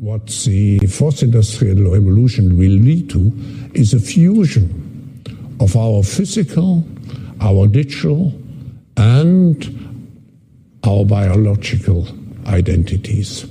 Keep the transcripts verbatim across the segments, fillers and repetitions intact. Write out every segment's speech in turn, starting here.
What the fourth industrial revolution will lead to is a fusion of our physical, our digital, and our biological identities.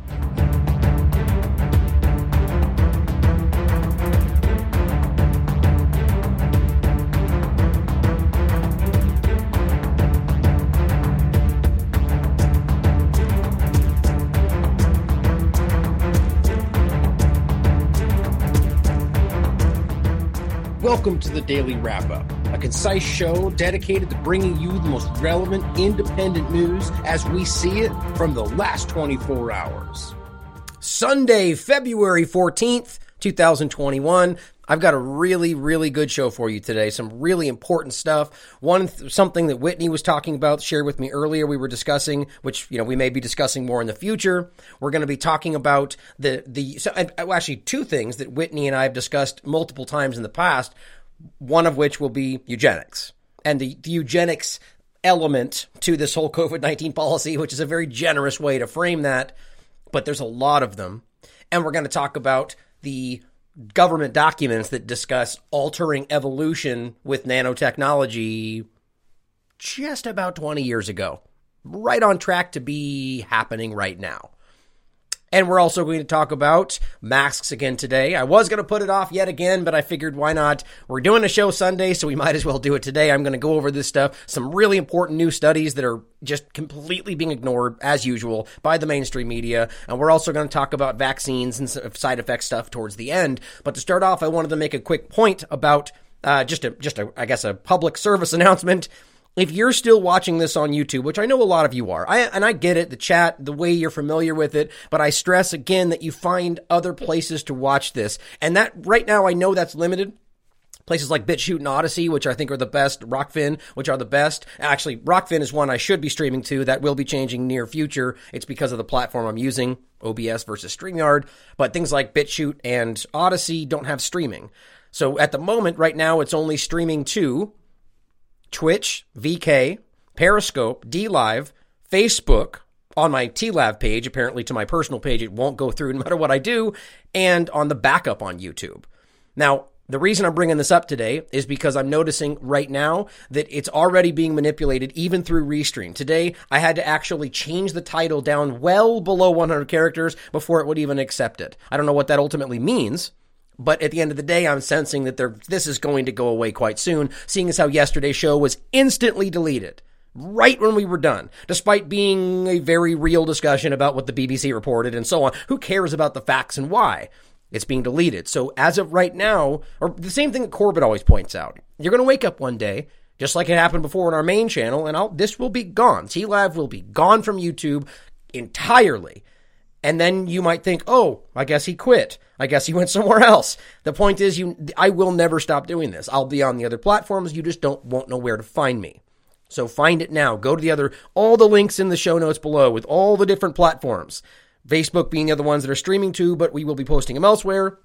Welcome to the Daily Wrap-Up, a concise show dedicated to bringing you the most relevant independent news as we see it from the last twenty-four hours. Sunday, February fourteenth, twenty twenty-one. I've got a really, really good show for you today. Some really important stuff. One, something that Whitney was talking about, shared with me earlier, we were discussing, which, you know, we may be discussing more in the future. We're going to be talking about the, the, so, well, actually two things that Whitney and I have discussed multiple times in the past, one of which will be eugenics and the, the eugenics element to this whole COVID nineteen policy, which is a very generous way to frame that, but there's a lot of them. And we're going to talk about the government documents that discuss altering evolution with nanotechnology just about twenty years ago. Right on track to be happening right now. And we're also going to talk about masks again today. I was going to put it off yet again, but I figured why not? We're doing a show Sunday, so we might as well do it today. I'm going to go over this stuff, some really important new studies that are just completely being ignored, as usual, by the mainstream media. And we're also going to talk about vaccines and side effect stuff towards the end. But to start off, I wanted to make a quick point about uh, just, a, just a, I guess, a public service announcement. If you're still watching this on YouTube, which I know a lot of you are, I, and I get it, the chat, the way you're familiar with it, but I stress again that you find other places to watch this. And that right now, I know that's limited. Places like BitChute and Odyssey, which I think are the best, Rockfin, which are the best. Actually, Rockfin is one I should be streaming to. That will be changing near future. It's because of the platform I'm using, O B S versus StreamYard. But things like BitChute and Odyssey don't have streaming. So at the moment, right now, it's only streaming to Twitch, V K, Periscope, DLive, Facebook, on my T LAV page, apparently to my personal page, it won't go through no matter what I do, and on the backup on YouTube. Now, the reason I'm bringing this up today is because I'm noticing right now that it's already being manipulated even through Restream. Today, I had to actually change the title down well below one hundred characters before it would even accept it. I don't know what that ultimately means. But at the end of the day, I'm sensing that there, this is going to go away quite soon, seeing as how yesterday's show was instantly deleted, right when we were done, despite being a very real discussion about what the B B C reported and so on. Who cares about the facts and why? It's being deleted. So as of right now, or the same thing that Corbett always points out, you're going to wake up one day, just like it happened before on our main channel, and I'll, this will be gone. T LAV will be gone from YouTube entirely. And then you might think, oh, I guess he quit. I guess he went somewhere else. The point is, you, I will never stop doing this. I'll be on the other platforms. You just don't won't know where to find me. So find it now. Go to the other, all the links in the show notes below with all the different platforms. Facebook being the other ones that are streaming to, but we will be posting them elsewhere.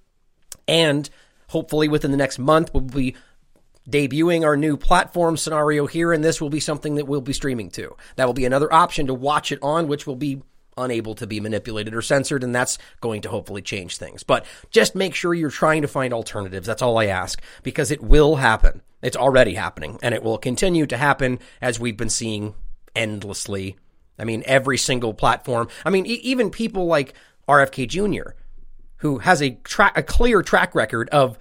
And hopefully within the next month, we'll be debuting our new platform scenario here. And this will be something that we'll be streaming to. That will be another option to watch it on, which will be unable to be manipulated or censored, and that's going to hopefully change things. But just make sure you're trying to find alternatives. That's all I ask, because it will happen. It's already happening, and it will continue to happen as we've been seeing endlessly. I mean, every single platform. I mean, e- even people like R F K Junior, who has a, tra- a clear track record of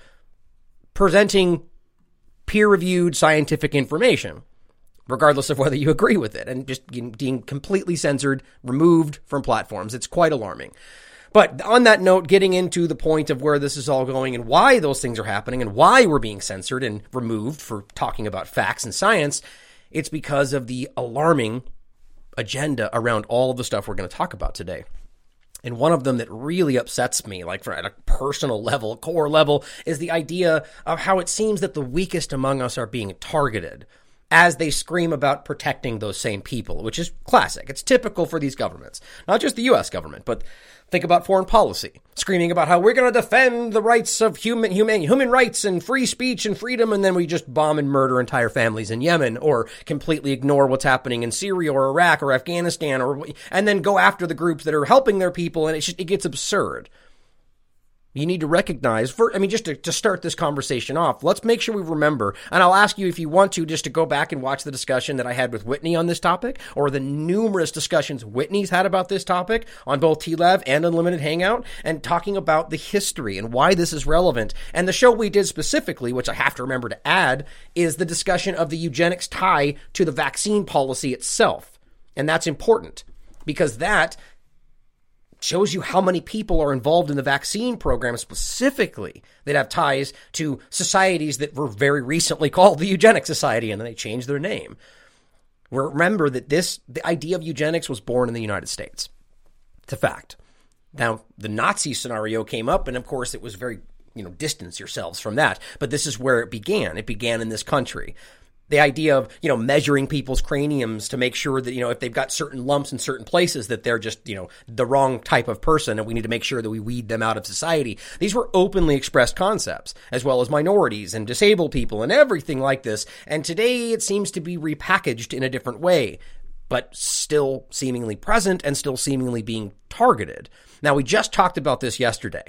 presenting peer-reviewed scientific information, regardless of whether you agree with it, and just being completely censored, removed from platforms. It's quite alarming. But on that note, getting into the point of where this is all going and why those things are happening and why we're being censored and removed for talking about facts and science, it's because of the alarming agenda around all of the stuff we're going to talk about today. And one of them that really upsets me, like at a personal level, core level, is the idea of how it seems that the weakest among us are being targeted. as they scream about protecting those same people, which is classic. It's typical for these governments, not just the U S government, but think about foreign policy, screaming about how we're going to defend the rights of human, human, human rights and free speech and freedom. And then we just bomb and murder entire families in Yemen, or completely ignore what's happening in Syria or Iraq or Afghanistan, or, and then go after the groups that are helping their people. And it just, it gets absurd. You need to recognize, for, I mean, just to, to start this conversation off, let's make sure we remember, and I'll ask you if you want to, just to go back and watch the discussion that I had with Whitney on this topic, or the numerous discussions Whitney's had about this topic on both T L A V and Unlimited Hangout, and talking about the history and why this is relevant. And the show we did specifically, which I have to remember to add, is the discussion of the eugenics tie to the vaccine policy itself. And that's important, because that shows you how many people are involved in the vaccine program specifically that have ties to societies that were very recently called the Eugenics Society, and then they changed their name. Remember that this, the idea of eugenics was born in the United States. It's a fact. Now, the Nazi scenario came up, and of course it was very, you know, distance yourselves from that. But this is where it began. It began in this country. The idea of, you know, measuring people's craniums to make sure that, you know, if they've got certain lumps in certain places, that they're just, you know, the wrong type of person, and we need to make sure that we weed them out of society. These were openly expressed concepts, as well as minorities and disabled people and everything like this. And today it seems to be repackaged in a different way, but still seemingly present and still seemingly being targeted. Now, we just talked about this yesterday.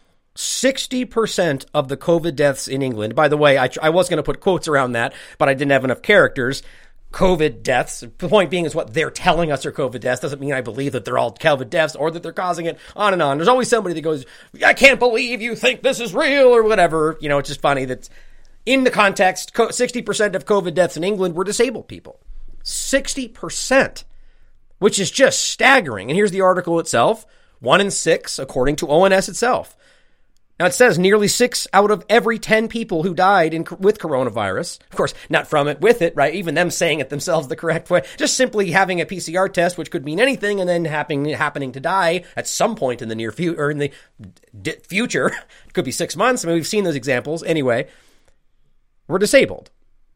sixty percent of the COVID deaths in England, by the way, I, I was going to put quotes around that, but I didn't have enough characters. COVID deaths, the point being is what they're telling us are COVID deaths. Doesn't mean I believe that they're all COVID deaths or that they're causing it, on and on. There's always somebody that goes, I can't believe you think this is real, or whatever. You know, it's just funny that in the context, sixty percent of COVID deaths in England were disabled people. sixty percent, which is just staggering. And here's the article itself. One in six, according to O N S itself. Now, it says nearly six out of every ten people who died in, with coronavirus, of course, not from it, with it, right? Even them saying it themselves the correct way, just simply having a P C R test, which could mean anything, and then happening, happening to die at some point in the near future, or in the d- future. It could be six months. I mean, we've seen those examples. Anyway, were disabled.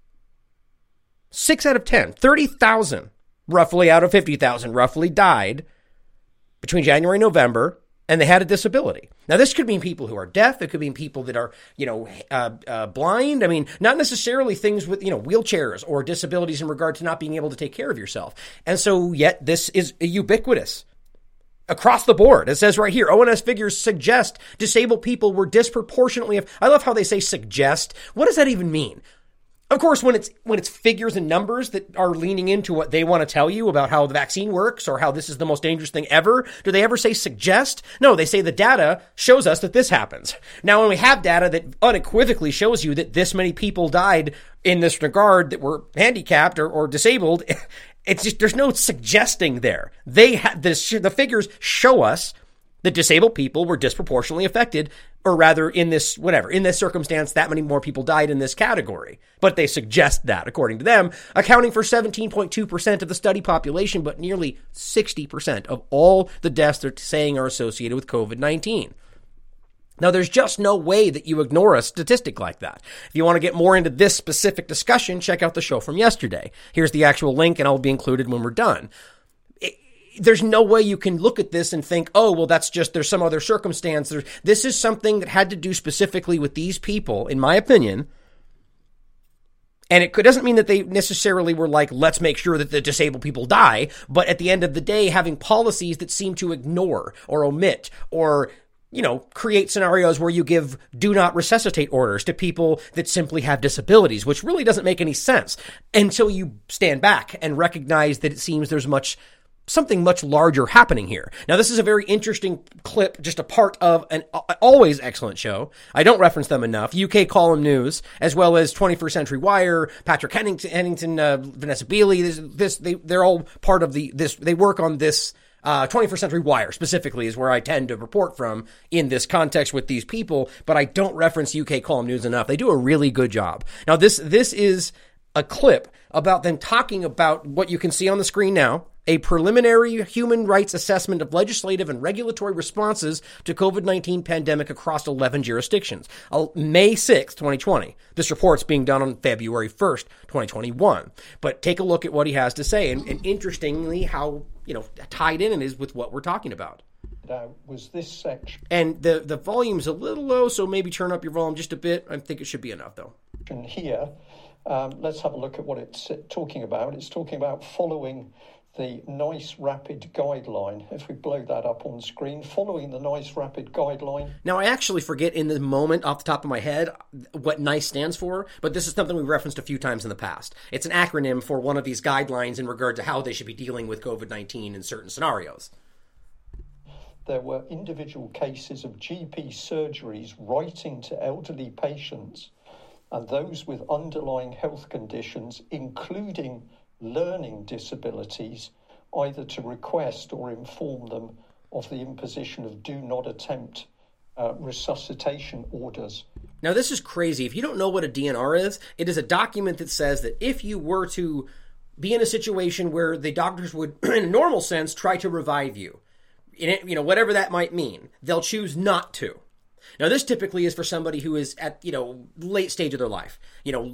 Six out of ten, thirty thousand, roughly out of fifty thousand, roughly died between January and November, and they had a disability. Now, this could mean people who are deaf. It could mean people that are, you know, uh, uh, blind. I mean, not necessarily things with, you know, wheelchairs or disabilities in regard to not being able to take care of yourself. And so yet this is ubiquitous across the board. It says right here, O N S figures suggest disabled people were disproportionately. I love how they say suggest. What does that even mean? Of course, when it's when it's figures and numbers that are leaning into what they want to tell you about how the vaccine works or how this is the most dangerous thing ever, do they ever say suggest? No, they say the data shows us that this happens. Now, when we have data that unequivocally shows you that this many people died in this regard that were handicapped or, or disabled, it's just, there's no suggesting there. They ha- the, the figures show us that disabled people were disproportionately affected, or rather in this, whatever, in this circumstance, that many more people died in this category. But they suggest that, according to them, accounting for seventeen point two percent of the study population, but nearly sixty percent of all the deaths they're saying are associated with COVID nineteen. Now, there's just no way that you ignore a statistic like that. If you want to get more into this specific discussion, check out the show from yesterday. Here's the actual link, and I'll be included when we're done. There's no way you can look at this and think, oh, well, that's just, there's some other circumstance. There's, this is something that had to do specifically with these people, in my opinion. And it could, doesn't mean that they necessarily were like, let's make sure that the disabled people die. But at the end of the day, having policies that seem to ignore or omit or, you know, create scenarios where you give do not resuscitate orders to people that simply have disabilities, which really doesn't make any sense until you stand back and recognize that it seems there's much something much larger happening here. Now, this is a very interesting clip, just a part of an always excellent show. I don't reference them enough. U K Column News, as well as twenty-first Century Wire, Patrick Hennington, Hennington uh, Vanessa Beeley. This, this, they, they're all part of the, this, they work on this, uh, twenty-first Century Wire specifically is where I tend to report from in this context with these people, but I don't reference U K Column News enough. They do a really good job. Now, this, this is a clip about them talking about what you can see on the screen now. a preliminary human rights assessment of legislative and regulatory responses to COVID nineteen pandemic across eleven jurisdictions. May sixth, twenty twenty. This report's being done on February first, twenty twenty-one. But take a look at what he has to say, and, and interestingly, how, you know, tied in it is with what we're talking about. Now, was this section. And the, the volume's a little low, so maybe turn up your volume just a bit. I think it should be enough, though. Here, um, let's have a look at what it's talking about. It's talking about following the NICE Rapid Guideline. If we blow that up on screen, following the NICE Rapid Guideline. Now, I actually forget in the moment off the top of my head what NICE stands for, but this is something we referenced a few times in the past. It's an acronym for one of these guidelines in regard to how they should be dealing with COVID nineteen in certain scenarios. There were individual cases of G P surgeries writing to elderly patients and those with underlying health conditions, including learning disabilities, either to request or inform them of the imposition of do not attempt uh, resuscitation orders. Now, this is crazy. If you don't know what a D N R is, it is a document that says that if you were to be in a situation where the doctors would, in a normal sense, try to revive you, in it, you know, whatever that might mean, they'll choose not to. Now, this typically is for somebody who is at, you know, late stage of their life, you know,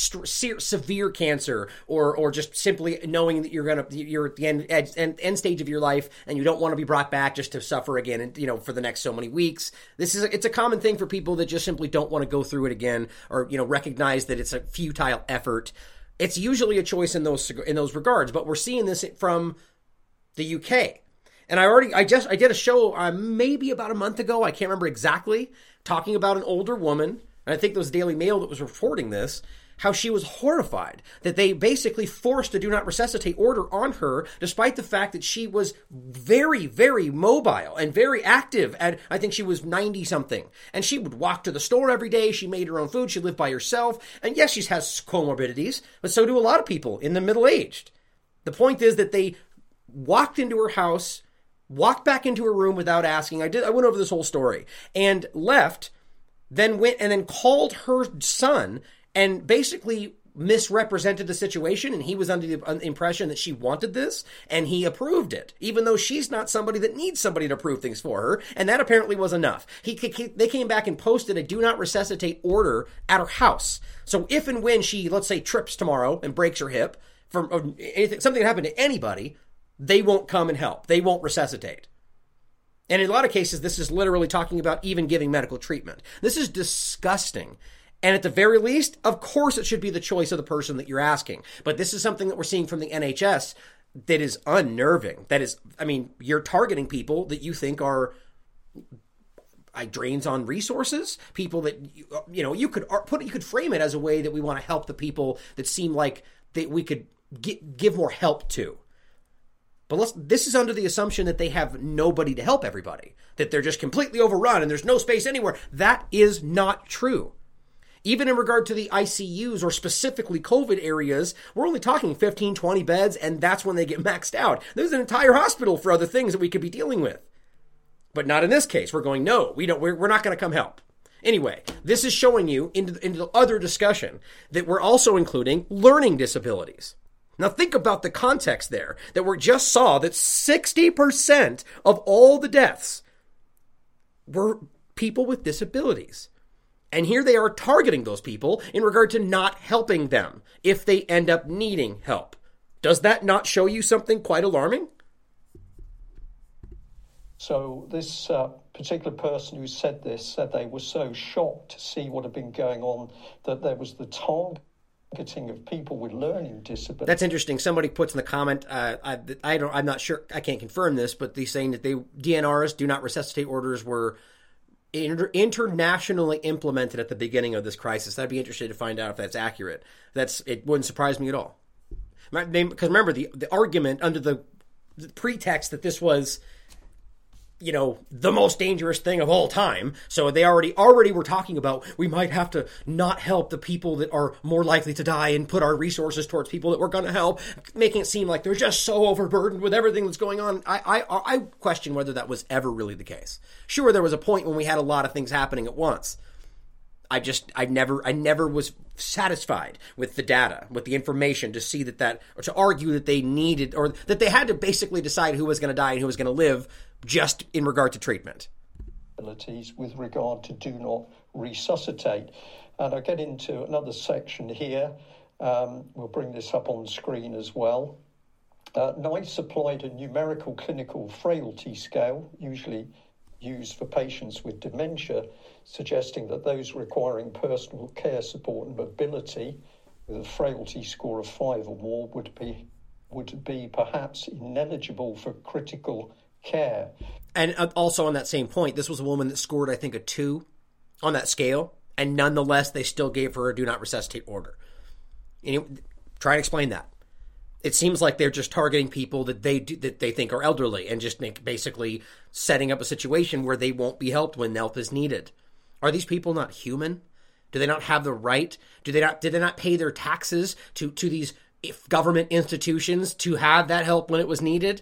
st- severe cancer, or or just simply knowing that you're going to, you're at the end, end, end stage of your life and you don't want to be brought back just to suffer again, and, you know, for the next so many weeks. This is, a, it's a common thing for people that just simply don't want to go through it again, or, you know, recognize that it's a futile effort. It's usually a choice in those, in those regards, but we're seeing this from the U K. And I already, I just, I did a show uh, maybe about a month ago, I can't remember exactly, talking about an older woman, and I think it was Daily Mail that was reporting this, how she was horrified that they basically forced a do not resuscitate order on her, despite the fact that she was very, very mobile and very active. And I think she was ninety something, and she would walk to the store every day. She made her own food. She lived by herself. And yes, she has comorbidities, but so do a lot of people in the middle aged. The point is that they walked into her house, walked back into her room without asking. I did. I went over this whole story and left, then went and then called her son and basically misrepresented the situation. And he was under the impression that she wanted this, and he approved it, even though she's not somebody that needs somebody to approve things for her. And that apparently was enough. He, he they came back and posted a do not resuscitate order at her house. So if and when she, let's say, trips tomorrow and breaks her hip from anything, something that happened to anybody, they won't come and help. They won't resuscitate. And in a lot of cases, this is literally talking about even giving medical treatment. This is disgusting. And at the very least, of course, it should be the choice of the person that you're asking. But this is something that we're seeing from the N H S that is unnerving. That is, I mean, you're targeting people that you think are uh, drains on resources, people that, you, you know, you could put, you could frame it as a way that we want to help the people that seem like that we could get, give more help to. But let's, this is under the assumption that they have nobody to help everybody, that they're just completely overrun and there's no space anywhere. That is not true. Even in regard to the I C Us, or specifically COVID areas, we're only talking fifteen, twenty beds, and that's when they get maxed out. There's an entire hospital for other things that we could be dealing with. But not in this case. We're going, no, we don't, we're, we're not going to come help. Anyway, this is showing you into, into the other discussion that we're also including learning disabilities. Now think about the context there, that we just saw that sixty percent of all the deaths were people with disabilities. And here they are targeting those people in regard to not helping them if they end up needing help. Does that not show you something quite alarming? So this uh, particular person who said this said they were so shocked to see what had been going on that there was the target of people with learning disabilities. That's interesting. Somebody puts in the comment, uh, I, I don't, I'm not sure, I can't confirm this, but they're saying that they D N Rs, do not resuscitate orders, were inter- internationally implemented at the beginning of this crisis. I'd be interested to find out if that's accurate. That's, it wouldn't surprise me at all. Because remember, the the argument under the, the pretext that this was, you know, the most dangerous thing of all time. So they already already were talking about, we might have to not help the people that are more likely to die and put our resources towards people that we're going to help, making it seem like they're just so overburdened with everything that's going on. I, I, I question whether that was ever really the case. Sure, there was a point when we had a lot of things happening at once. I just, I never, I never was satisfied with the data, with the information to see that that, or to argue that they needed, or that they had to basically decide who was going to die and who was going to live just in regard to treatment. With regard to do not resuscitate. And I get into another section here. Um, we'll bring this up on screen as well. Uh, NICE applied a numerical clinical frailty scale, usually used for patients with dementia, suggesting that those requiring personal care support and mobility with a frailty score of five or more would be would be perhaps ineligible for critical care. And also on that same point, this was a woman that scored, I think, a two on that scale, and nonetheless, they still gave her a do not resuscitate order. You know, try and explain that. It seems like they're just targeting people that they do, that they think are elderly, and just make, basically setting up a situation where they won't be helped when help is needed. Are these people not human? Do they not have the right? Do they not? Did they not pay their taxes to to these government institutions to have that help when it was needed?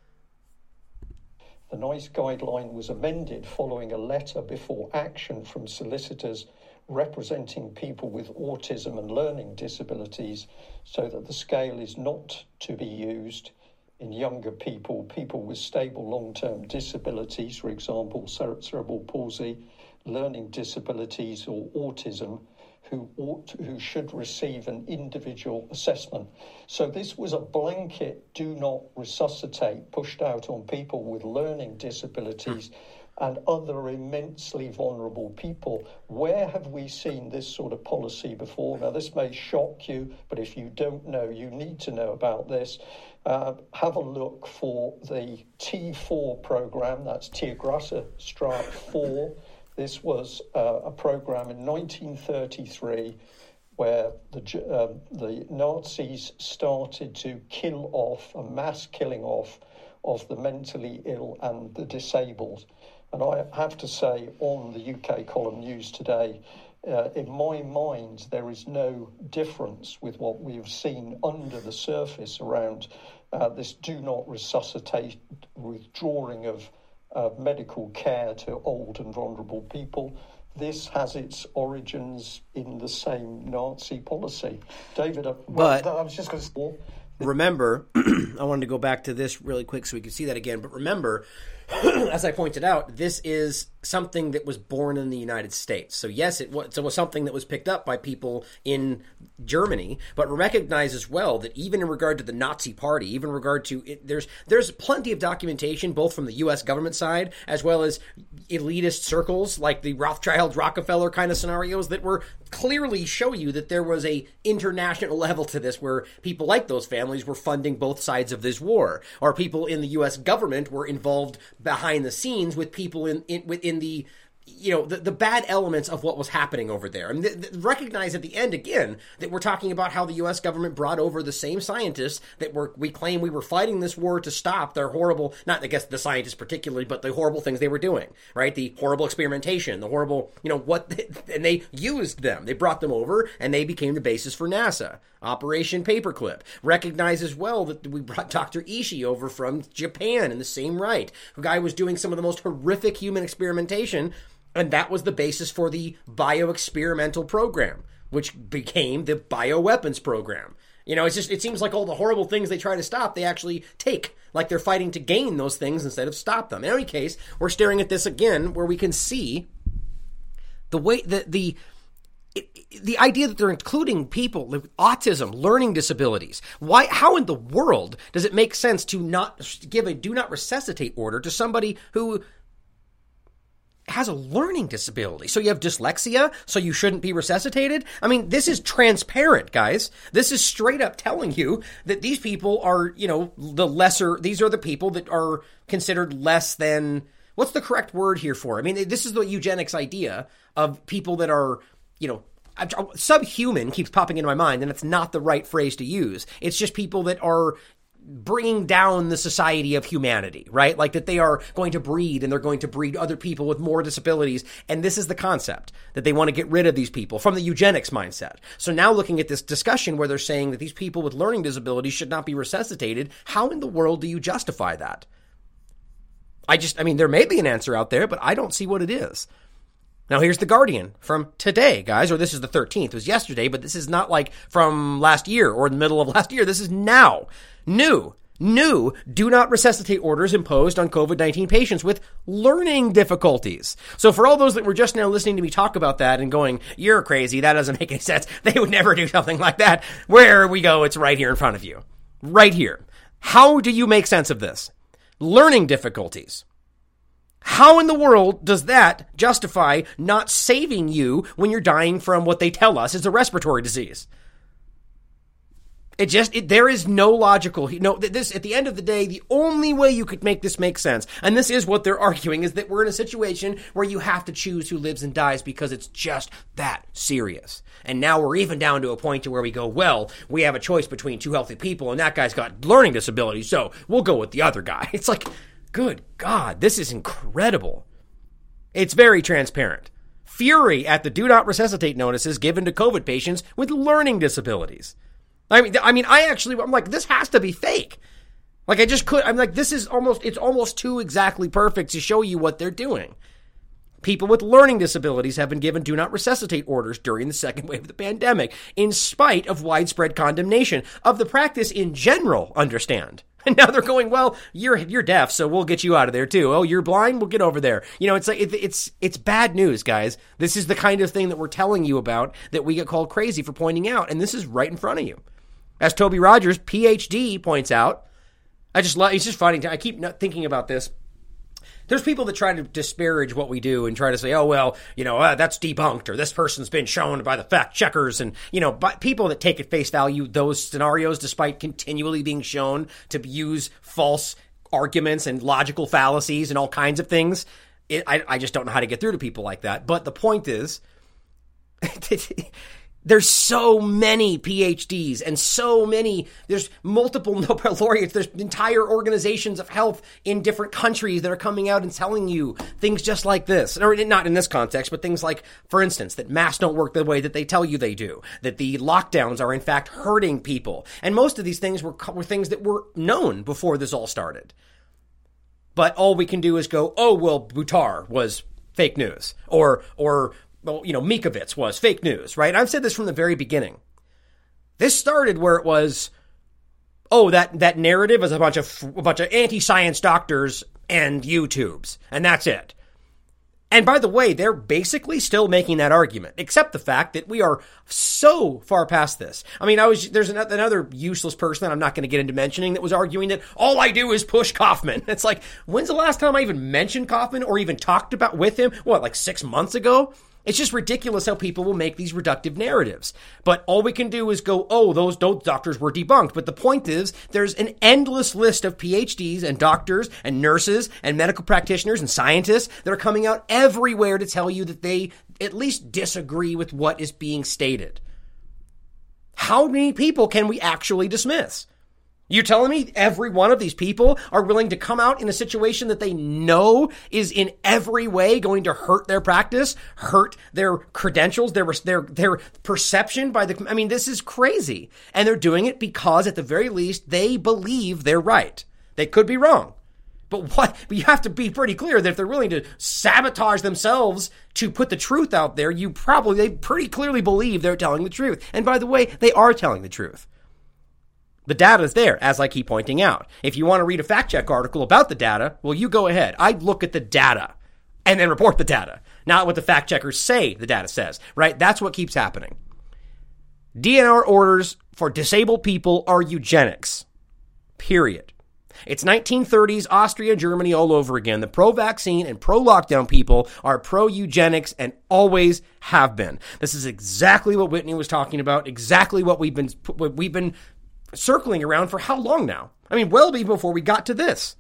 The NICE guideline was amended following a letter before action from solicitors representing people with autism and learning disabilities, so that the scale is not to be used in younger people, people with stable long-term disabilities, for example, cere- cerebral palsy, learning disabilities or autism, who ought to, who should receive an individual assessment. So this was a blanket do not resuscitate pushed out on people with learning disabilities and other immensely vulnerable people. Where have we seen this sort of policy before? Now, this may shock you, but if you don't know, you need to know about this. Uh, have a look for the T four program, that's Tiergarten Straat four. This was uh, a program in nineteen thirty-three where the uh, the Nazis started to kill off, a mass killing off of the mentally ill and the disabled. And I have to say, on the U K column News Today, uh, in my mind, there is no difference with what we've seen under the surface around uh, this do not resuscitate withdrawing of uh, medical care to old and vulnerable people. This has its origins in the same Nazi policy. David, uh, well, but I was just going to remember, I wanted to go back to this really quick so we could see that again. But remember, as I pointed out, this is something that was born in the United States. So yes, it was, it was something that was picked up by people in Germany, but recognize as well that even in regard to the Nazi Party, even in regard to it, there's there's plenty of documentation, both from the U S government side as well as elitist circles like the Rothschild, Rockefeller kind of scenarios that were clearly show you that there was a international level to this, where people like those families were funding both sides of this war, or people in the U S government were involved behind the scenes with people in in, in the you know, the, the bad elements of what was happening over there. I mean, th- th- recognize at the end, again, that we're talking about how the U S government brought over the same scientists that were, we claim we were fighting this war to stop their horrible, not, I guess, the scientists particularly, but the horrible things they were doing, right? The horrible experimentation, the horrible, you know, what, they, and they used them. They brought them over, and they became the basis for NASA. Operation Paperclip. Recognize as well that we brought Doctor Ishii over from Japan in the same right. The guy was doing some of the most horrific human experimentation, and that was the basis for the bioexperimental program, which became the bioweapons program. You know, it's just, it seems like all the horrible things they try to stop, they actually take, like they're fighting to gain those things instead of stop them. In any case, we're staring at this again, where we can see the way that the, the idea that they're including people with autism, learning disabilities. Why, how in the world does it make sense to not give a do not resuscitate order to somebody who has a learning disability? So you have dyslexia, so you shouldn't be resuscitated? I mean, this is transparent, guys. This is straight up telling you that these people are, you know, the lesser, these are the people that are considered less than, what's the correct word here for? I mean, this is the eugenics idea of people that are, you know, subhuman keeps popping into my mind, and it's not the right phrase to use. It's just people that are bringing down the society of humanity, right? Like that they are going to breed, and they're going to breed other people with more disabilities. And this is the concept, that they want to get rid of these people from the eugenics mindset. So now looking at this discussion where they're saying that these people with learning disabilities should not be resuscitated, how in the world do you justify that? I just, I mean, there may be an answer out there, but I don't see what it is. Now, here's The Guardian from today, guys, or this is the thirteenth. It was yesterday, but this is not like from last year or in the middle of last year. This is now. New, new do not resuscitate orders imposed on COVID nineteen patients with learning difficulties. So for all those that were just now listening to me talk about that and going, you're crazy, that doesn't make any sense, they would never do something like that. Where we go, it's right here in front of you. Right here. How do you make sense of this? Learning difficulties. How in the world does that justify not saving you when you're dying from what they tell us is a respiratory disease? It just, it, there is no logical, no, this, at the end of the day, the only way you could make this make sense, and this is what they're arguing, is that we're in a situation where you have to choose who lives and dies because it's just that serious. And now we're even down to a point to where we go, well, we have a choice between two healthy people and that guy's got learning disabilities, so we'll go with the other guy. It's like, good God, this is incredible. It's very transparent. Fury at the do not resuscitate notices given to COVID patients with learning disabilities. I mean, I mean, I actually, I'm like, this has to be fake. Like, I just could, I'm like, this is almost, it's almost too exactly perfect to show you what they're doing. People with learning disabilities have been given do not resuscitate orders during the second wave of the pandemic, in spite of widespread condemnation of the practice in general, understand. And now they're going, well, you're you're deaf, so we'll get you out of there too. Oh, you're blind? We'll get over there. You know, it's like it, it's it's bad news, guys. This is the kind of thing that we're telling you about that we get called crazy for pointing out, and this is right in front of you. As Toby Rogers, P H D, points out, I just love, it's just funny. I keep thinking about this. There's people that try to disparage what we do and try to say, oh, well, you know, uh, that's debunked, or this person's been shown by the fact checkers. And, you know, by people that take at face value those scenarios, despite continually being shown to use false arguments and logical fallacies and all kinds of things. It, I, I just don't know how to get through to people like that. But the point is, there's so many P H Ds and so many, there's multiple Nobel laureates, there's entire organizations of health in different countries that are coming out and telling you things just like this. Or not in this context, but things like, for instance, that masks don't work the way that they tell you they do, that the lockdowns are in fact hurting people. And most of these things were, were things that were known before this all started. But all we can do is go, oh, well, Buttar was fake news, or, or, well, you know, Mikovits was fake news, right? I've said this from the very beginning. This started where it was, oh, that, that narrative is a bunch of a bunch of anti-science doctors and YouTubes, and that's it. And by the way, they're basically still making that argument, except the fact that we are so far past this. I mean, I was there's another useless person that I'm not going to get into mentioning that was arguing that all I do is push Kaufman. It's like, when's the last time I even mentioned Kaufman or even talked about with him? What, like six months ago? It's just ridiculous how people will make these reductive narratives. But all we can do is go, oh, those, those doctors were debunked. But the point is, there's an endless list of P H Ds and doctors and nurses and medical practitioners and scientists that are coming out everywhere to tell you that they at least disagree with what is being stated. How many people can we actually dismiss? You're telling me every one of these people are willing to come out in a situation that they know is in every way going to hurt their practice, hurt their credentials, their their their perception by the, I mean, this is crazy. And they're doing it because at the very least, they believe they're right. They could be wrong. But what, but you have to be pretty clear that if they're willing to sabotage themselves to put the truth out there, you probably, they pretty clearly believe they're telling the truth. And by the way, they are telling the truth. The data is there, as I keep pointing out. If you want to read a fact check article about the data, well, you go ahead. I look at the data and then report the data, not what the fact checkers say the data says, right? That's what keeps happening. D N R orders for disabled people are eugenics, period. It's nineteen thirties, Austria, Germany all over again. The pro-vaccine and pro-lockdown people are pro-eugenics and always have been. This is exactly what Whitney was talking about, exactly what we've been what we've been circling around for how long now? I mean, well before we got to this.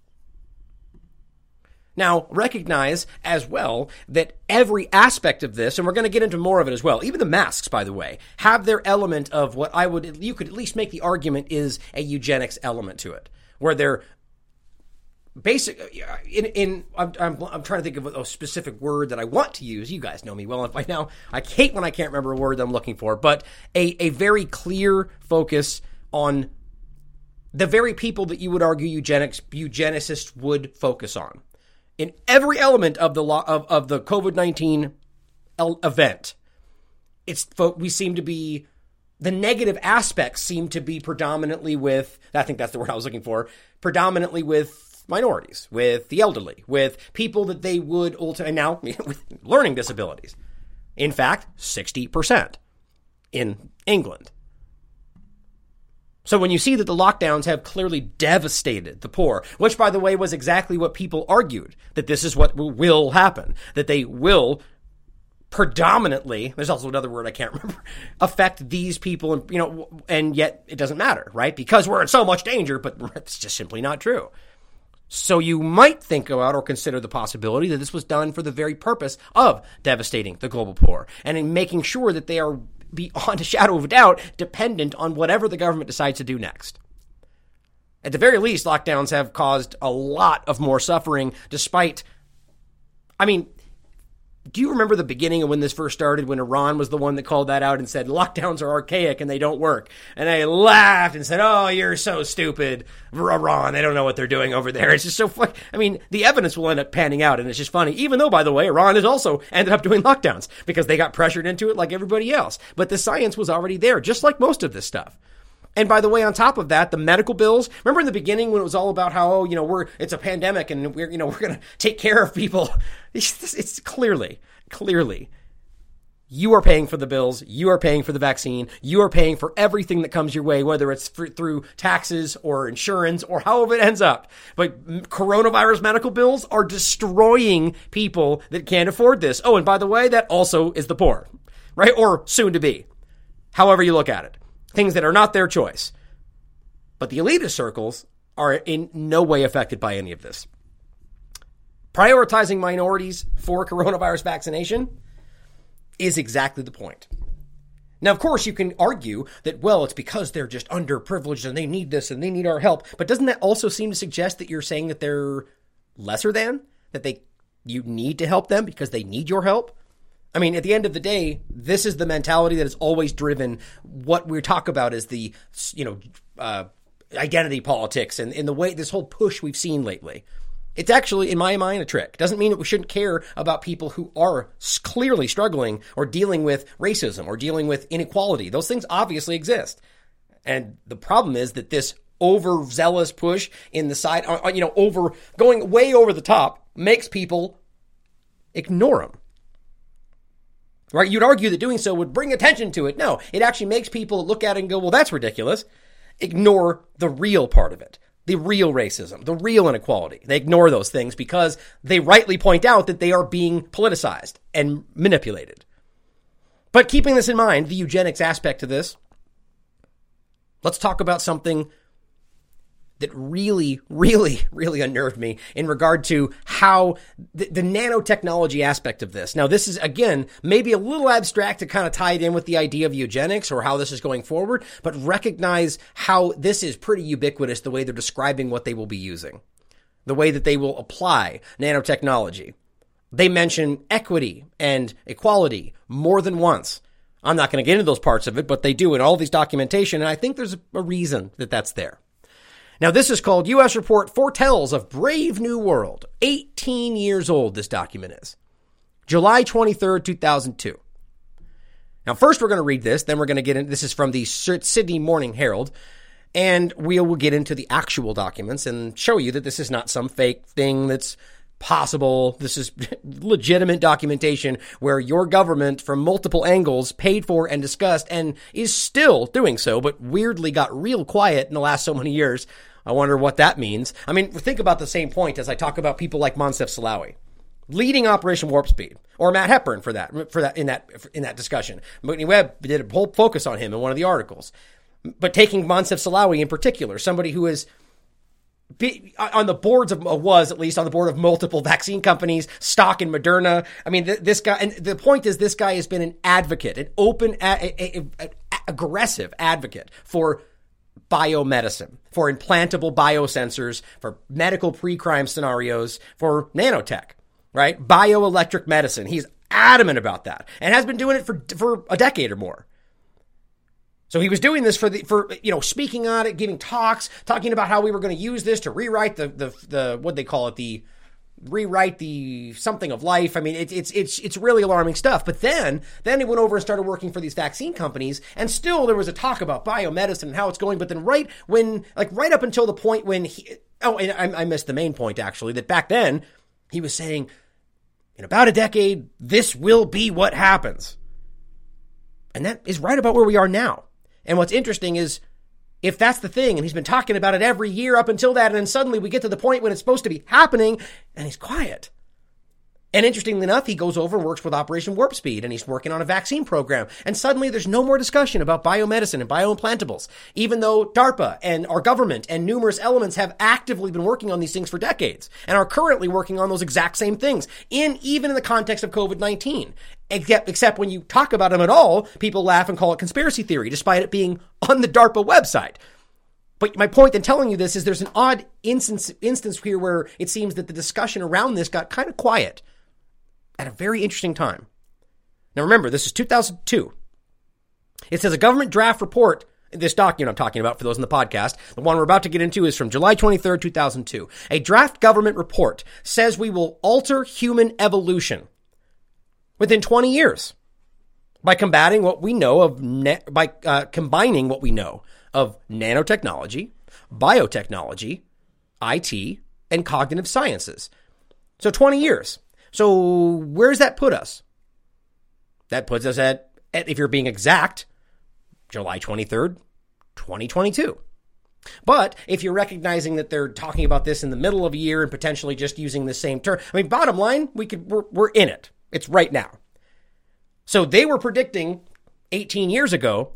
Now, recognize as well that every aspect of this, and we're going to get into more of it as well, even the masks, by the way, have their element of what I would, you could at least make the argument is a eugenics element to it, where they're basic, in, in I'm, I'm, I'm trying to think of a specific word that I want to use. You guys know me well enough by now. I hate when I can't remember a word that I'm looking for, but a, a very clear focus on the very people that you would argue eugenics, eugenicists would focus on. in every element of the lo- of, of the COVID nineteen event, it's we seem to be, the negative aspects seem to be predominantly with, I think that's the word I was looking for, predominantly with minorities, with the elderly, with people that they would ultimately, now with learning disabilities. In fact, sixty percent in England. So when you see that the lockdowns have clearly devastated the poor, which, by the way, was exactly what people argued, that this is what will happen, that they will predominantly, there's also another word I can't remember, affect these people, and you know, and yet it doesn't matter, right? Because we're in so much danger, but it's just simply not true. So you might think about or consider the possibility that this was done for the very purpose of devastating the global poor and in making sure that they are, beyond a shadow of a doubt, dependent on whatever the government decides to do next. At the very least, lockdowns have caused a lot of more suffering despite, I mean, do you remember the beginning of when this first started, when Iran was the one that called that out and said, lockdowns are archaic and they don't work? And they laughed and said, oh, you're so stupid, Iran. They don't know what they're doing over there. It's just so funny. I mean, the evidence will end up panning out, and it's just funny, even though, by the way, Iran has also ended up doing lockdowns because they got pressured into it like everybody else. But the science was already there, just like most of this stuff. And by the way, on top of that, the medical bills, remember in the beginning when it was all about how, oh, you know, we're, it's a pandemic and we're, you know, we're going to take care of people. It's, it's clearly, clearly, you are paying for the bills. You are paying for the vaccine. You are paying for everything that comes your way, whether it's for, through taxes or insurance or however it ends up. But coronavirus medical bills are destroying people that can't afford this. Oh, and by the way, that also is the poor, right? Or soon to be, however you look at it. Things that are not their choice. But the elitist circles are in no way affected by any of this. Prioritizing minorities for coronavirus vaccination is exactly the point. Now, of course, you can argue that, well, it's because they're just underprivileged and they need this and they need our help. But doesn't that also seem to suggest that you're saying that they're lesser than? That they you need to help them because they need your help? I mean, at the end of the day, this is the mentality that has always driven what we talk about as the, you know, uh, identity politics and in the way this whole push we've seen lately. It's actually, in my mind, a trick. Doesn't mean that we shouldn't care about people who are clearly struggling or dealing with racism or dealing with inequality. Those things obviously exist. And the problem is that this overzealous push in the side, you know, over going way over the top makes people ignore them. Right? You'd argue that doing so would bring attention to it. No, it actually makes people look at it and go, well, that's ridiculous. Ignore the real part of it, the real racism, the real inequality. They ignore those things because they rightly point out that they are being politicized and manipulated. But keeping this in mind, the eugenics aspect to this, let's talk about something that really, really, really unnerved me in regard to how the, the nanotechnology aspect of this. Now, this is, again, maybe a little abstract to kind of tie it in with the idea of eugenics or how this is going forward, but recognize how this is pretty ubiquitous, the way they're describing what they will be using, the way that they will apply nanotechnology. They mention equity and equality more than once. I'm not going to get into those parts of it, but they do in all these documentation, and I think there's a reason that that's there. Now, this is called U S Report Foretells of Brave New World. eighteen years old, this document is. July twenty-third, two thousand two. Now, first we're going to read this, then we're going to get into, this is from the Sydney Morning Herald, and we will get into the actual documents and show you that this is not some fake thing that's possible. This is legitimate documentation where your government, from multiple angles, paid for and discussed and is still doing so, but weirdly got real quiet in the last so many years. I wonder what that means. I mean, think about the same point as I talk about people like Moncef Slaoui, leading Operation Warp Speed, or Matt Hepburn for that, for that, in that, in that discussion. Whitney Webb did a whole focus on him in one of the articles. But taking Moncef Slaoui in particular, somebody who is Be, on the boards of, was at least on the board of multiple vaccine companies, Stock and Moderna. I mean, th- this guy, and the point is this guy has been an advocate, an open, a, a, a, a, aggressive advocate for biomedicine, for implantable biosensors, for medical pre-crime scenarios, for nanotech, right? Bioelectric medicine. He's adamant about that and has been doing it for, for a decade or more. So he was doing this for the, for, you know, speaking on it, giving talks, talking about how we were going to use this to rewrite the, the, the, what they call it, the, rewrite the something of life. I mean, it, it's it's it's really alarming stuff. But then then he went over and started working for these vaccine companies, and still there was a talk about biomedicine and how it's going. But then right when, like right up until the point when he, oh, and I, I missed the main point actually, that back then he was saying, in about a decade, this will be what happens. And that is right about where we are now. And what's interesting is, if that's the thing, and he's been talking about it every year up until that, and then suddenly we get to the point when it's supposed to be happening, and he's quiet. And interestingly enough, he goes over and works with Operation Warp Speed, and he's working on a vaccine program. And suddenly there's no more discussion about biomedicine and bioimplantables, even though DARPA and our government and numerous elements have actively been working on these things for decades and are currently working on those exact same things, in even in the context of covid nineteen. Except, except when you talk about them at all, people laugh and call it conspiracy theory, despite it being on the DARPA website. But my point in telling you this is there's an odd instance, instance here where it seems that the discussion around this got kind of quiet at a very interesting time. Now remember, this is two thousand two. It says a government draft report, this document I'm talking about for those in the podcast, the one we're about to get into is from July twenty-third, two thousand two. A draft government report says we will alter human evolution within twenty years by combating what we know of, na- by uh, combining what we know of nanotechnology, biotechnology, I T, and cognitive sciences. So twenty years. So where does that put us? That puts us at, at, if you're being exact, July twenty-third, twenty twenty-two. But if you're recognizing that they're talking about this in the middle of a year and potentially just using the same term, I mean, bottom line, we could, we're, we're in it. It's right now. So they were predicting eighteen years ago,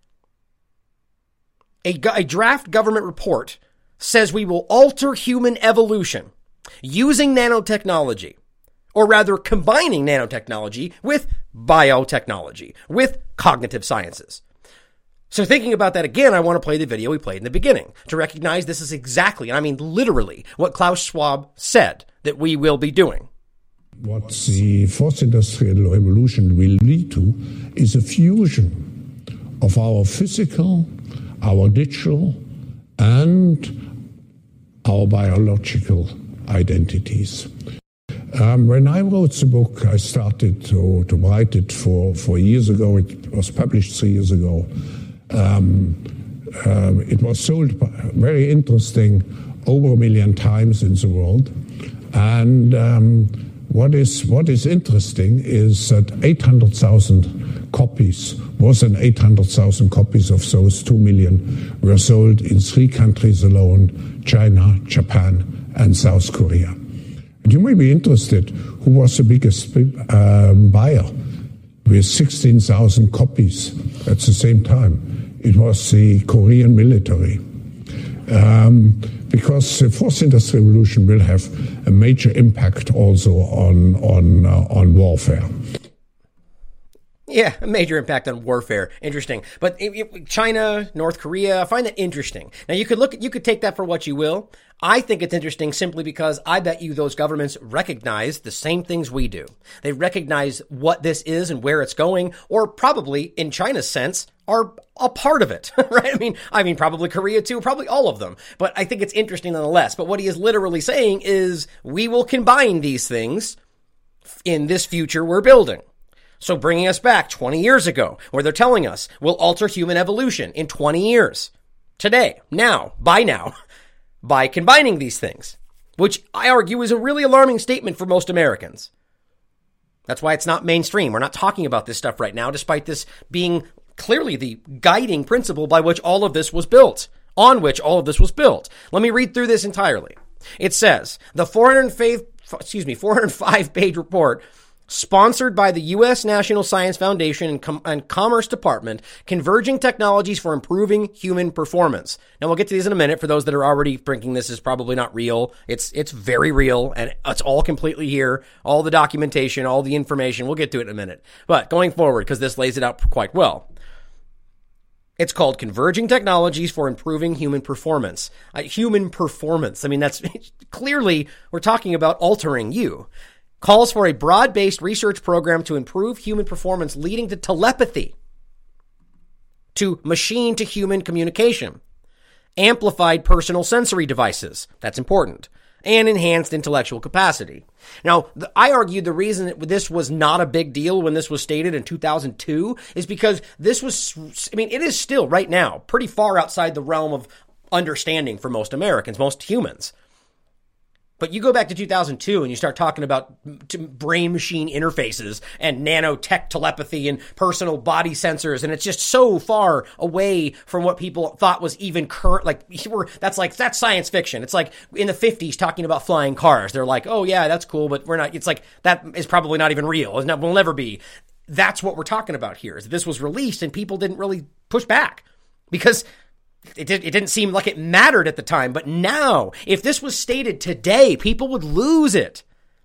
a, a draft government report says we will alter human evolution using nanotechnology, or rather combining nanotechnology with biotechnology, with cognitive sciences. So thinking about that again, I want to play the video we played in the beginning to recognize this is exactly, and I mean literally, what Klaus Schwab said that we will be doing. What the fourth industrial revolution will lead to is a fusion of our physical, our digital, and our biological identities. Um, when I wrote the book, I started to, to write it for, for years ago. It was published three years ago. Um, um, it was sold, very interesting, over a million times in the world. And um, what is what is interesting is that eight hundred thousand copies, more than eight hundred thousand copies of those two million were sold in three countries alone: China, Japan, and South Korea. And you may be interested, who was the biggest um, buyer with sixteen thousand copies at the same time? It was the Korean military. Um, because the fourth industrial revolution will have a major impact also on on uh, on warfare. Yeah, a major impact on warfare. Interesting. But it, it, China, North Korea, I find that interesting. Now you could look at, you could take that for what you will. I think it's interesting simply because I bet you those governments recognize the same things we do. They recognize what this is and where it's going, or probably in China's sense are a part of it, right? I mean, I mean, probably Korea too, probably all of them. But I think it's interesting nonetheless. But what he is literally saying is we will combine these things in this future we're building. So bringing us back twenty years ago, where they're telling us we'll alter human evolution in twenty years. Today, now, by now, by combining these things, which I argue is a really alarming statement for most Americans. That's why it's not mainstream. We're not talking about this stuff right now, despite this being clearly the guiding principle by which all of this was built, on which all of this was built. Let me read through this entirely. It says, the four hundred five, excuse me, four hundred five page report sponsored by the U S National Science Foundation and, Com- and Commerce Department, Converging Technologies for Improving Human Performance. Now, we'll get to these in a minute. For those that are already thinking this is probably not real, it's it's very real, and it's all completely here. All the documentation, all the information. We'll get to it in a minute. But going forward, because this lays it out quite well. It's called Converging Technologies for Improving Human Performance. Uh, human performance. I mean, that's clearly, we're talking about altering you. Calls for a broad-based research program to improve human performance, leading to telepathy, to machine-to-human communication, amplified personal sensory devices, that's important, and enhanced intellectual capacity. Now, the, I argued the reason that this was not a big deal when this was stated in two thousand two is because this was, I mean, it is still right now pretty far outside the realm of understanding for most Americans, most humans. But you go back to two thousand two and you start talking about brain-machine interfaces and nanotech telepathy and personal body sensors, and it's just so far away from what people thought was even current. Like, we're, that's like, that's science fiction. It's like in the fifties talking about flying cars. They're like, oh yeah, that's cool, but we're not, it's like, that is probably not even real. It will never be. That's what we're talking about here, is this was released and people didn't really push back because It, did, it didn't seem like it mattered at the time, but now, if this was stated today, people would lose it.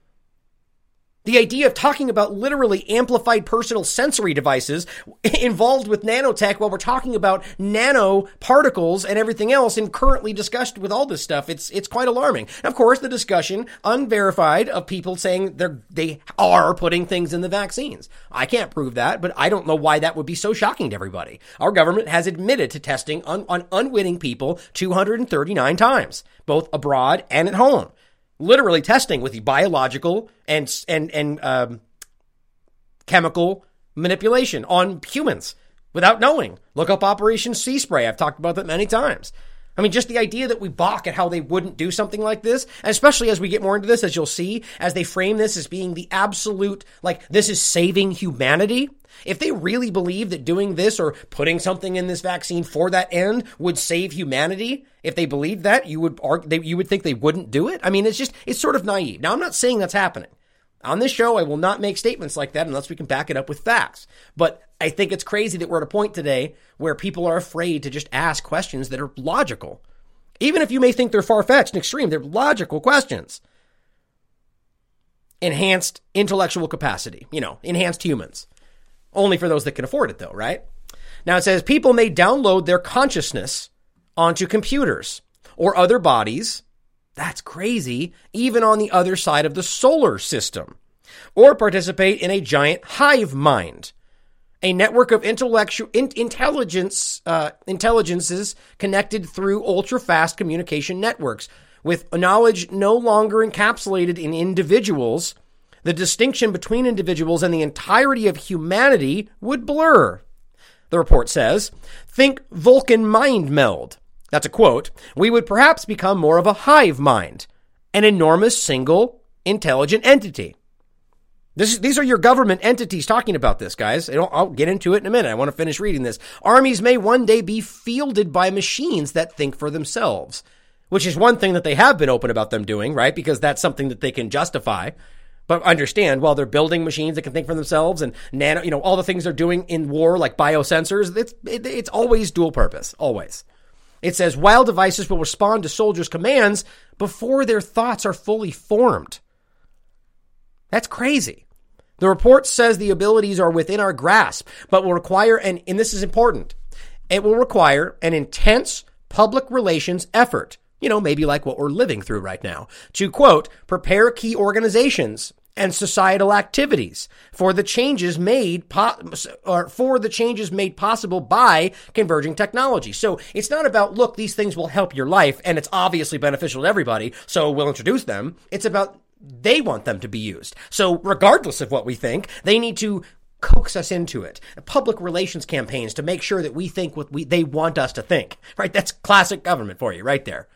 The idea of talking about literally amplified personal sensory devices involved with nanotech while we're talking about nanoparticles and everything else and currently discussed with all this stuff, it's it's quite alarming. And of course, the discussion, unverified, of people saying they're, they are putting things in the vaccines. I can't prove that, but I don't know why that would be so shocking to everybody. Our government has admitted to testing un, on unwitting people two hundred thirty-nine times, both abroad and at home. Literally testing with the biological and and and um, chemical manipulation on humans without knowing. Look up Operation Sea Spray. I've talked about that many times. I mean, just the idea that we balk at how they wouldn't do something like this, and especially as we get more into this, as you'll see, as they frame this as being the absolute, like, this is saving humanity. If they really believe that doing this or putting something in this vaccine for that end would save humanity, if they believe that, you would argue, you would think they wouldn't do it. I mean, it's just, it's sort of naive. Now, I'm not saying that's happening. On this show, I will not make statements like that unless we can back it up with facts. But I think it's crazy that we're at a point today where people are afraid to just ask questions that are logical. Even if you may think they're far-fetched and extreme, they're logical questions. Enhanced intellectual capacity, you know, enhanced humans. Only for those that can afford it, though, right? Now, it says people may download their consciousness onto computers or other bodies. That's crazy, even on the other side of the solar system, or participate in a giant hive mind, a network of intellectual in, intelligence uh, intelligences connected through ultra-fast communication networks. With knowledge no longer encapsulated in individuals, the distinction between individuals and the entirety of humanity would blur. The report says, think Vulcan mind meld. That's a quote. We would perhaps become more of a hive mind, an enormous single intelligent entity. This is, these are your government entities talking about this, guys. I'll, I'll get into it in a minute. I want to finish reading this. Armies may one day be fielded by machines that think for themselves, which is one thing that they have been open about them doing, right? Because that's something that they can justify. But understand, while they're building machines that can think for themselves and nano, you know, all the things they're doing in war, like biosensors, it's it, it's always dual purpose, always. It says, while devices will respond to soldiers' commands before their thoughts are fully formed. That's crazy. The report says the abilities are within our grasp, but will require, an, and this is important, it will require an intense public relations effort, you know, maybe like what we're living through right now, to, quote, prepare key organizations and societal activities for the changes made po- or for the changes made possible by converging technology. So it's not about, look, these things will help your life and it's obviously beneficial to everybody, so we'll introduce them. It's about they want them to be used. So regardless of what we think, they need to coax us into it. Public relations campaigns to make sure that we think what we they want us to think. Right? That's classic government for you right there.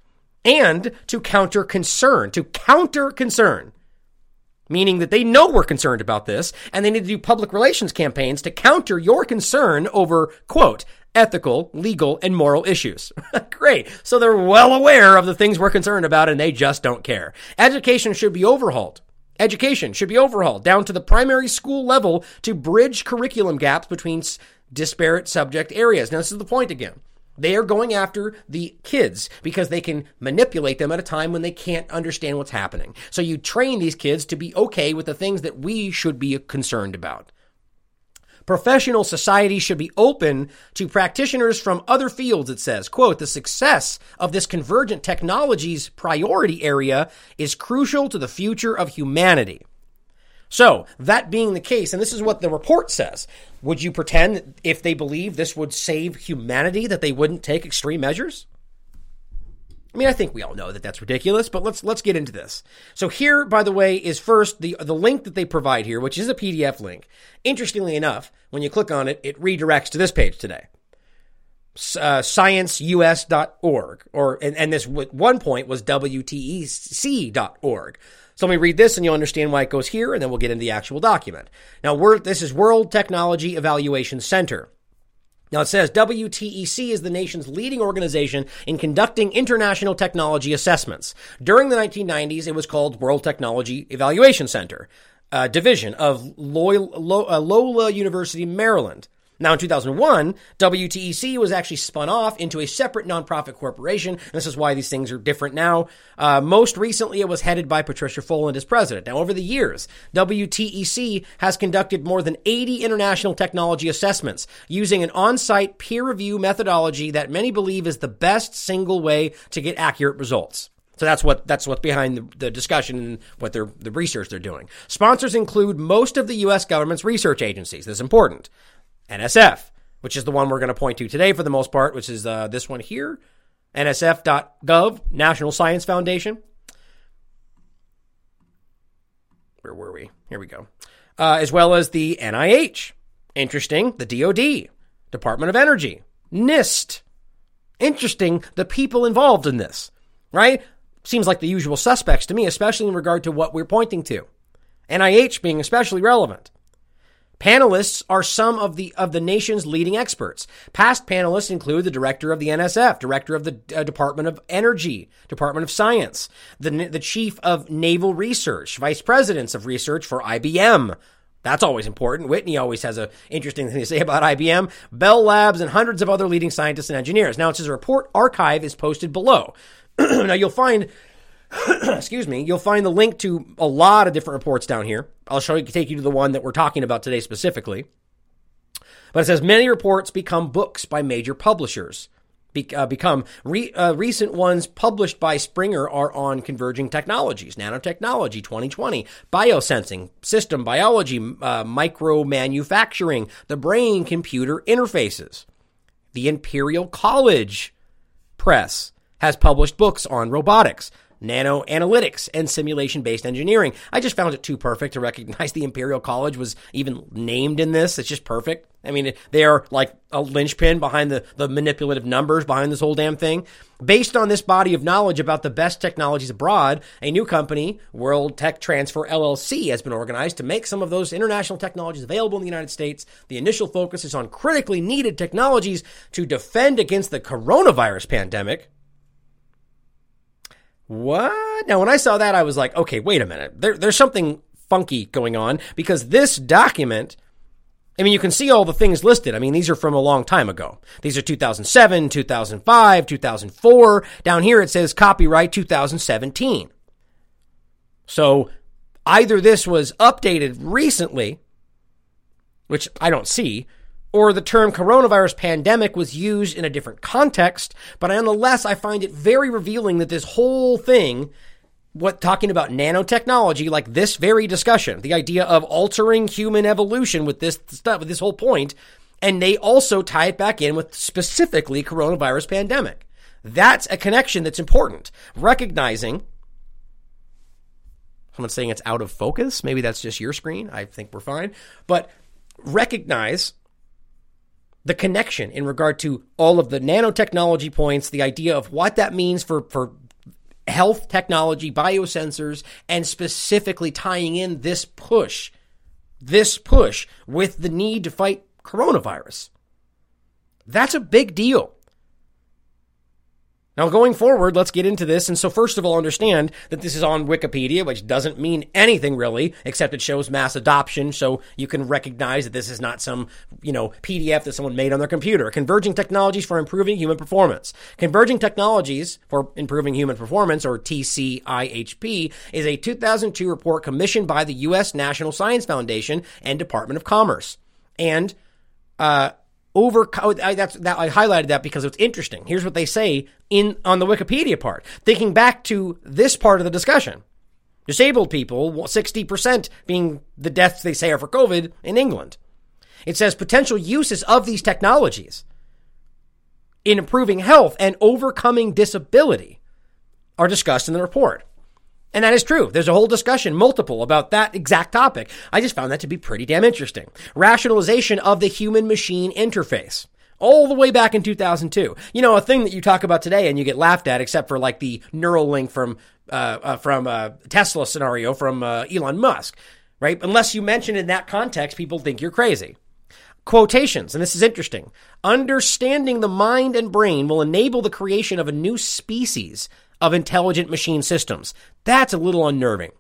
And to counter concern, to counter concern. Meaning that they know we're concerned about this, and they need to do public relations campaigns to counter your concern over, quote, ethical, legal, and moral issues. Great. So they're well aware of the things we're concerned about, and they just don't care. Education should be overhauled. Education should be overhauled down to the primary school level to bridge curriculum gaps between disparate subject areas. Now, this is the point again. They are going after the kids because they can manipulate them at a time when they can't understand what's happening. So you train these kids to be okay with the things that we should be concerned about. Professional society should be open to practitioners from other fields, it says. Quote, the success of this convergent technologies priority area is crucial to the future of humanity. So, that being the case, and this is what the report says, would you pretend that if they believe this would save humanity that they wouldn't take extreme measures? I mean, I think we all know that that's ridiculous, but let's let's get into this. So here, by the way, is first the the link that they provide here, which is a P D F link. Interestingly enough, when you click on it, it redirects to this page today, uh, science U S dot org, or and, and this at one point was W T E C dot org. So let me read this, and you'll understand why it goes here, and then we'll get into the actual document. Now, we're, this is World Technology Evaluation Center. Now, it says W T E C is the nation's leading organization in conducting international technology assessments. During the nineteen nineties, it was called World Technology Evaluation Center, a division of Loyola, Loyola University, Maryland. Now, in two thousand one, W T E C was actually spun off into a separate nonprofit corporation. And this is why these things are different now. Uh, most recently, it was headed by Patricia Foland as president. Now, over the years, W T E C has conducted more than eighty international technology assessments using an on-site peer review methodology that many believe is the best single way to get accurate results. So that's what that's what's behind the, the discussion and what they're the research they're doing. Sponsors include most of the U S government's research agencies. This is important. N S F, which is the one we're going to point to today for the most part, which is uh, this one here, N S F dot gov, National Science Foundation. Where were we? Here we go. Uh, as well as the N I H. Interesting, the D O D, Department of Energy, NIST. Interesting, the people involved in this, right? Seems like the usual suspects to me, especially in regard to what we're pointing to. N I H being especially relevant. Panelists are some of the of the nation's leading experts. Past panelists include the director of the N S F, director of the uh, Department of Energy, Department of Science, the the chief of naval research, vice presidents of research for I B M. That's always important. Whitney always has an interesting thing to say about I B M, Bell Labs, and hundreds of other leading scientists and engineers. Now, it says a report archive is posted below. Now, you'll find... excuse me, you'll find the link to a lot of different reports down here. I'll show you, take you to the one that we're talking about today specifically. But it says many reports become books by major publishers. Be, uh, become re, uh, recent ones published by Springer are on converging technologies, nanotechnology twenty twenty, biosensing, system biology, uh, micro-manufacturing, the brain-computer interfaces. The Imperial College Press has published books on robotics, nanoanalytics, and simulation-based engineering. I just found it too perfect to recognize the Imperial College was even named in this. It's just perfect. I mean, they are like a linchpin behind the, the manipulative numbers behind this whole damn thing. Based on this body of knowledge about the best technologies abroad, a new company, World Tech Transfer L L C, has been organized to make some of those international technologies available in the United States. The initial focus is on critically needed technologies to defend against the coronavirus pandemic. What? Now, when I saw that, I was like, okay, wait a minute. There, there's something funky going on, because this document, I mean, you can see all the things listed. I mean, these are from a long time ago. These are two thousand seven, two thousand five, two thousand four. Down here, it says copyright two thousand seventeen. So either this was updated recently, which I don't see, or the term coronavirus pandemic was used in a different context, but nonetheless, I find it very revealing that this whole thing, what talking about nanotechnology, like this very discussion, the idea of altering human evolution with this stuff, with this whole point, and they also tie it back in with specifically coronavirus pandemic. That's a connection that's important. Recognizing, someone's saying it's out of focus. Maybe that's just your screen. I think we're fine. But recognize the connection in regard to all of the nanotechnology points, the idea of what that means for, for health technology, biosensors, and specifically tying in this push, this push with the need to fight coronavirus. That's a big deal. Now, going forward, let's get into this. And so first of all, understand that this is on Wikipedia, which doesn't mean anything really, except it shows mass adoption. So you can recognize that this is not some, you know, P D F that someone made on their computer. Converging Technologies for Improving Human Performance. Converging Technologies for Improving Human Performance, or T C I H P, is a two thousand two report commissioned by the U S National Science Foundation and Department of Commerce. And, uh, Over, I, that's, that, I highlighted that because it's interesting. Here's what they say in on the Wikipedia part. Thinking back to this part of the discussion. Disabled people, sixty percent being the deaths they say are for COVID in England. It says potential uses of these technologies in improving health and overcoming disability. are discussed in the report. And that is true. There's a whole discussion, multiple, about that exact topic. I just found that to be pretty damn interesting. Rationalization of the human-machine interface. All the way back in two thousand two. You know, a thing that you talk about today and you get laughed at, except for like the Neuralink from uh, uh, from uh, Tesla scenario from uh, Elon Musk, right? Unless you mention it in that context, people think you're crazy. Quotations, and this is interesting. Understanding the mind and brain will enable the creation of a new species of intelligent machine systems. That's a little unnerving.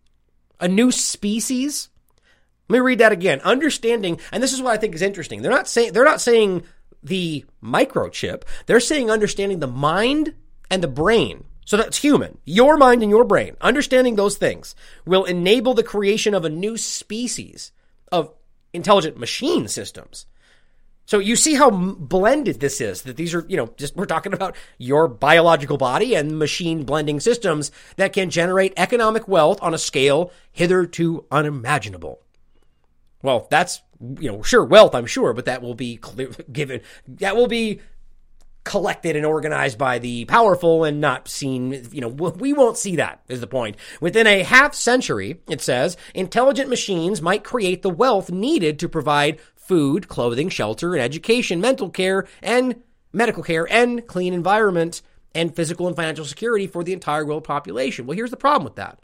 A new species? Let me read that again. Understanding, and this is what I think is interesting. They're not saying they're not saying the microchip. They're saying understanding the mind and the brain. So that's human. Your mind and your brain. Understanding those things will enable the creation of a new species of intelligent machine systems. So you see how blended this is, that these are, you know, just we're talking about your biological body and machine blending systems that can generate economic wealth on a scale hitherto unimaginable. Well, that's, you know, sure, wealth, I'm sure, but that will be clear, given, that will be collected and organized by the powerful and not seen, you know, we won't see that, is the point. Within a half century, it says, intelligent machines might create the wealth needed to provide food, clothing, shelter, and education, mental care, and medical care, and clean environment, and physical and financial security for the entire world population. Well, here's the problem with that.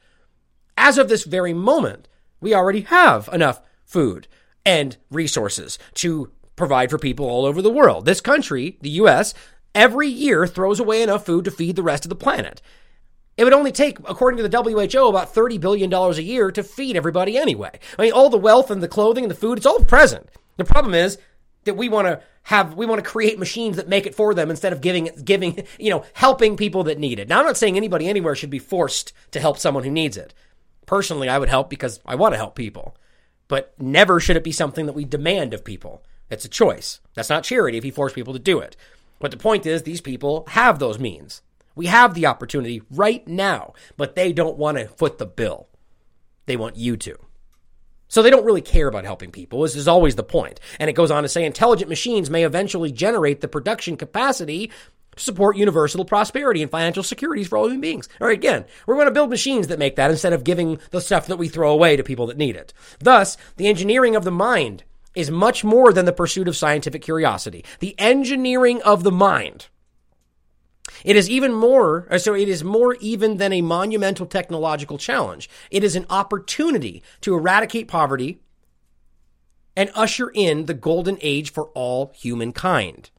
As of this very moment, we already have enough food and resources to provide for people all over the world. This country, the U S, every year throws away enough food to feed the rest of the planet. It would only take, according to the W H O, about thirty billion dollars a year to feed everybody anyway. I mean, all the wealth and the clothing and the food, it's all present. The problem is that we want to have, we want to create machines that make it for them instead of giving, giving, you know, helping people that need it. Now, I'm not saying anybody anywhere should be forced to help someone who needs it. Personally, I would help because I want to help people. But never should it be something that we demand of people. It's a choice. That's not charity if you force people to do it. But the point is, these people have those means. We have the opportunity right now, but they don't want to foot the bill. They want you to. So they don't really care about helping people. This is always the point. And it goes on to say, intelligent machines may eventually generate the production capacity to support universal prosperity and financial securities for all human beings. All right, again, we're going to build machines that make that instead of giving the stuff that we throw away to people that need it. Thus, the engineering of the mind is much more than the pursuit of scientific curiosity. The engineering of the mind. It is even more, so it is more even than a monumental technological challenge. It is an opportunity to eradicate poverty and usher in the golden age for all humankind.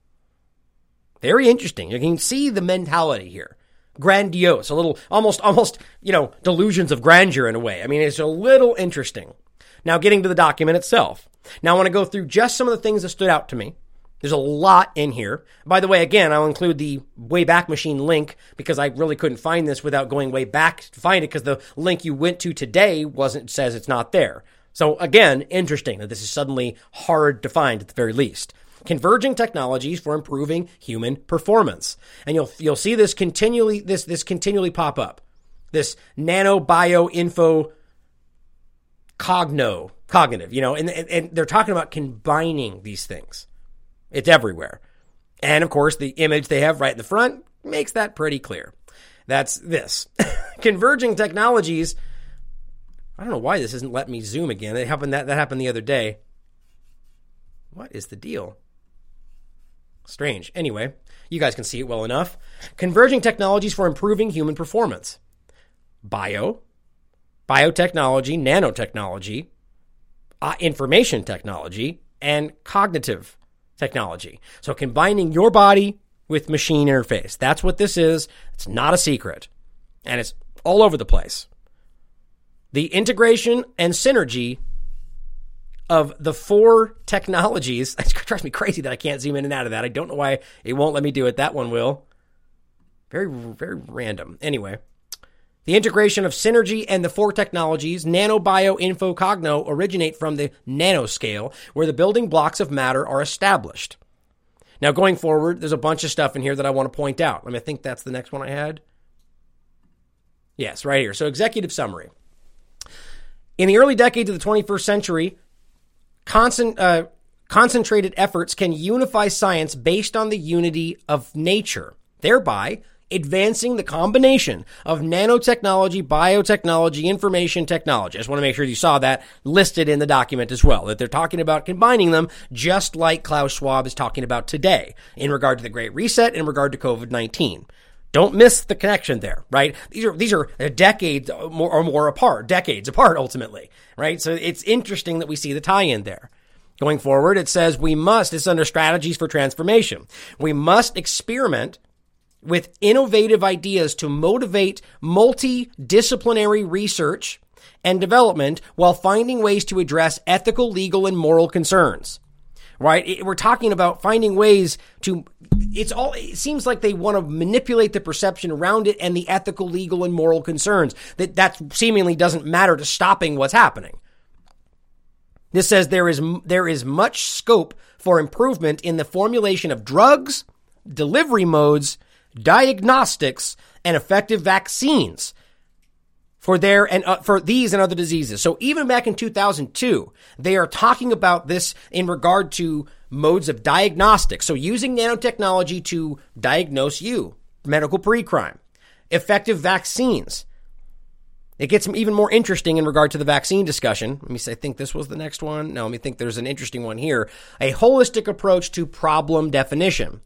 Very interesting. You can see the mentality here. Grandiose, a little, almost, almost, you know, delusions of grandeur in a way. I mean, it's a little interesting. Now, getting to the document itself. Now, I want to go through just some of the things that stood out to me. There's a lot in here. By the way, again, I'll include the Wayback Machine link because I really couldn't find this without going way back to find it because the link you went to today wasn't says it's not there. So again, interesting that this is suddenly hard to find at the very least. Converging technologies for improving human performance. And you'll you'll see this continually this this continually pop up. This nano bio info cogno cognitive, you know, and, and and they're talking about combining these things. It's everywhere. And of course, the image they have right in the front makes that pretty clear. That's this. Converging technologies. I don't know why this isn't letting me zoom again. It happened that, that happened the other day. What is the deal? Strange. Anyway, you guys can see it well enough. Converging technologies for improving human performance. Bio, biotechnology, nanotechnology, uh, information technology, and cognitive technology. So combining your body with machine interface. That's what this is. It's not a secret. And it's all over the place. The integration and synergy of the four technologies. It drives me crazy that I can't zoom in and out of that. I don't know why it won't let me do it. That one will. Very, very random. Anyway. The integration of synergy and the four technologies, nano, bio, info, cogno, originate from the nanoscale, where the building blocks of matter are established. Now, going forward, there's a bunch of stuff in here that I want to point out. I mean, I think that's the next one I had. Yes, right here. So, executive summary. In the early decades of the twenty-first century, concent, uh, concentrated efforts can unify science based on the unity of nature, thereby advancing the combination of nanotechnology, biotechnology, information technology. I just want to make sure you saw that listed in the document as well, that they're talking about combining them just like Klaus Schwab is talking about today in regard to the Great Reset, in regard to COVID nineteen. Don't miss the connection there, right? These are, these are decades more or more apart, decades apart ultimately, right? So it's interesting that we see the tie-in there. Going forward, it says we must, it's under strategies for transformation. We must experiment with innovative ideas to motivate multidisciplinary research and development while finding ways to address ethical, legal, and moral concerns. Right? We're talking about finding ways to, it's all, it seems like they want to manipulate the perception around it and the ethical, legal, and moral concerns. That that seemingly doesn't matter to stopping what's happening. This says there is, there is much scope for improvement in the formulation of drugs, delivery modes, diagnostics, and effective vaccines for their and uh, for these and other diseases. So even back in two thousand two, they are talking about this in regard to modes of diagnostics. So using nanotechnology to diagnose you, medical pre-crime, effective vaccines. It gets even more interesting in regard to the vaccine discussion. Let me say, I think this was the next one. No, let me think there's an interesting one here. A holistic approach to problem definition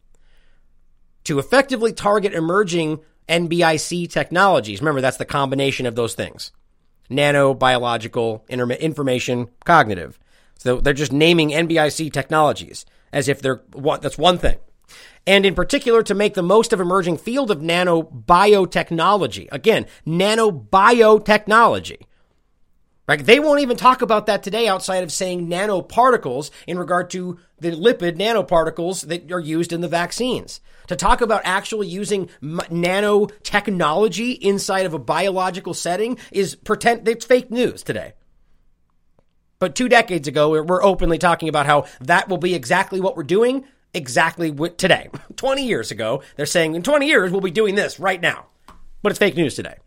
to effectively target emerging N B I C technologies. Remember, that's the combination of those things. Nano, biological, information, cognitive. So they're just naming N B I C technologies as if they're one, that's one thing. And in particular, to make the most of emerging field of nanobiotechnology. Again, nanobiotechnology. Right? They won't even talk about that today outside of saying nanoparticles in regard to the lipid nanoparticles that are used in the vaccines. To talk about actually using nanotechnology inside of a biological setting is pretend, it's fake news today. But two decades ago, we're openly talking about how that will be exactly what we're doing exactly today. twenty years ago, they're saying in twenty years, we'll be doing this right now. But it's fake news today.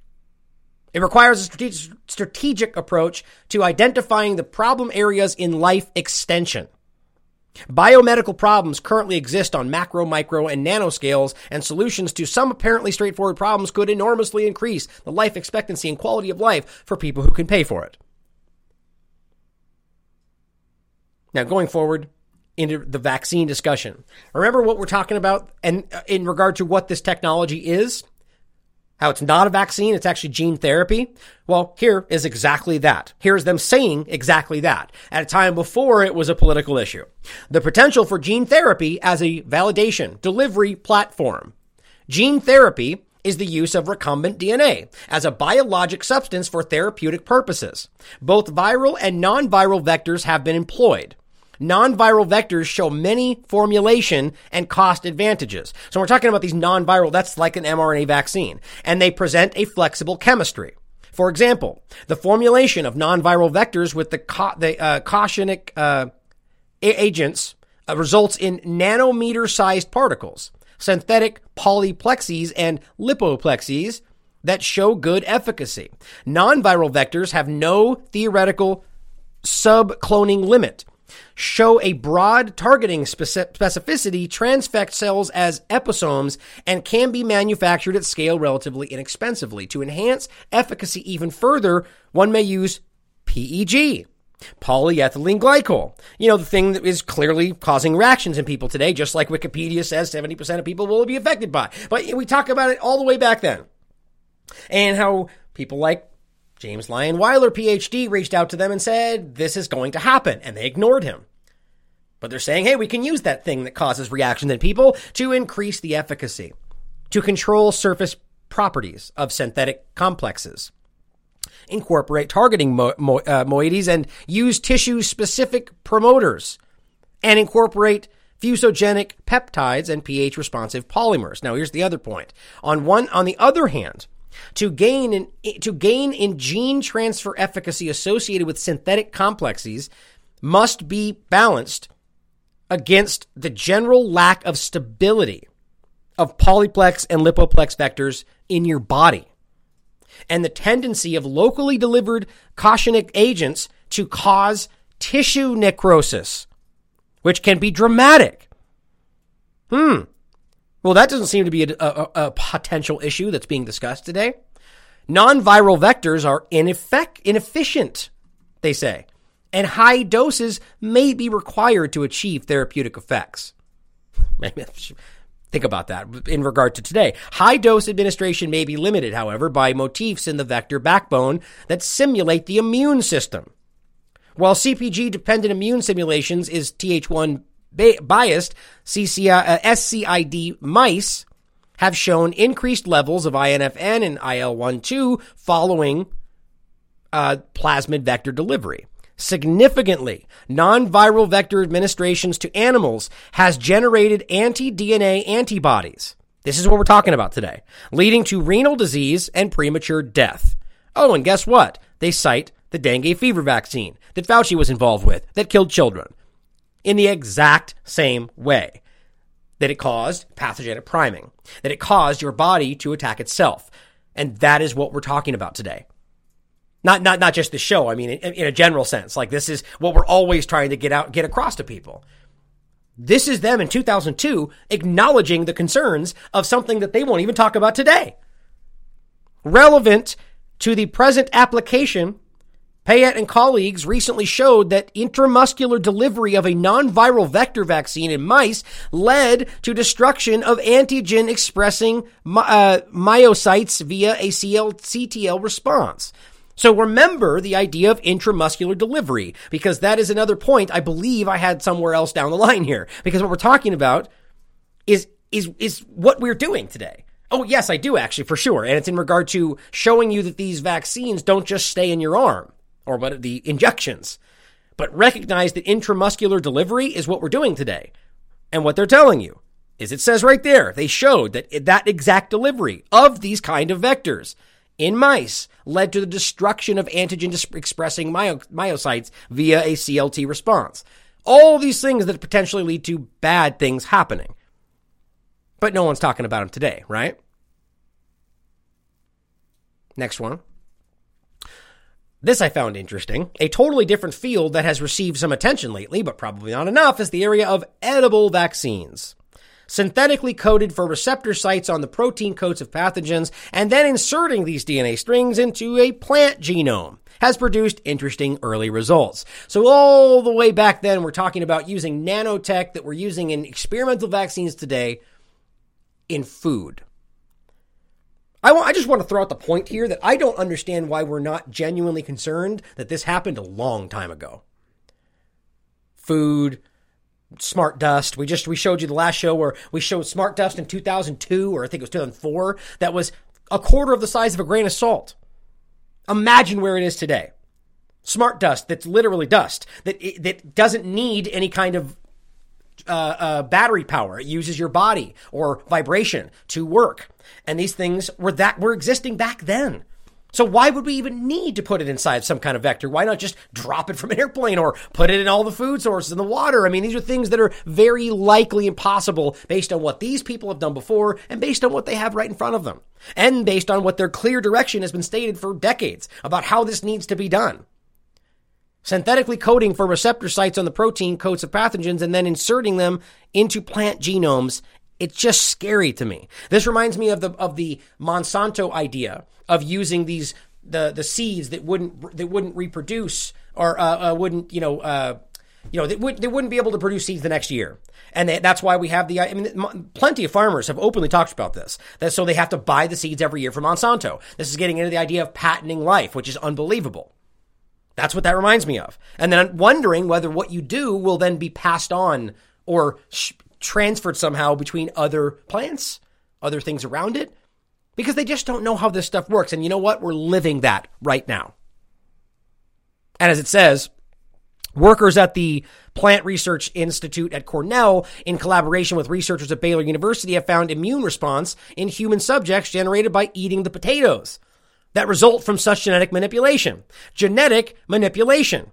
It requires a strategic, strategic approach to identifying the problem areas in life extension. Biomedical problems currently exist on macro, micro, and nanoscales, and solutions to some apparently straightforward problems could enormously increase the life expectancy and quality of life for people who can pay for it. Now, going forward into the vaccine discussion. Remember what we're talking about and in regard to what this technology is? How it's not a vaccine, it's actually gene therapy. Well, here is exactly that. Here's them saying exactly that at a time before it was a political issue. The potential for gene therapy as a validation delivery platform. Gene therapy is the use of recombinant D N A as a biologic substance for therapeutic purposes. Both viral and non-viral vectors have been employed. Non-viral vectors show many formulation and cost advantages. So we're talking about these non-viral, that's like an mRNA vaccine, and they present a flexible chemistry. For example, the formulation of non-viral vectors with the, co- the uh, cautioning uh, agents uh, results in nanometer-sized particles, synthetic polyplexes and lipoplexes that show good efficacy. Non-viral vectors have no theoretical sub-cloning limit, show a broad targeting speci- specificity, transfect cells as episomes, and can be manufactured at scale relatively inexpensively. To enhance efficacy even further, one may use P E G, polyethylene glycol. You know, the thing that is clearly causing reactions in people today, just like Wikipedia says seventy percent of people will be affected by. But we talk about it all the way back then. And how people like James Lyon Weiler, P H D, reached out to them and said, this is going to happen. And they ignored him. But they're saying, hey, we can use that thing that causes reaction in people to increase the efficacy, to control surface properties of synthetic complexes, incorporate targeting mo- mo- uh, moieties and use tissue-specific promoters, and incorporate fusogenic peptides and pH-responsive polymers. Now, here's the other point. On one, on the other hand, To gain in, to gain in gene transfer efficacy associated with synthetic complexes must be balanced against the general lack of stability of polyplex and lipoplex vectors in your body and the tendency of locally delivered cautioning agents to cause tissue necrosis, which can be dramatic. Hmm. Well, that doesn't seem to be a, a, a potential issue that's being discussed today. Non-viral vectors are ineffect, inefficient, they say, and high doses may be required to achieve therapeutic effects. Think about that in regard to today. High-dose administration may be limited, however, by motifs in the vector backbone that simulate the immune system. While C P G-dependent immune simulations is T H one biased, C C I, uh, S C I D mice have shown increased levels of I N F N and I L one two following uh, plasmid vector delivery. Significantly, non-viral vector administrations to animals has generated anti-D N A antibodies. This is what we're talking about today, leading to renal disease and premature death. Oh, and guess what? They cite the dengue fever vaccine that Fauci was involved with that killed children in the exact same way, that it caused pathogenic priming, that it caused your body to attack itself. And that is what we're talking about today. Not, not, not just the show. I mean, in, in a general sense, like this is what we're always trying to get out, get across to people. This is them in two thousand two acknowledging the concerns of something that they won't even talk about today. Relevant to the present application, Payette and colleagues recently showed that intramuscular delivery of a non-viral vector vaccine in mice led to destruction of antigen-expressing uh, myocytes via a C T L response. So remember the idea of intramuscular delivery, because that is another point I believe I had somewhere else down the line here. Because what we're talking about is is is what we're doing today. Oh, yes, I do actually, for sure. And it's in regard to showing you that these vaccines don't just stay in your arm, or what the injections, but recognize that intramuscular delivery is what we're doing today. And what they're telling you is it says right there, they showed that that exact delivery of these kind of vectors in mice led to the destruction of antigen-expressing myo- myocytes via a C L T response. All these things that potentially lead to bad things happening. But no one's talking about them today, right? Next one. This I found interesting. A totally different field that has received some attention lately, but probably not enough, is the area of edible vaccines. Synthetically coded for receptor sites on the protein coats of pathogens and then inserting these D N A strings into a plant genome has produced interesting early results. So all the way back then, we're talking about using nanotech that we're using in experimental vaccines today in food. I, want, I just want to throw out the point here that I don't understand why we're not genuinely concerned that this happened a long time ago. Food, smart dust. We just, we showed you the last show where we showed smart dust in two thousand two, or I think it was two thousand four, that was a quarter of the size of a grain of salt. Imagine where it is today. Smart dust that's literally dust, that that doesn't need any kind of uh, uh, battery power. It uses your body or vibration to work. And these things were that were existing back then. So why would we even need to put it inside some kind of vector? Why not just drop it from an airplane or put it in all the food sources in the water? I mean, these are things that are very likely impossible based on what these people have done before and based on what they have right in front of them. And based on what their clear direction has been stated for decades about how this needs to be done. Synthetically coding for receptor sites on the protein coats of pathogens and then inserting them into plant genomes. It's just scary to me. This reminds me of the of the Monsanto idea of using these the the seeds that wouldn't that wouldn't reproduce or uh, uh, wouldn't you know uh, you know they would they wouldn't be able to produce seeds the next year, and they, that's why we have the I mean plenty of farmers have openly talked about this. That so they have to buy the seeds every year from Monsanto. This is getting into the idea of patenting life, which is unbelievable. That's what that reminds me of. And then I'm wondering whether what you do will then be passed on or sh- transferred somehow between other plants, other things around it, because they just don't know how this stuff works. And you know what? We're living that right now. And as it says, workers at the Plant Research Institute at Cornell, in collaboration with researchers at Baylor University, have found immune response in human subjects generated by eating the potatoes that result from such genetic manipulation. Genetic manipulation.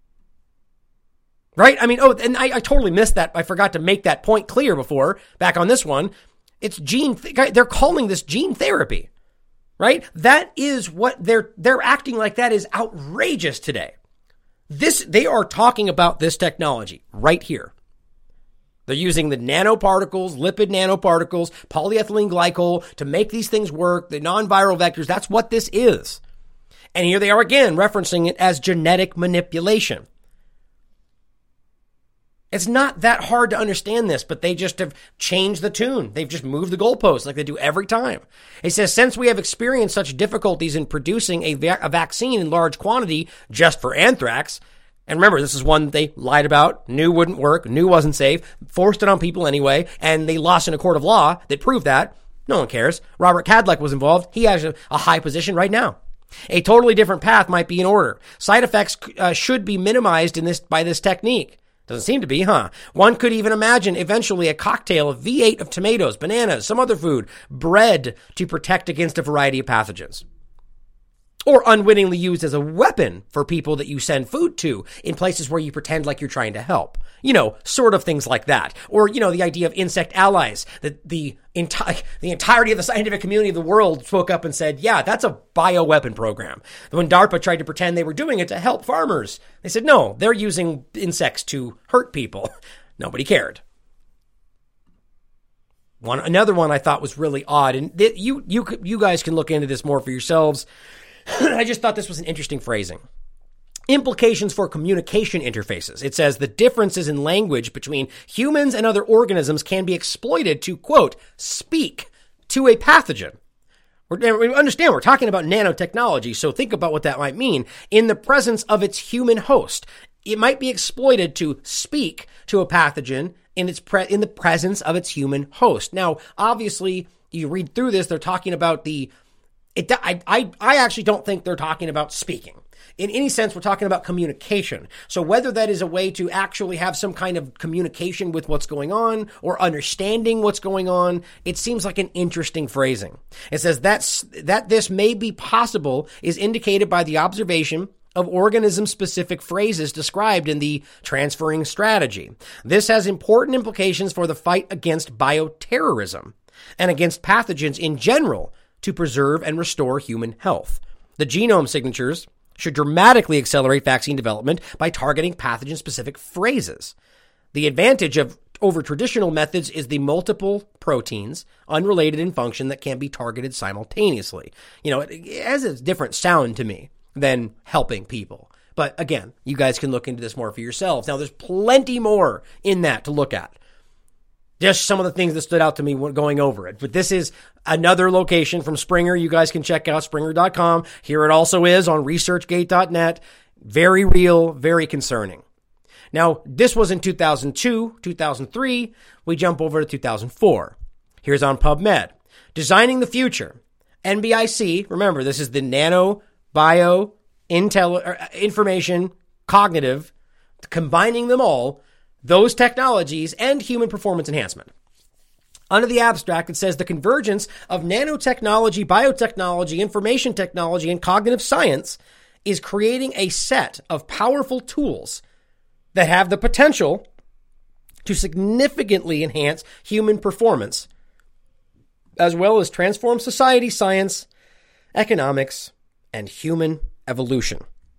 Right? I mean, oh, and I, I totally missed that. I forgot to make that point clear before, back on this one. It's gene, th- they're calling this gene therapy, right? That is what they're, they're acting like that is outrageous today. This, they are talking about this technology right here. They're using the nanoparticles, lipid nanoparticles, polyethylene glycol to make these things work, the non-viral vectors. That's what this is. And here they are again, referencing it as genetic manipulation. It's not that hard to understand this, but they just have changed the tune. They've just moved the goalposts like they do every time. It says, since we have experienced such difficulties in producing a, va- a vaccine in large quantity just for anthrax, and remember, this is one they lied about, knew wouldn't work, knew wasn't safe, forced it on people anyway, and they lost in a court of law that proved that. No one cares. Robert Kadlec was involved. He has a, a high position right now. A totally different path might be in order. Side effects uh, should be minimized in this by this technique. Doesn't seem to be, huh? One could even imagine eventually a cocktail of V eight of tomatoes, bananas, some other food, bread to protect against a variety of pathogens. Or unwittingly used as a weapon for people that you send food to in places where you pretend like you're trying to help. You know, sort of things like that. Or, you know, the idea of insect allies, that the entire, the entirety of the scientific community of the world spoke up and said, yeah, that's a bioweapon program. When DARPA tried to pretend they were doing it to help farmers, they said, no, they're using insects to hurt people. Nobody cared. One, another one I thought was really odd, and th- you, you, you guys can look into this more for yourselves. I just thought this was an interesting phrasing. Implications for communication interfaces. It says the differences in language between humans and other organisms can be exploited to, quote, speak to a pathogen. We're, we understand we're talking about nanotechnology, so think about what that might mean. In the presence of its human host, it might be exploited to speak to a pathogen in its pre- in the presence of its human host. Now, obviously, you read through this, they're talking about the It, I, I, I actually don't think they're talking about speaking. In any sense, we're talking about communication. So whether that is a way to actually have some kind of communication with what's going on or understanding what's going on, it seems like an interesting phrasing. It says that's, that this may be possible is indicated by the observation of organism-specific phrases described in the transferring strategy. This has important implications for the fight against bioterrorism and against pathogens in general, to preserve and restore human health. The genome signatures should dramatically accelerate vaccine development by targeting pathogen-specific phrases. The advantage of over traditional methods is the multiple proteins, unrelated in function, that can be targeted simultaneously. You know, it, it has a different sound to me than helping people. But again, you guys can look into this more for yourselves. Now, there's plenty more in that to look at. Just some of the things that stood out to me going over it. But this is another location from Springer. You guys can check out springer dot com. Here it also is on research gate dot net. Very real, very concerning. Now, this was in two thousand two, two thousand three. We jump over to two thousand four. Here's on PubMed. Designing the Future. N B I C, remember, this is the Nano Bio Intel, Information Cognitive, combining them all, those technologies and human performance enhancement. Under the abstract, it says the convergence of nanotechnology, biotechnology, information technology, and cognitive science is creating a set of powerful tools that have the potential to significantly enhance human performance, as well as transform society, science, economics, and human evolution.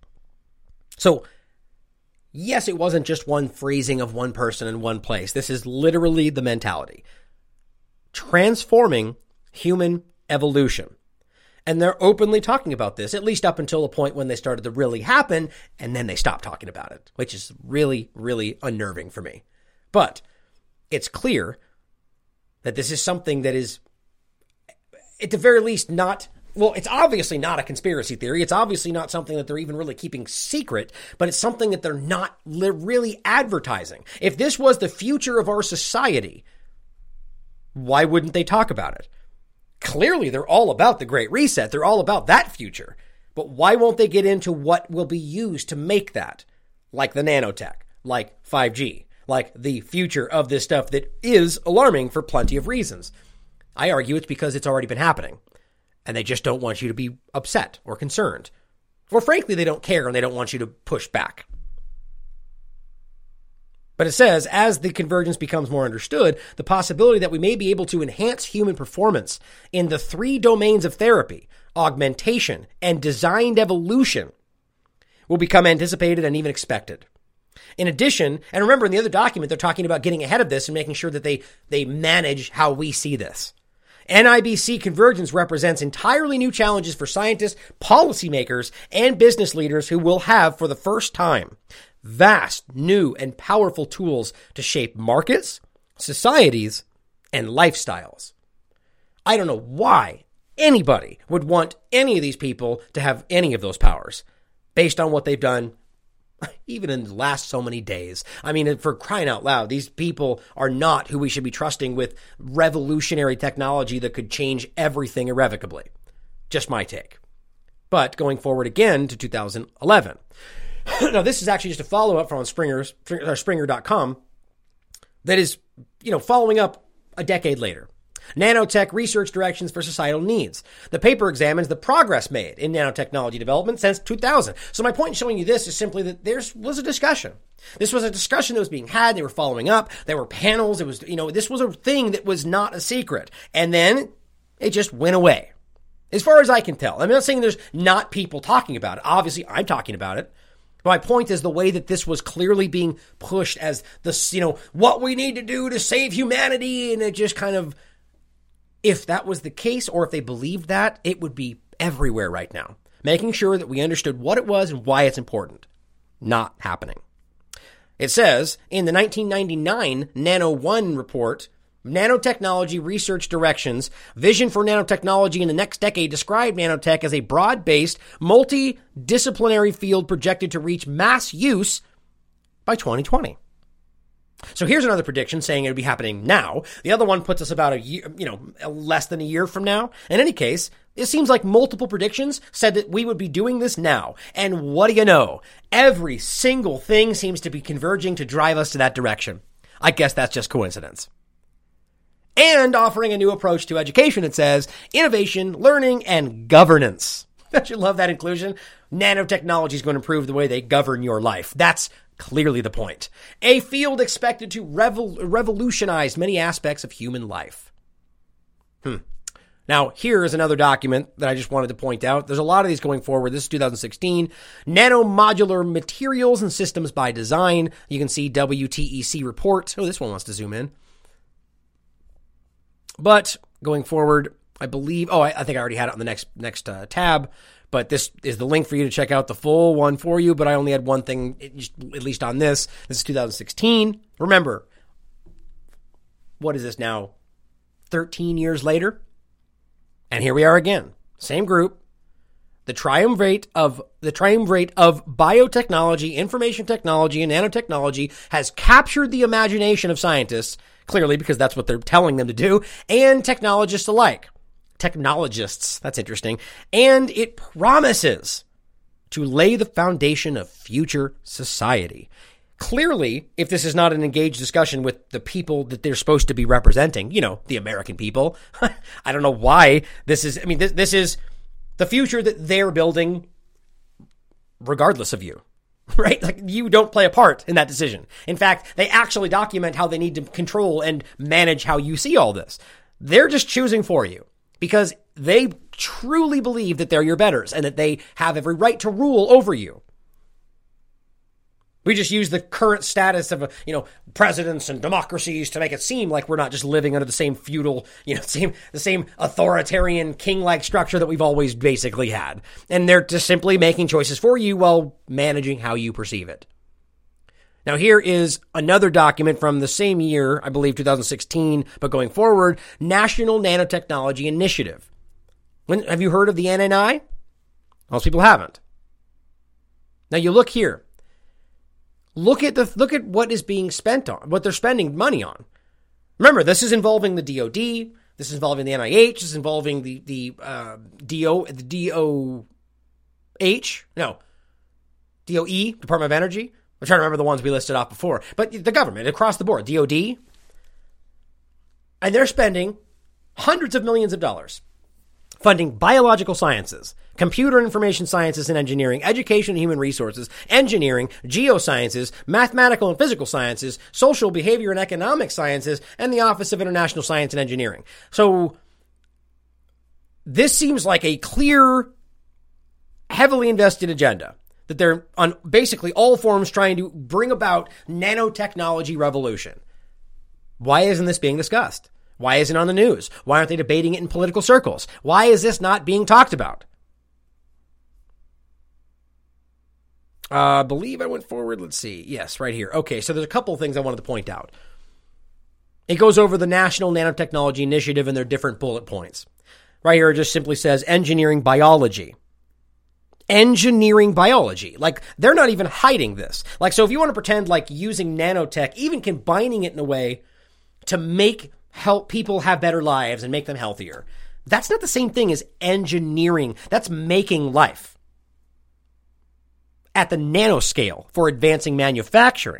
So, yes, it wasn't just one phrasing of one person in one place. This is literally the mentality. Transforming human evolution. And they're openly talking about this, at least up until a point when they started to really happen, and then they stopped talking about it, which is really, really unnerving for me. But it's clear that this is something that is, at the very least, not... Well, it's obviously not a conspiracy theory. It's obviously not something that they're even really keeping secret, but it's something that they're not li- really advertising. If this was the future of our society, why wouldn't they talk about it? Clearly, they're all about the Great Reset. They're all about that future. But why won't they get into what will be used to make that? Like the nanotech, like five G, like the future of this stuff that is alarming for plenty of reasons. I argue it's because it's already been happening. And they just don't want you to be upset or concerned. Or frankly, they don't care and they don't want you to push back. But it says, as the convergence becomes more understood, the possibility that we may be able to enhance human performance in the three domains of therapy, augmentation, and designed evolution will become anticipated and even expected. In addition, and remember in the other document, they're talking about getting ahead of this and making sure that they, they manage how we see this. N I B C convergence represents entirely new challenges for scientists, policymakers, and business leaders who will have, for the first time, vast, new, and powerful tools to shape markets, societies, and lifestyles. I don't know why anybody would want any of these people to have any of those powers based on what they've done even in the last so many days. I mean, for crying out loud, these people are not who we should be trusting with revolutionary technology that could change everything irrevocably. Just my take. But going forward again to two thousand eleven. Now, this is actually just a follow-up from Springer's, Springer dot com that is, you know, following up a decade later. Nanotech Research Directions for Societal Needs. The paper examines the progress made in nanotechnology development since two thousand. So my point in showing you this is simply that there was a discussion. This was a discussion that was being had. They were following up. There were panels. It was, you know, this was a thing that was not a secret. And then it just went away. As far as I can tell. I'm not saying there's not people talking about it. Obviously, I'm talking about it. My point is the way that this was clearly being pushed as the, you know, what we need to do to save humanity. And it just kind of, if that was the case, or if they believed that, it would be everywhere right now. Making sure that we understood what it was and why it's important. Not happening. It says, in the nineteen ninety-nine Nano one report, Nanotechnology Research Directions, Vision for Nanotechnology in the Next Decade described nanotech as a broad-based, multidisciplinary field projected to reach mass use by twenty twenty. So here's another prediction saying it would be happening now. The other one puts us about a year, you know, less than a year from now. In any case, it seems like multiple predictions said that we would be doing this now. And what do you know? Every single thing seems to be converging to drive us to that direction. I guess that's just coincidence. And offering a new approach to education, it says, innovation, learning, and governance. Don't you love that inclusion? Nanotechnology is going to improve the way they govern your life. That's clearly the point. A field expected to revol- revolutionize many aspects of human life. Hmm. Now, here is another document that I just wanted to point out. There's a lot of these going forward. This is two thousand sixteen. Nanomodular Materials and Systems by Design. You can see W T E C report. Oh, this one wants to zoom in. But going forward, I believe, oh, I, I think I already had it on the next next uh, tab. But this is the link for you to check out the full one for you. But I only had one thing, at least on this. This is two thousand sixteen. Remember, what is this now? thirteen years later? And here we are again. Same group. The triumvirate of the triumvirate of biotechnology, information technology, and nanotechnology has captured the imagination of scientists, clearly because that's what they're telling them to do, and technologists alike. Technologists, that's interesting. And it promises to lay the foundation of future society. Clearly, if this is not an engaged discussion with the people that they're supposed to be representing, you know, the American people, I don't know why this is, I mean, this, this is the future that they're building regardless of you, right? Like, you don't play a part in that decision. In fact, they actually document how they need to control and manage how you see all this. They're just choosing for you because they truly believe that they're your betters and that they have every right to rule over you. We just use the current status of, you know, presidents and democracies to make it seem like we're not just living under the same feudal, you know, same the same authoritarian king-like structure that we've always basically had. And they're just simply making choices for you while managing how you perceive it. Now, here is another document from the same year, I believe two thousand sixteen, but going forward, National Nanotechnology Initiative. When, have you heard of the N N I? Most people haven't. Now, you look here. Look at the look at what is being spent on, what they're spending money on. Remember, this is involving the D O D, this is involving the N I H, this is involving the the uh, D O the D O H, no, D O E, Department of Energy. I'm trying to remember the ones we listed off before, but the government across the board, D O D, and they're spending hundreds of millions of dollars funding biological sciences, computer and information sciences and engineering, education and human resources, engineering, geosciences, mathematical and physical sciences, social, behavior, and economic sciences, and the Office of International Science and Engineering. So this seems like a clear, heavily invested agenda. that they're on basically all forums trying to bring about nanotechnology revolution. Why isn't this being discussed? Why isn't it on the news? Why aren't they debating it in political circles? Why is this not being talked about? I uh, believe I went forward. Let's see. Yes, right here. Okay, so there's a couple of things I wanted to point out. It goes over the National Nanotechnology Initiative and their different bullet points. Right here, it just simply says engineering biology. Engineering biology. Like, they're not even hiding this. Like, so if you want to pretend like using nanotech, even combining it in a way to make help people have better lives and make them healthier, that's not the same thing as engineering. That's making life at the nanoscale for advancing manufacturing.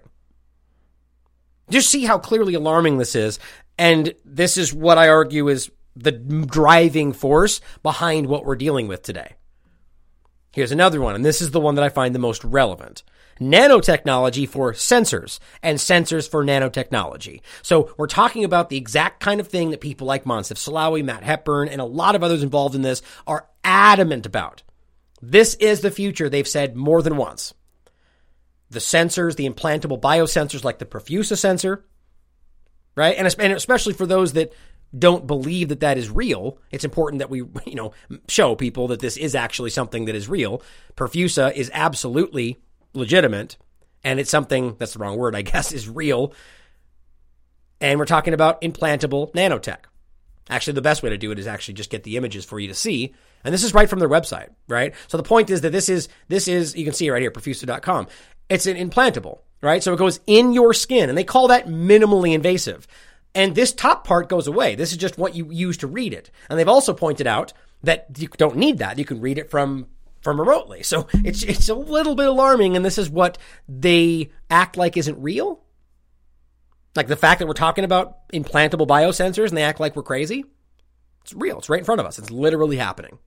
Just see how clearly alarming this is. And this is what I argue is the driving force behind what we're dealing with today. Here's another one, and this is the one that I find the most relevant. Nanotechnology for sensors and sensors for nanotechnology. So we're talking about the exact kind of thing that people like Moncef Slaoui, Matt Hepburn, and a lot of others involved in this are adamant about. This is the future, they've said more than once. The sensors, the implantable biosensors like the Perfusa sensor, right? And especially for those that don't believe that that is real, it's important that we, you know, show people that this is actually something that is real. Perfusa is absolutely legitimate, and it's something, that's the wrong word, I guess, is real. And we're talking about implantable nanotech. Actually, the best way to do it is actually just get the images for you to see. And this is right from their website, right? So the point is that this is, this is, you can see it right here, perfusa dot com. It's an implantable, right? So it goes in your skin, and they call that minimally invasive. And this top part goes away. This is just what you use to read it. And they've also pointed out that you don't need that. You can read it from, from remotely. So it's, it's a little bit alarming. And this is what they act like isn't real. Like the fact that we're talking about implantable biosensors and they act like we're crazy. It's real. It's right in front of us. It's literally happening.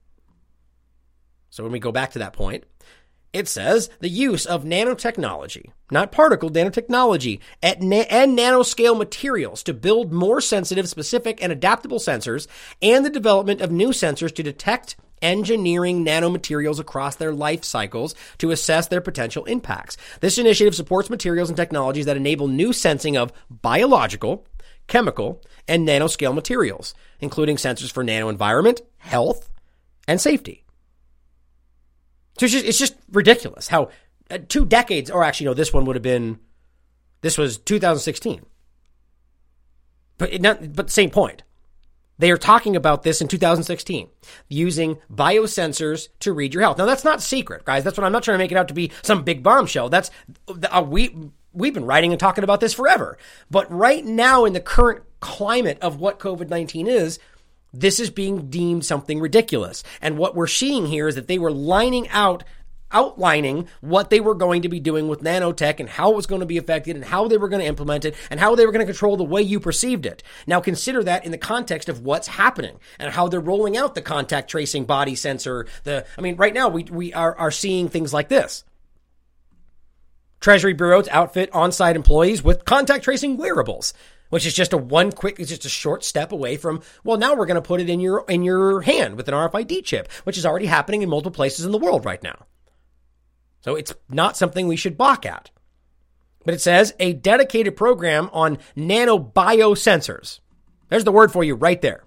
So when we go back to that point, it says the use of nanotechnology, not particle nanotechnology, at na- and nanoscale materials to build more sensitive, specific, and adaptable sensors, and the development of new sensors to detect engineering nanomaterials across their life cycles to assess their potential impacts. This initiative supports materials and technologies that enable new sensing of biological, chemical, and nanoscale materials, including sensors for nanoenvironment, health, and safety. So it's just, it's just ridiculous how uh, two decades, or actually, no, this one would have been, this was two thousand sixteen. But it not, but the same point. They are talking about this in two thousand sixteen, using biosensors to read your health. Now, that's not secret, guys. That's what I'm not trying to make it out to be some big bombshell. That's, uh, we, we've been writing and talking about this forever. But right now, in the current climate of what COVID nineteen is, this is being deemed something ridiculous. And what we're seeing here is that they were lining out, outlining what they were going to be doing with nanotech and how it was going to be affected and how they were going to implement it and how they were going to control the way you perceived it. Now consider that in the context of what's happening and how they're rolling out the contact tracing body sensor. The, I mean, right now we, we are, are seeing things like this. Treasury Bureau to outfit on-site employees with contact tracing wearables, which is just a one quick, it's just a short step away from, well, now we're going to put it in your, in your hand with an R F I D chip, which is already happening in multiple places in the world right now. So it's not something we should balk at. But it says a dedicated program on nanobiosensors. There's the word for you right there.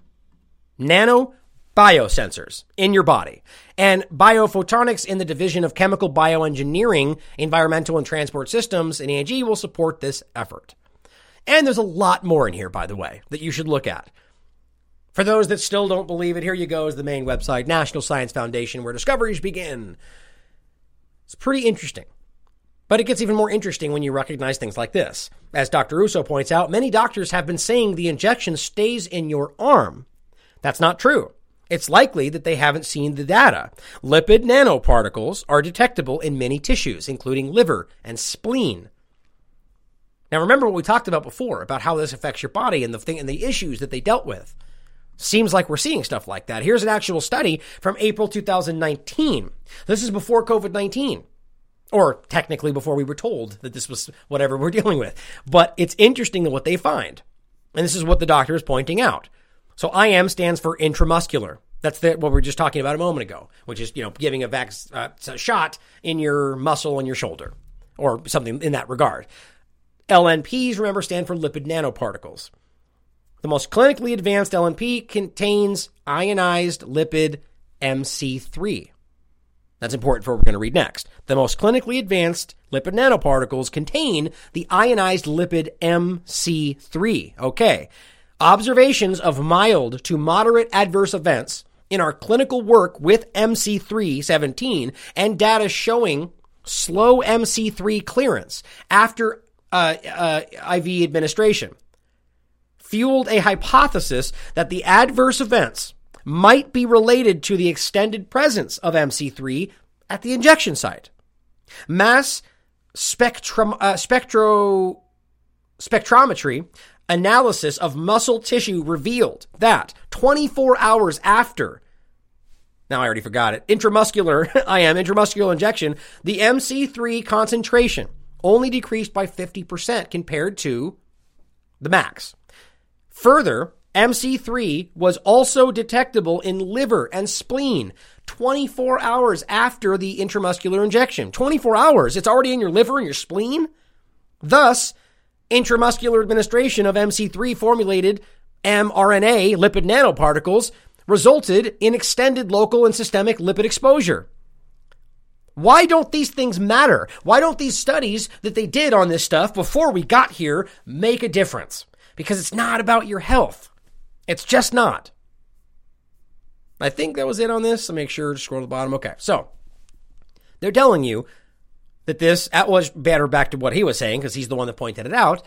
Nanobiosensors in your body. And biophotonics in the Division of Chemical Bioengineering, Environmental and Transport Systems, and N I A G will support this effort. And there's a lot more in here, by the way, that you should look at. For those that still don't believe it, here you go is the main website, National Science Foundation, where discoveries begin. It's pretty interesting. But it gets even more interesting when you recognize things like this. As Doctor Russo points out, many doctors have been saying the injection stays in your arm. That's not true. It's likely that they haven't seen the data. Lipid nanoparticles are detectable in many tissues, including liver and spleen. Now, remember what we talked about before, about how this affects your body and the thing and the issues that they dealt with. Seems like we're seeing stuff like that. Here's an actual study from April two thousand nineteen. This is before COVID nineteen, or technically before we were told that this was whatever we're dealing with. But it's interesting what they find. And this is what the doctor is pointing out. So I M stands for intramuscular. That's the, what we were just talking about a moment ago, which is, you know, giving a, vac- uh, a shot in your muscle and your shoulder or something in that regard. L N Ps, remember, stand for lipid nanoparticles. The most clinically advanced L N P contains ionized lipid M C three. That's important for what we're going to read next. The most clinically advanced lipid nanoparticles contain the ionized lipid M C three. Okay. Observations of mild to moderate adverse events in our clinical work with M C three seventeen and data showing slow M C three clearance after uh, uh, I V administration fueled a hypothesis that the adverse events might be related to the extended presence of M C three at the injection site. Mass spectrum, uh, spectro, spectrometry analysis of muscle tissue revealed that twenty-four hours after, now I already forgot it, intramuscular, I am, intramuscular injection, the M C three concentration only decreased by fifty percent compared to the max. Further, M C three was also detectable in liver and spleen twenty-four hours after the intramuscular injection. twenty-four hours, it's already in your liver and your spleen? Thus, intramuscular administration of M C three formulated mRNA lipid nanoparticles resulted in extended local and systemic lipid exposure. Why don't these things matter? Why don't these studies that they did on this stuff before we got here make a difference? Because it's not about your health. It's just not. I think that was it on this. So make sure to scroll to the bottom. Okay, so they're telling you that this, that was better back to what he was saying because he's the one that pointed it out.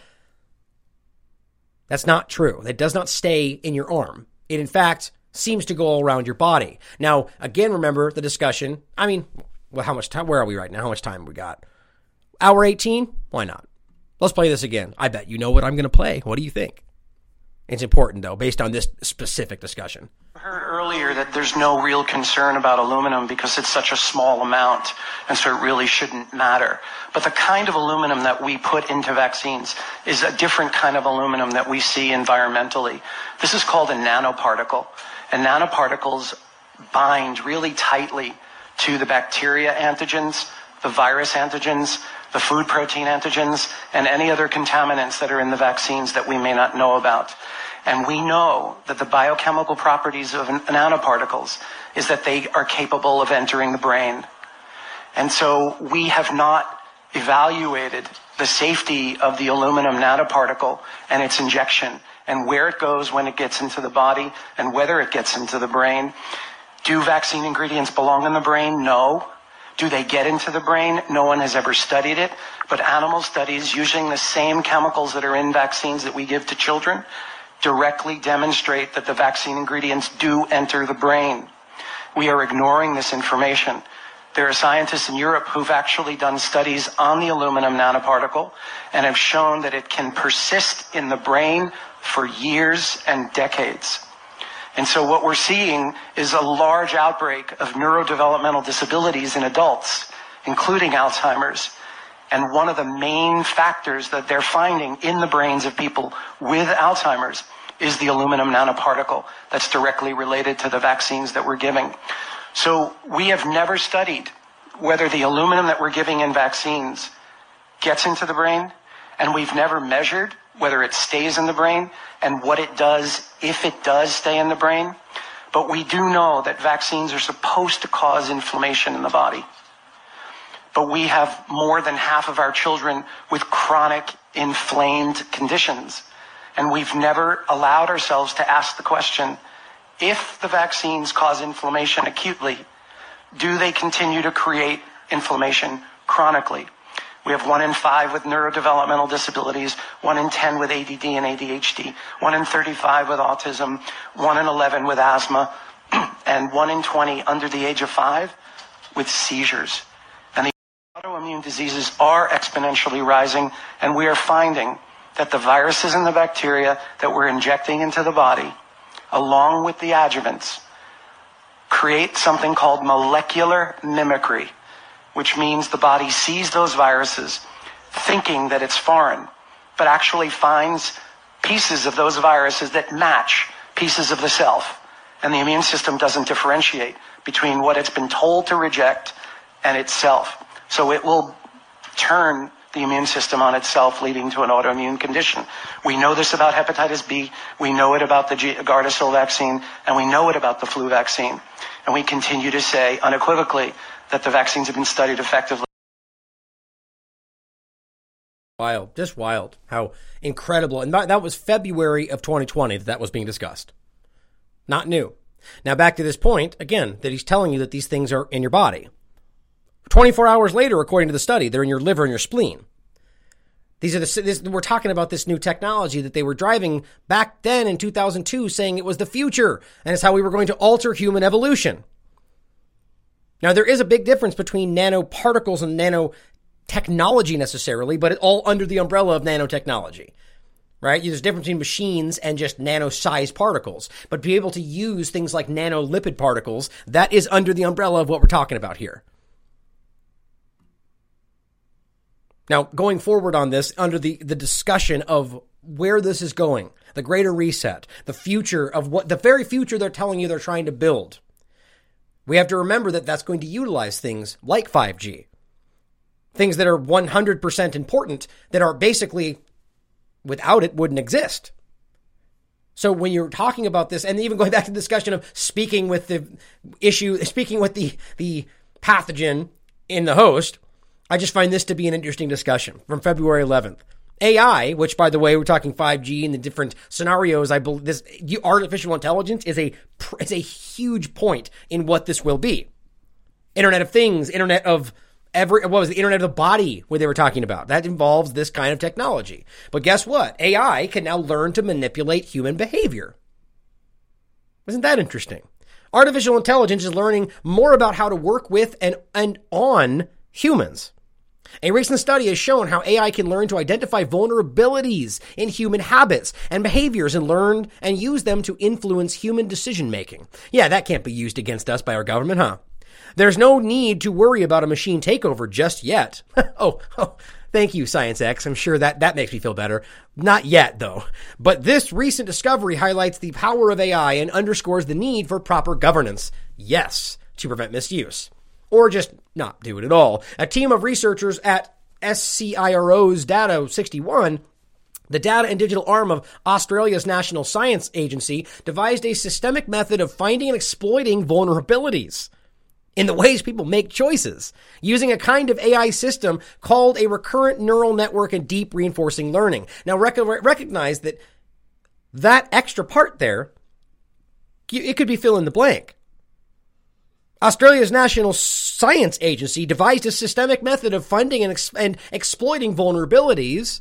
That's not true. It does not stay in your arm. It, in fact, seems to go all around your body. Now, again, remember the discussion. I mean, well, how much time? Where are we right now? How much time we got? Hour eighteen? Why not? Let's play this again. I bet you know what I'm going to play. What do you think? It's important, though, based on this specific discussion. I heard earlier that there's no real concern about aluminum because it's such a small amount, and so it really shouldn't matter. But the kind of aluminum that we put into vaccines is a different kind of aluminum that we see environmentally. This is called a nanoparticle, and nanoparticles bind really tightly to the bacteria antigens, the virus antigens, the food protein antigens, and any other contaminants that are in the vaccines that we may not know about. And we know that the biochemical properties of nanoparticles is that they are capable of entering the brain. And so we have not evaluated the safety of the aluminum nanoparticle and its injection and where it goes when it gets into the body and whether it gets into the brain. Do vaccine ingredients belong in the brain? No. Do they get into the brain? No one has ever studied it. But animal studies using the same chemicals that are in vaccines that we give to children directly demonstrate that the vaccine ingredients do enter the brain. We are ignoring this information. There are scientists in Europe who've actually done studies on the aluminum nanoparticle and have shown that it can persist in the brain for years and decades. And so what we're seeing is a large outbreak of neurodevelopmental disabilities in adults, including Alzheimer's. And one of the main factors that they're finding in the brains of people with Alzheimer's is the aluminum nanoparticle that's directly related to the vaccines that we're giving. So we have never studied whether the aluminum that we're giving in vaccines gets into the brain, and we've never measured whether it stays in the brain and what it does if it does stay in the brain. But we do know that vaccines are supposed to cause inflammation in the body. But we have more than half of our children with chronic inflamed conditions. And we've never allowed ourselves to ask the question, if the vaccines cause inflammation acutely, do they continue to create inflammation chronically? We have one in five with neurodevelopmental disabilities, one in ten with A D D and A D H D, one in thirty-five with autism, one in eleven with asthma, and one in twenty under the age of five with seizures. And the autoimmune diseases are exponentially rising, and we are finding that the viruses and the bacteria that we're injecting into the body, along with the adjuvants, create something called molecular mimicry, which means the body sees those viruses thinking that it's foreign, but actually finds pieces of those viruses that match pieces of the self And the immune system doesn't differentiate between what it's been told to reject and itself. So it will turn the immune system on itself, leading to an autoimmune condition. We know this about hepatitis B, we know it about the G- Gardasil vaccine, and we know it about the flu vaccine. And we continue to say unequivocally that the vaccines have been studied effectively. Wild, just wild. How incredible. And that was February of twenty twenty that that was being discussed. Not new. Now back to this point, again, that he's telling you that these things are in your body. twenty-four hours later, according to the study, they're in your liver and your spleen. These are the, this, we're talking about this new technology that they were driving back then in two thousand two, saying it was the future and it's how we were going to alter human evolution. Now, there is a big difference between nanoparticles and nanotechnology necessarily, but it's all under the umbrella of nanotechnology, right? There's a difference between machines and just nano-sized particles. But to be able to use things like nanolipid particles, that is under the umbrella of what we're talking about here. Now, going forward on this, under the, the discussion of where this is going, the greater reset, the future of what, the very future they're telling you they're trying to build, we have to remember that that's going to utilize things like five G. Things that are one hundred percent important, that are basically, without it, wouldn't exist. So when you're talking about this, and even going back to the discussion of speaking with the issue, speaking with the, the pathogen in the host, I just find this to be an interesting discussion from February eleventh. A I, which, by the way, we're talking five G and the different scenarios. I believe this artificial intelligence is a it's a huge point in what this will be. Internet of Things, Internet of every what was the Internet of the Body? Where they were talking about that involves this kind of technology. But guess what? A I can now learn to manipulate human behavior. Isn't that interesting? Artificial intelligence is learning more about how to work with and and on humans. A recent study has shown how A I can learn to identify vulnerabilities in human habits and behaviors and learn and use them to influence human decision making. Yeah, that can't be used against us by our government, huh? There's no need to worry about a machine takeover just yet. oh, oh, thank you, Science X. I'm sure that, that makes me feel better. Not yet, though. But this recent discovery highlights the power of A I and underscores the need for proper governance. Yes, to prevent misuse. Or just not do it at all. A team of researchers at S C I R O's Data sixty-one, the data and digital arm of Australia's National Science Agency, devised a systemic method of finding and exploiting vulnerabilities in the ways people make choices, using a kind of A I system called a recurrent neural network and deep reinforcing learning. Now, rec- recognize that that extra part there, it could be fill in the blank. Australia's National Science Agency devised a systemic method of finding and, ex- and exploiting vulnerabilities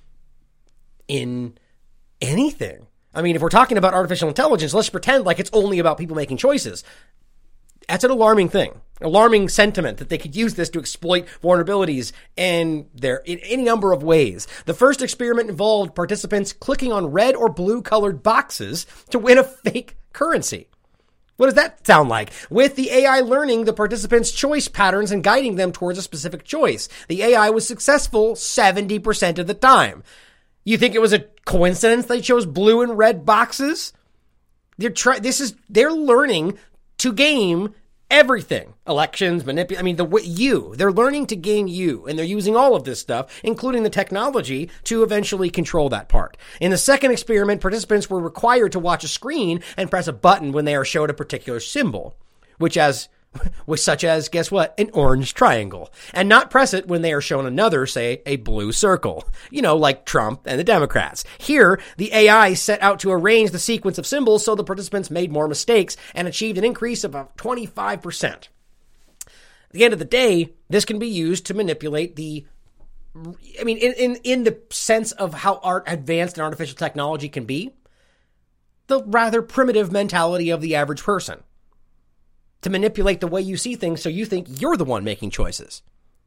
in anything. I mean, if we're talking about artificial intelligence, let's pretend like it's only about people making choices. That's an alarming thing, alarming sentiment that they could use this to exploit vulnerabilities and there in any number of ways. The first experiment involved participants clicking on red or blue colored boxes to win a fake currency. What does that sound like? With the A I learning the participants' choice patterns and guiding them towards a specific choice. The A I was successful seventy percent of the time. You think it was a coincidence they chose blue and red boxes? They're try- this is, they're learning to game everything. Elections, manipulate, I mean, the you. They're learning to game you, and they're using all of this stuff, including the technology, to eventually control that part. In the second experiment, participants were required to watch a screen and press a button when they are showed a particular symbol, which as was such as, guess what, an orange triangle, and not press it when they are shown another, say, a blue circle, you know, like Trump and the Democrats. Here, the A I set out to arrange the sequence of symbols so the participants made more mistakes and achieved an increase of about twenty-five percent. At the end of the day, this can be used to manipulate the, I mean, in, in, in the sense of how art advanced and artificial technology can be, the rather primitive mentality of the average person. To manipulate the way you see things so you think you're the one making choices.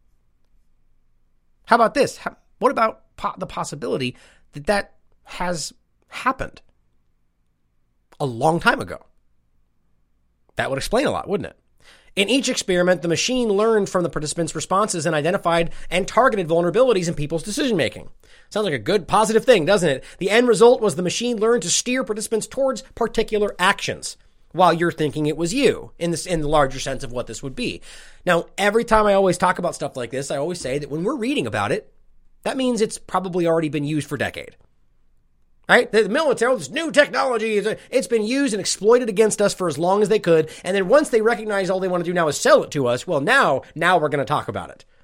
How about this? How, what about po- the possibility that that has happened a long time ago? That would explain a lot, wouldn't it? In each experiment, the machine learned from the participants' responses and identified and targeted vulnerabilities in people's decision-making. Sounds like a good, positive thing, doesn't it? The end result was the machine learned to steer participants towards particular actions. while you're thinking it was you in this, in the larger sense of what this would be. Now, every time I always talk about stuff like this, I always say that when we're reading about it, that means it's probably already been used for a decade. Right? The military, this new technology, it's been used and exploited against us for as long as they could. And then once they recognize all they want to do now is sell it to us, well, now, now we're going to talk about it.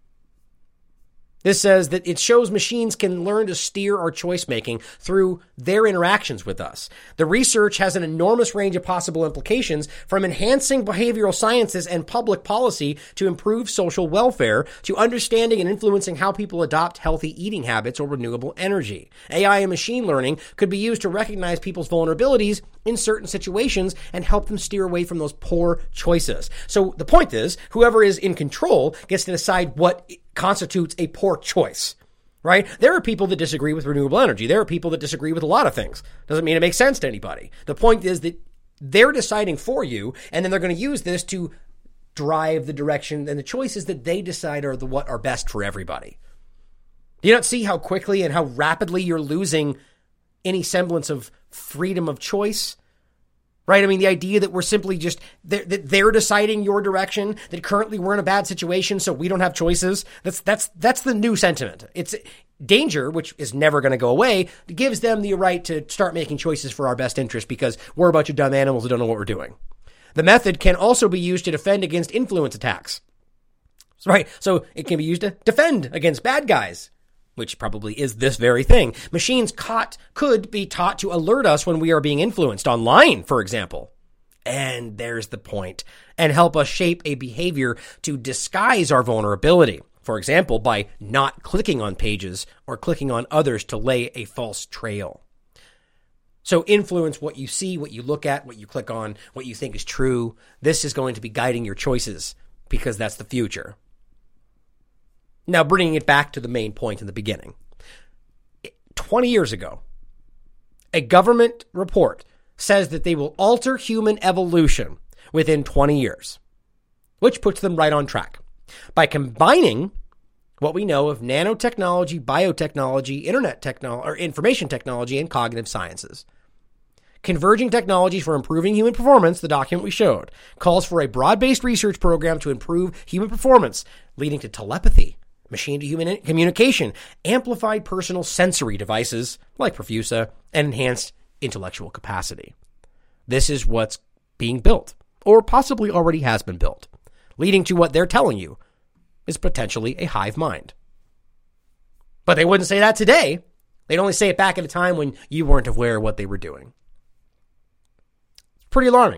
This says that it shows machines can learn to steer our choice making through their interactions with us. The research has an enormous range of possible implications, from enhancing behavioral sciences and public policy to improve social welfare, to understanding and influencing how people adopt healthy eating habits or renewable energy. A I and machine learning could be used to recognize people's vulnerabilities in certain situations and help them steer away from those poor choices. So the point is, whoever is in control gets to decide what constitutes a poor choice, right? There are people that disagree with renewable energy. There are people that disagree with a lot of things. Doesn't mean it makes sense to anybody. The point is that they're deciding for you, and then they're going to use this to drive the direction and the choices that they decide are the what are best for everybody. Do you not see how quickly and how rapidly you're losing any semblance of freedom of choice? Right? I mean, the idea that we're simply just, they're, that they're deciding your direction, that currently we're in a bad situation, so we don't have choices. That's, that's, that's the new sentiment. It's danger, which is never going to go away, gives them the right to start making choices for our best interest because we're a bunch of dumb animals that don't know what we're doing. The method can also be used to defend against influence attacks. Right? So it can be used to defend against bad guys, which probably is this very thing. Machines caught, could be taught to alert us when we are being influenced online, for example. And there's the point. And help us shape a behavior to disguise our vulnerability. For example, by not clicking on pages or clicking on others to lay a false trail. So influence what you see, what you look at, what you click on, what you think is true. This is going to be guiding your choices because that's the future. Now, bringing it back to the main point in the beginning. twenty years ago, a government report says that they will alter human evolution within twenty years, which puts them right on track. By combining what we know of nanotechnology, biotechnology, internet technology, or information technology, and cognitive sciences. Converging technologies for improving human performance, the document we showed, calls for a broad-based research program to improve human performance, leading to telepathy, machine-to-human communication, amplified personal sensory devices like Profusa, and enhanced intellectual capacity. This is what's being built, or possibly already has been built, leading to what they're telling you is potentially a hive mind. But they wouldn't say that today. They'd only say it back at a time when you weren't aware of what they were doing. It's pretty alarming.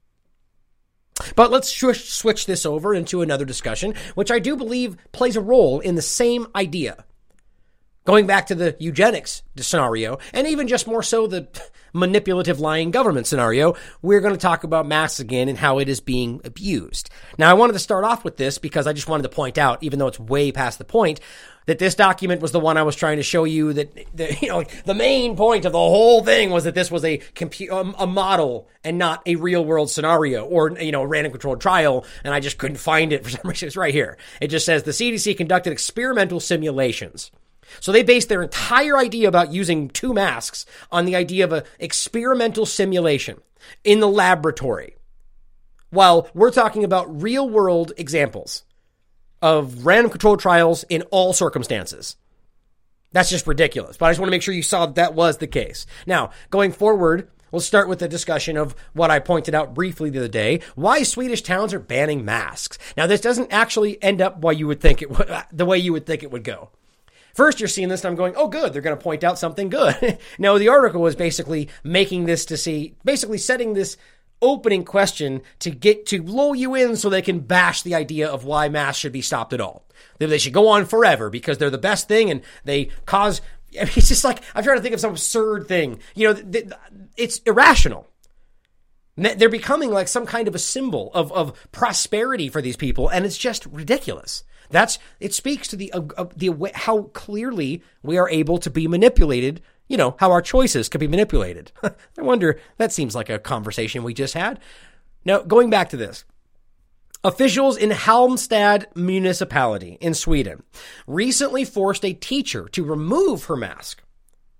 But let's switch this over into another discussion, which I do believe plays a role in the same idea. Going back to the eugenics scenario, and even just more so the manipulative lying government scenario, we're going to talk about masks again and how it is being abused. Now, I wanted to start off with this because I just wanted to point out, even though it's way past the point, that this document was the one I was trying to show you that, the, you know, the main point of the whole thing was that this was a compu- a model and not a real world scenario or, you know, a random controlled trial. And I just couldn't find it for some reason. It's right here. It just says the C D C conducted experimental simulations. So they based their entire idea about using two masks on the idea of an experimental simulation in the laboratory. While we're talking about real world examples of random controlled trials in all circumstances. That's just ridiculous. But I just want to make sure you saw that that was the case. Now, going forward, we'll start with the discussion of what I pointed out briefly the other day, why Swedish towns are banning masks. Now, this doesn't actually end up why you would think it would, the way you would think it would go. First, you're seeing this and I'm going, oh, good, they're going to point out something good. No, the article was basically making this to see, basically setting this opening question to get to lull you in so they can bash the idea of why masks should be stopped at all. That they should go on forever because they're the best thing and they cause, I mean, it's just like, I'm trying to think of some absurd thing. You know, it's irrational. They're becoming like some kind of a symbol of, of prosperity for these people, and it's just ridiculous. That's, it speaks to the, uh, the, how clearly we are able to be manipulated, you know, how our choices can be manipulated. I wonder, that seems like a conversation we just had. Now, going back to this. Officials in Halmstad municipality in Sweden recently forced a teacher to remove her mask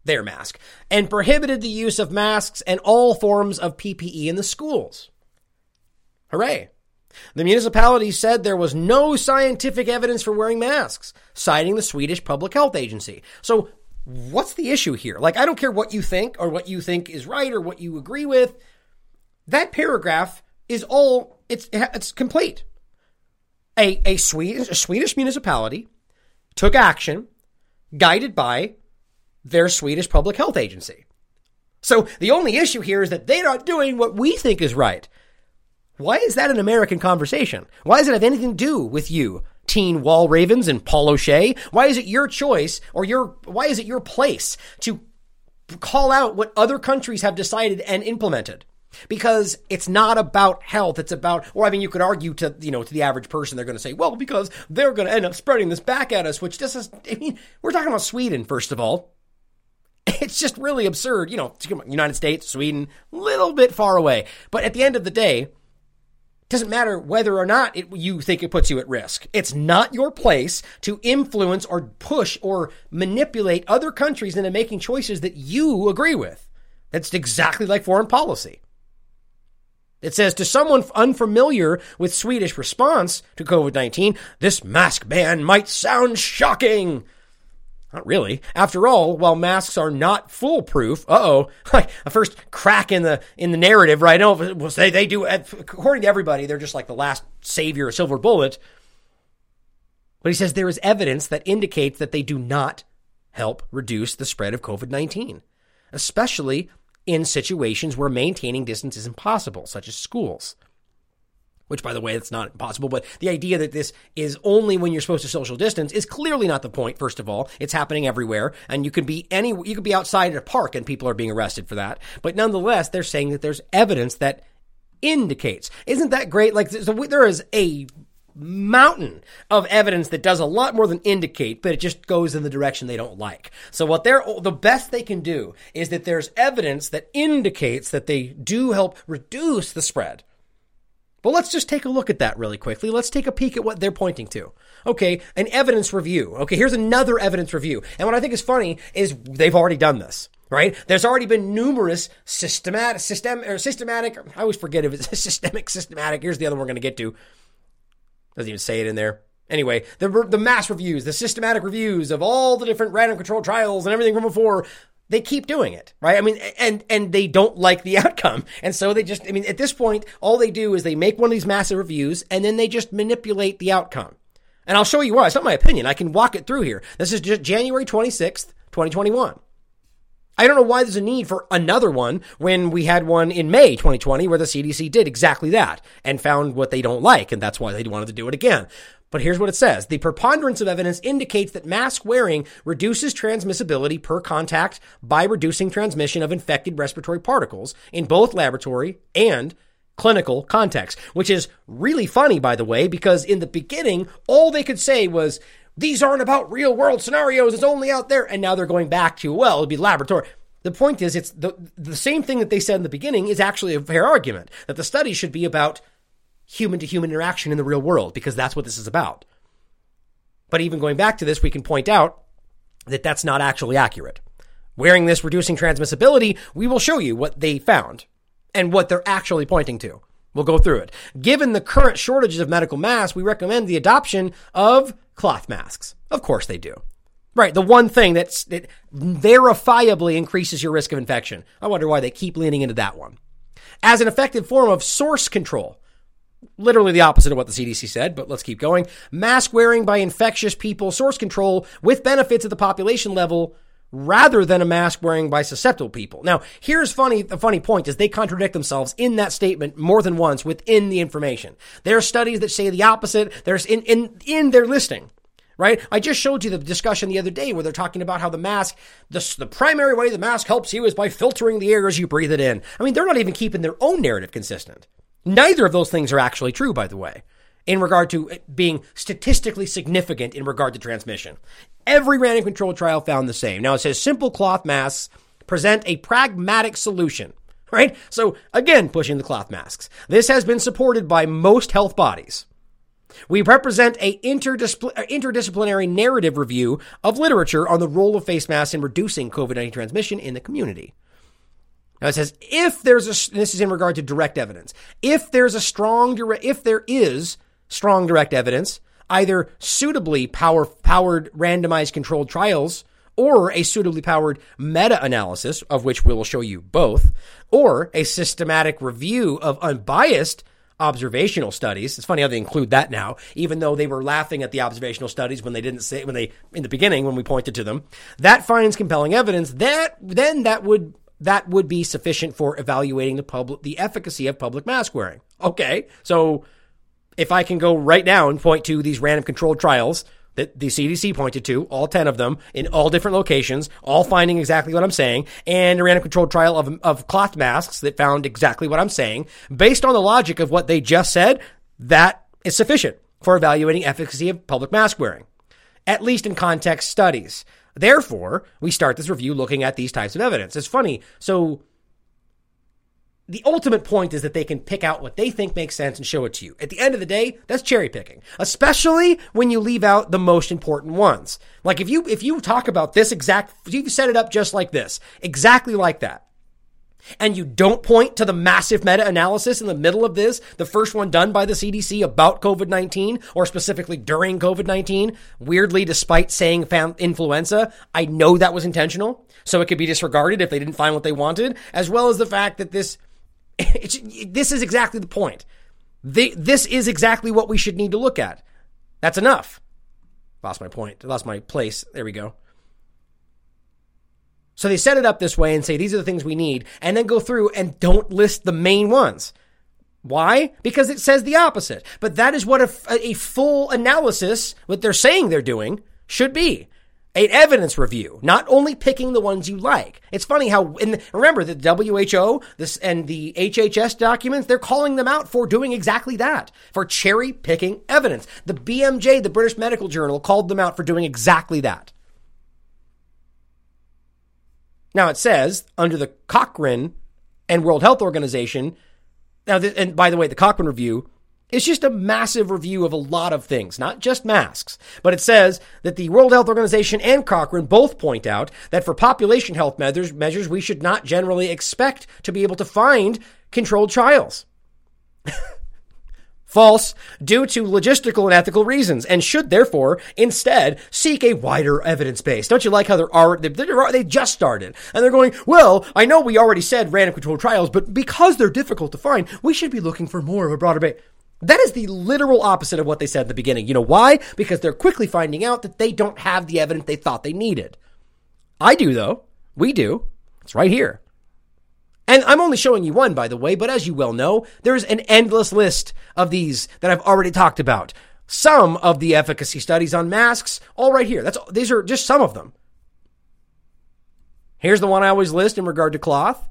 their mask, and prohibited the use of masks and all forms of P P E in the schools. Hooray. The municipality said there was no scientific evidence for wearing masks, citing the Swedish Public Health Agency. So what's the issue here? Like, I don't care what you think or what you think is right or what you agree with. That paragraph is all, it's it's complete. A, a, Swedish, a Swedish municipality took action guided by their Swedish Public Health Agency. So the only issue here is that they're not doing what we think is right. Why is that an American conversation? Why does it have anything to do with you, teen wall ravens and Paul O'Shea? Why is it your choice or your, why is it your place to call out what other countries have decided and implemented? Because it's not about health. It's about, or I mean, you could argue to, you know, to the average person, they're going to say, well, because they're going to end up spreading this back at us, which this is, I mean, we're talking about Sweden, first of all. It's just really absurd. You know, United States, Sweden, a little bit far away. But at the end of the day, doesn't matter whether or not it, you think it puts you at risk. It's not your place to influence or push or manipulate other countries into making choices that you agree with. That's exactly like foreign policy. It says, to someone unfamiliar with Swedish response to covid nineteen, this mask ban might sound shocking. Not really. After all, while masks are not foolproof, uh-oh, like a first crack in the in the narrative, right? No, they they do, according to everybody, they're just like the last savior, a silver bullet. But he says there is evidence that indicates that they do not help reduce the spread of covid nineteen, especially in situations where maintaining distance is impossible, such as schools. Which, by the way, it's not impossible, but the idea that this is only when you're supposed to social distance is clearly not the point, first of all. It's happening everywhere, and you could be any, you could be outside at a park and people are being arrested for that. But nonetheless, they're saying that there's evidence that indicates. Isn't that great? Like, so there is a mountain of evidence that does a lot more than indicate, but it just goes in the direction they don't like. So what they're, the best they can do is that there's evidence that indicates that they do help reduce the spread. But let's just take a look at that really quickly. Let's take a peek at what they're pointing to. Okay, an evidence review. Okay, here's another evidence review. And what I think is funny is they've already done this, right? There's already been numerous systematic, system, or systematic, I always forget if it's systemic, systematic. Here's the other one we're going to get to. Doesn't even say it in there. Anyway, the the mass reviews, the systematic reviews of all the different random controlled trials and everything from before. They keep doing it, right? I mean, and and they don't like the outcome. And so they just, I mean, at this point, all they do is they make one of these massive reviews and then they just manipulate the outcome. And I'll show you why. It's not my opinion. I can walk it through here. This is just January twenty-sixth, twenty twenty-one. I don't know why there's a need for another one when we had one in May twenty twenty where the C D C did exactly that and found what they don't like. And that's why they wanted to do it again. But here's what it says. The preponderance of evidence indicates that mask wearing reduces transmissibility per contact by reducing transmission of infected respiratory particles in both laboratory and clinical contexts, which is really funny, by the way, because in the beginning, all they could say was, these aren't about real world scenarios. It's only out there. And now they're going back to, well, it'd be laboratory. The point is, it's the, the same thing that they said in the beginning is actually a fair argument, that the study should be about human-to-human interaction in the real world, because that's what this is about. But even going back to this, we can point out that that's not actually accurate. Wearing this reducing transmissibility, we will show you what they found and what they're actually pointing to. We'll go through it. Given the current shortages of medical masks, we recommend the adoption of cloth masks. Of course they do. Right, the one thing that's, that verifiably increases your risk of infection. I wonder why they keep leaning into that one. As an effective form of source control. Literally the opposite of what the C D C said, but let's keep going. Mask wearing by infectious people, source control with benefits at the population level rather than a mask wearing by susceptible people. Now, here's funny, the funny point is they contradict themselves in that statement more than once within the information. There are studies that say the opposite. There's in, in, in their listing, right? I just showed you the discussion the other day where they're talking about how the mask, the, the primary way the mask helps you is by filtering the air as you breathe it in. I mean, they're not even keeping their own narrative consistent. Neither of those things are actually true, by the way, in regard to it being statistically significant in regard to transmission. Every random controlled trial found the same. Now it says simple cloth masks present a pragmatic solution, right? So again, pushing the cloth masks. This has been supported by most health bodies. We represent a interdiscipl- interdisciplinary narrative review of literature on the role of face masks in reducing COVID nineteen transmission in the community. Now it says, if there's a, this is in regard to direct evidence, if there's a strong, direct, if there is strong direct evidence, either suitably power, powered randomized controlled trials or a suitably powered meta-analysis, of which we will show you both, or a systematic review of unbiased observational studies. It's funny how they include that now, even though they were laughing at the observational studies when they didn't say, when they, in the beginning, when we pointed to them, that finds compelling evidence, that then that would, that would be sufficient for evaluating the public, the efficacy of public mask wearing. Okay. So if I can go right now and point to these random controlled trials that the C D C pointed to, all ten of them in all different locations, all finding exactly what I'm saying, and a random controlled trial of, of cloth masks that found exactly what I'm saying, based on the logic of what they just said, that is sufficient for evaluating efficacy of public mask wearing, at least in context studies. Therefore, we start this review looking at these types of evidence. It's funny. So the ultimate point is that they can pick out what they think makes sense and show it to you. At the end of the day, that's cherry picking, especially when you leave out the most important ones. Like if you, if you talk about this exact, if you set it up just like this, exactly like that, and you don't point to the massive meta-analysis in the middle of this, the first one done by the C D C about COVID nineteen, or specifically during COVID nineteen, weirdly, despite saying influenza, I know that was intentional, so it could be disregarded if they didn't find what they wanted, as well as the fact that this It's, this is exactly the point. They, this is exactly what we should need to look at. That's enough. Lost my point. Lost my place. There we go. So they set it up this way and say, these are the things we need, and then go through and don't list the main ones. Why? Because it says the opposite. But that is what a, a full analysis, what they're saying they're doing, should be. An evidence review, not only picking the ones you like. It's funny how, in, remember the W H O this and the H H S documents, they're calling them out for doing exactly that, for cherry picking evidence. The B M J, the British Medical Journal, called them out for doing exactly that. Now it says, under the Cochrane and World Health Organization, now, th- and by the way, the Cochrane review, it's just a massive review of a lot of things, not just masks. But it says that the World Health Organization and Cochrane both point out that for population health measures, measures we should not generally expect to be able to find controlled trials. False, due to logistical and ethical reasons, and should therefore instead seek a wider evidence base. Don't you like how they're already, they just started and they're going, well, I know we already said random controlled trials, but because they're difficult to find, we should be looking for more of a broader base. That is the literal opposite of what they said at the beginning. You know why? Because they're quickly finding out that they don't have the evidence they thought they needed. I do, though. We do. It's right here. And I'm only showing you one, by the way, but as you well know, there's an endless list of these that I've already talked about. Some of the efficacy studies on masks, all right here. That's these are just some of them. Here's the one I always list in regard to cloth.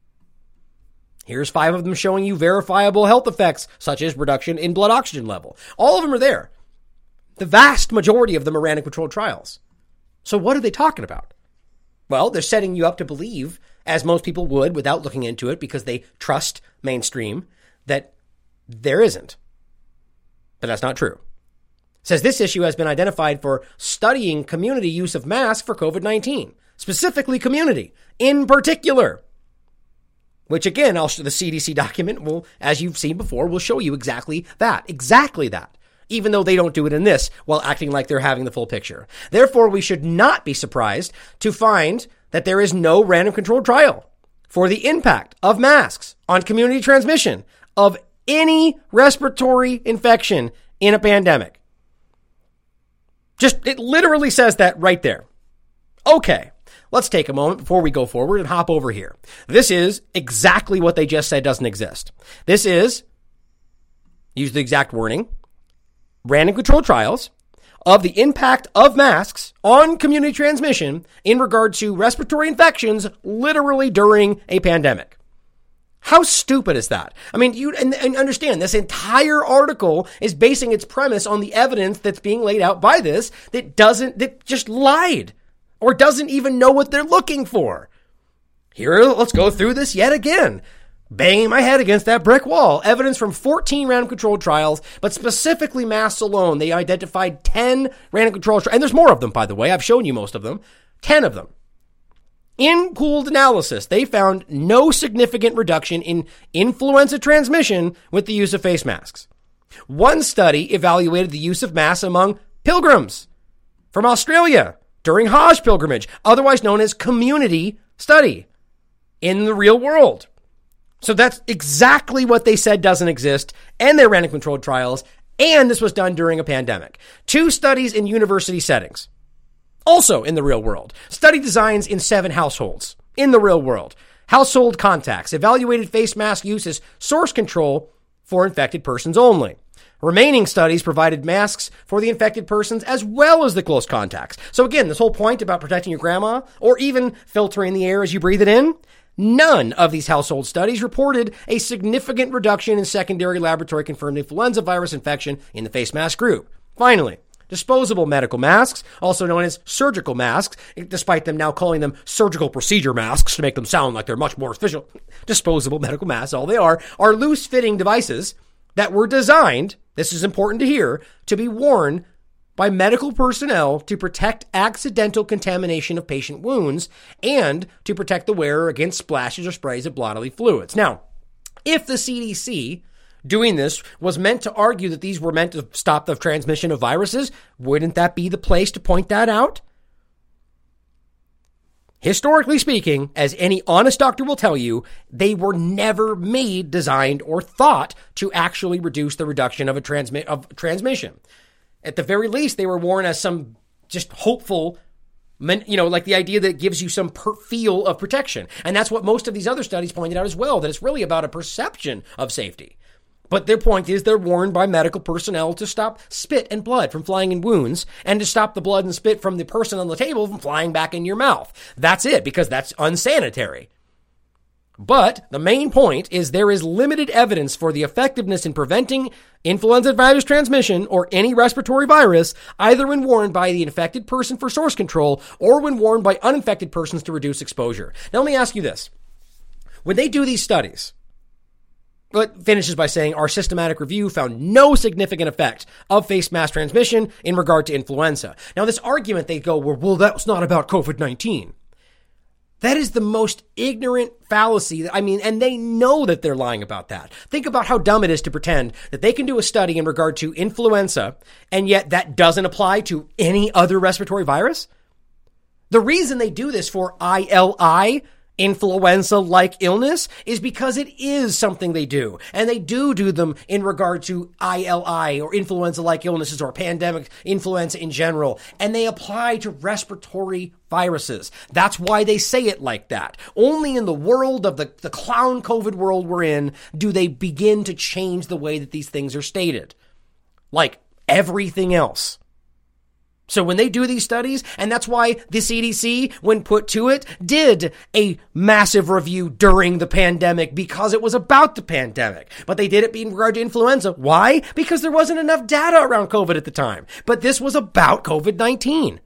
Here's five of them showing you verifiable health effects, such as reduction in blood oxygen level. All of them are there. The vast majority of them are random controlled trials. So what are they talking about? Well, they're setting you up to believe, as most people would without looking into it because they trust mainstream, that there isn't. But that's not true. It says this issue has been identified for studying community use of masks for COVID nineteen, specifically community in particular. Which again, I'll show the C D C document will, as you've seen before, will show you exactly that, exactly that, even though they don't do it in this while acting like they're having the full picture. Therefore, we should not be surprised to find that there is no random controlled trial for the impact of masks on community transmission of any respiratory infection in a pandemic. Just, it literally says that right there. Okay. Let's take a moment before we go forward and hop over here. This is exactly what they just said doesn't exist. This is, use the exact wording, random controlled trials of the impact of masks on community transmission in regard to respiratory infections literally during a pandemic. How stupid is that? I mean, you and, and understand this entire article is basing its premise on the evidence that's being laid out by this that doesn't, that just lied. Or doesn't even know what they're looking for. Here, let's go through this yet again. banging my head against that brick wall. Evidence from fourteen random controlled trials, but specifically masks alone. They identified ten random controlled trials, and there's more of them, by the way. I've shown you most of them. ten of them. In pooled analysis, they found no significant reduction in influenza transmission with the use of face masks. One study evaluated the use of masks among pilgrims from Australia during Hajj pilgrimage, otherwise known as community study in the real world. So that's exactly what they said doesn't exist, and they're random controlled trials, and this was done during a pandemic. Two studies in university settings, also in the real world. Study designs in seven households in the real world. Household contacts evaluated face mask use as source control for infected persons only. Remaining studies provided masks for the infected persons as well as the close contacts. So again, this whole point about protecting your grandma or even filtering the air as you breathe it in, none of these household studies reported a significant reduction in secondary laboratory-confirmed influenza virus infection in the face mask group. Finally, disposable medical masks, also known as surgical masks, despite them now calling them surgical procedure masks to make them sound like they're much more official. Disposable medical masks, all they are, are loose-fitting devices that were designed, this is important to hear, to be worn by medical personnel to protect accidental contamination of patient wounds and to protect the wearer against splashes or sprays of bodily fluids. Now, if the C D C doing this was meant to argue that these were meant to stop the transmission of viruses, wouldn't that be the place to point that out? Historically speaking, as any honest doctor will tell you, they were never made, designed, or thought to actually reduce the reduction of a transmit of transmission. At the very least, they were worn as some just hopeful, you know, like the idea that it gives you some per feel of protection. And that's what most of these other studies pointed out as well, that it's really about a perception of safety. But their point is they're worn by medical personnel to stop spit and blood from flying in wounds and to stop the blood and spit from the person on the table from flying back in your mouth. That's it, because that's unsanitary. But the main point is there is limited evidence for the effectiveness in preventing influenza virus transmission or any respiratory virus, either when worn by the infected person for source control or when worn by uninfected persons to reduce exposure. Now, let me ask you this. When they do these studies, it finishes by saying our systematic review found no significant effect of face mask transmission in regard to influenza. Now, this argument, they go, well, well that's not about COVID nineteen. That is the most ignorant fallacy. I mean, and they know that they're lying about that. Think about how dumb it is to pretend that they can do a study in regard to influenza, and yet that doesn't apply to any other respiratory virus. The reason they do this for I L I, influenza-like illness, is because it is something they do. And they do do them in regard to I L I or influenza-like illnesses or pandemic influenza in general. And they apply to respiratory viruses. That's why they say it like that. Only in the world of the, the clown COVID world we're in do they begin to change the way that these things are stated. Like everything else. So when they do these studies, and that's why the C D C, when put to it, did a massive review during the pandemic because it was about the pandemic. But they did it in regard to influenza. Why? Because there wasn't enough data around COVID at the time. But this was about COVID nineteen.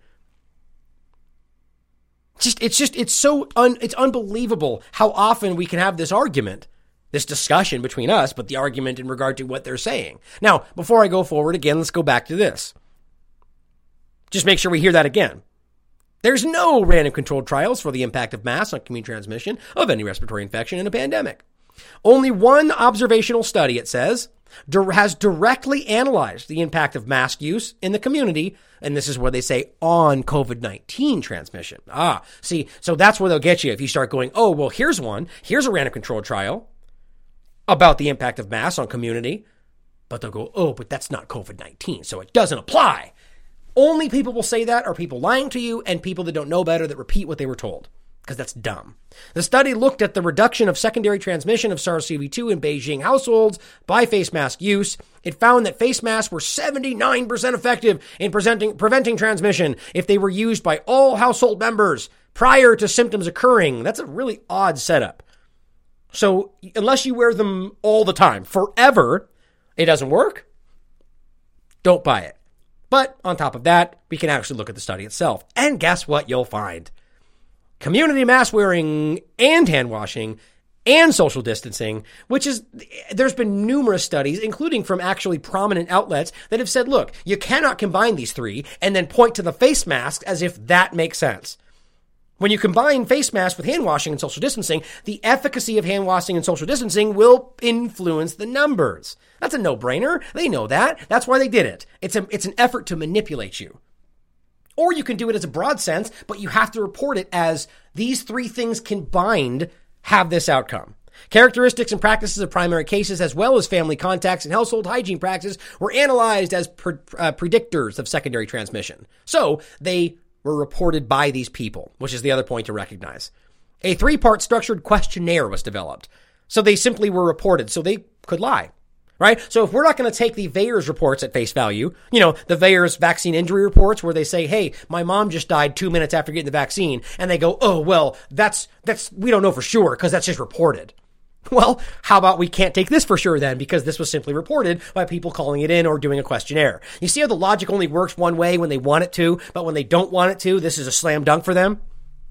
Just, it's just, it's so, un, it's unbelievable how often we can have this argument, this discussion between us, but the argument in regard to what they're saying. Now, before I go forward again, let's go back to this. Just make sure we hear that again. There's no random controlled trials for the impact of masks on community transmission of any respiratory infection in a pandemic. Only one observational study, it says, has directly analyzed the impact of mask use in the community, and this is where they say on COVID nineteen transmission. Ah, see, so that's where they'll get you if you start going, oh, well, here's one. Here's a random controlled trial about the impact of masks on community. But they'll go, oh, but that's not COVID nineteen, so it doesn't apply. Only people will say that are people lying to you and people that don't know better that repeat what they were told, because that's dumb. The study looked at the reduction of secondary transmission of SARS-C o V two in Beijing households by face mask use. It found that face masks were seventy-nine percent effective in presenting, preventing transmission if they were used by all household members prior to symptoms occurring. That's a really odd setup. So unless you wear them all the time, forever, it doesn't work. Don't buy it. But on top of that, we can actually look at the study itself. And guess what you'll find? Community mask wearing and hand washing and social distancing, which is, there's been numerous studies, including from actually prominent outlets, that have said, look, you cannot combine these three and then point to the face masks as if that makes sense. When you combine face masks with hand washing and social distancing, the efficacy of hand washing and social distancing will influence the numbers. That's a no-brainer. They know that. That's why they did it. It's a, it's an effort to manipulate you. Or you can do it as a broad sense, but you have to report it as these three things combined have this outcome. Characteristics and practices of primary cases, as well as family contacts and household hygiene practices, were analyzed as pre- uh, predictors of secondary transmission. So they were reported by these people, which is the other point to recognize. A three-part structured questionnaire was developed. So they simply were reported, so they could lie. Right? So if we're not going to take the VAERS reports at face value, you know, the VAERS vaccine injury reports where they say, hey, my mom just died two minutes after getting the vaccine. And they go, oh, well, that's, that's, we don't know for sure because that's just reported. Well, how about we can't take this for sure then because this was simply reported by people calling it in or doing a questionnaire. You see how the logic only works one way when they want it to, but when they don't want it to, this is a slam dunk for them?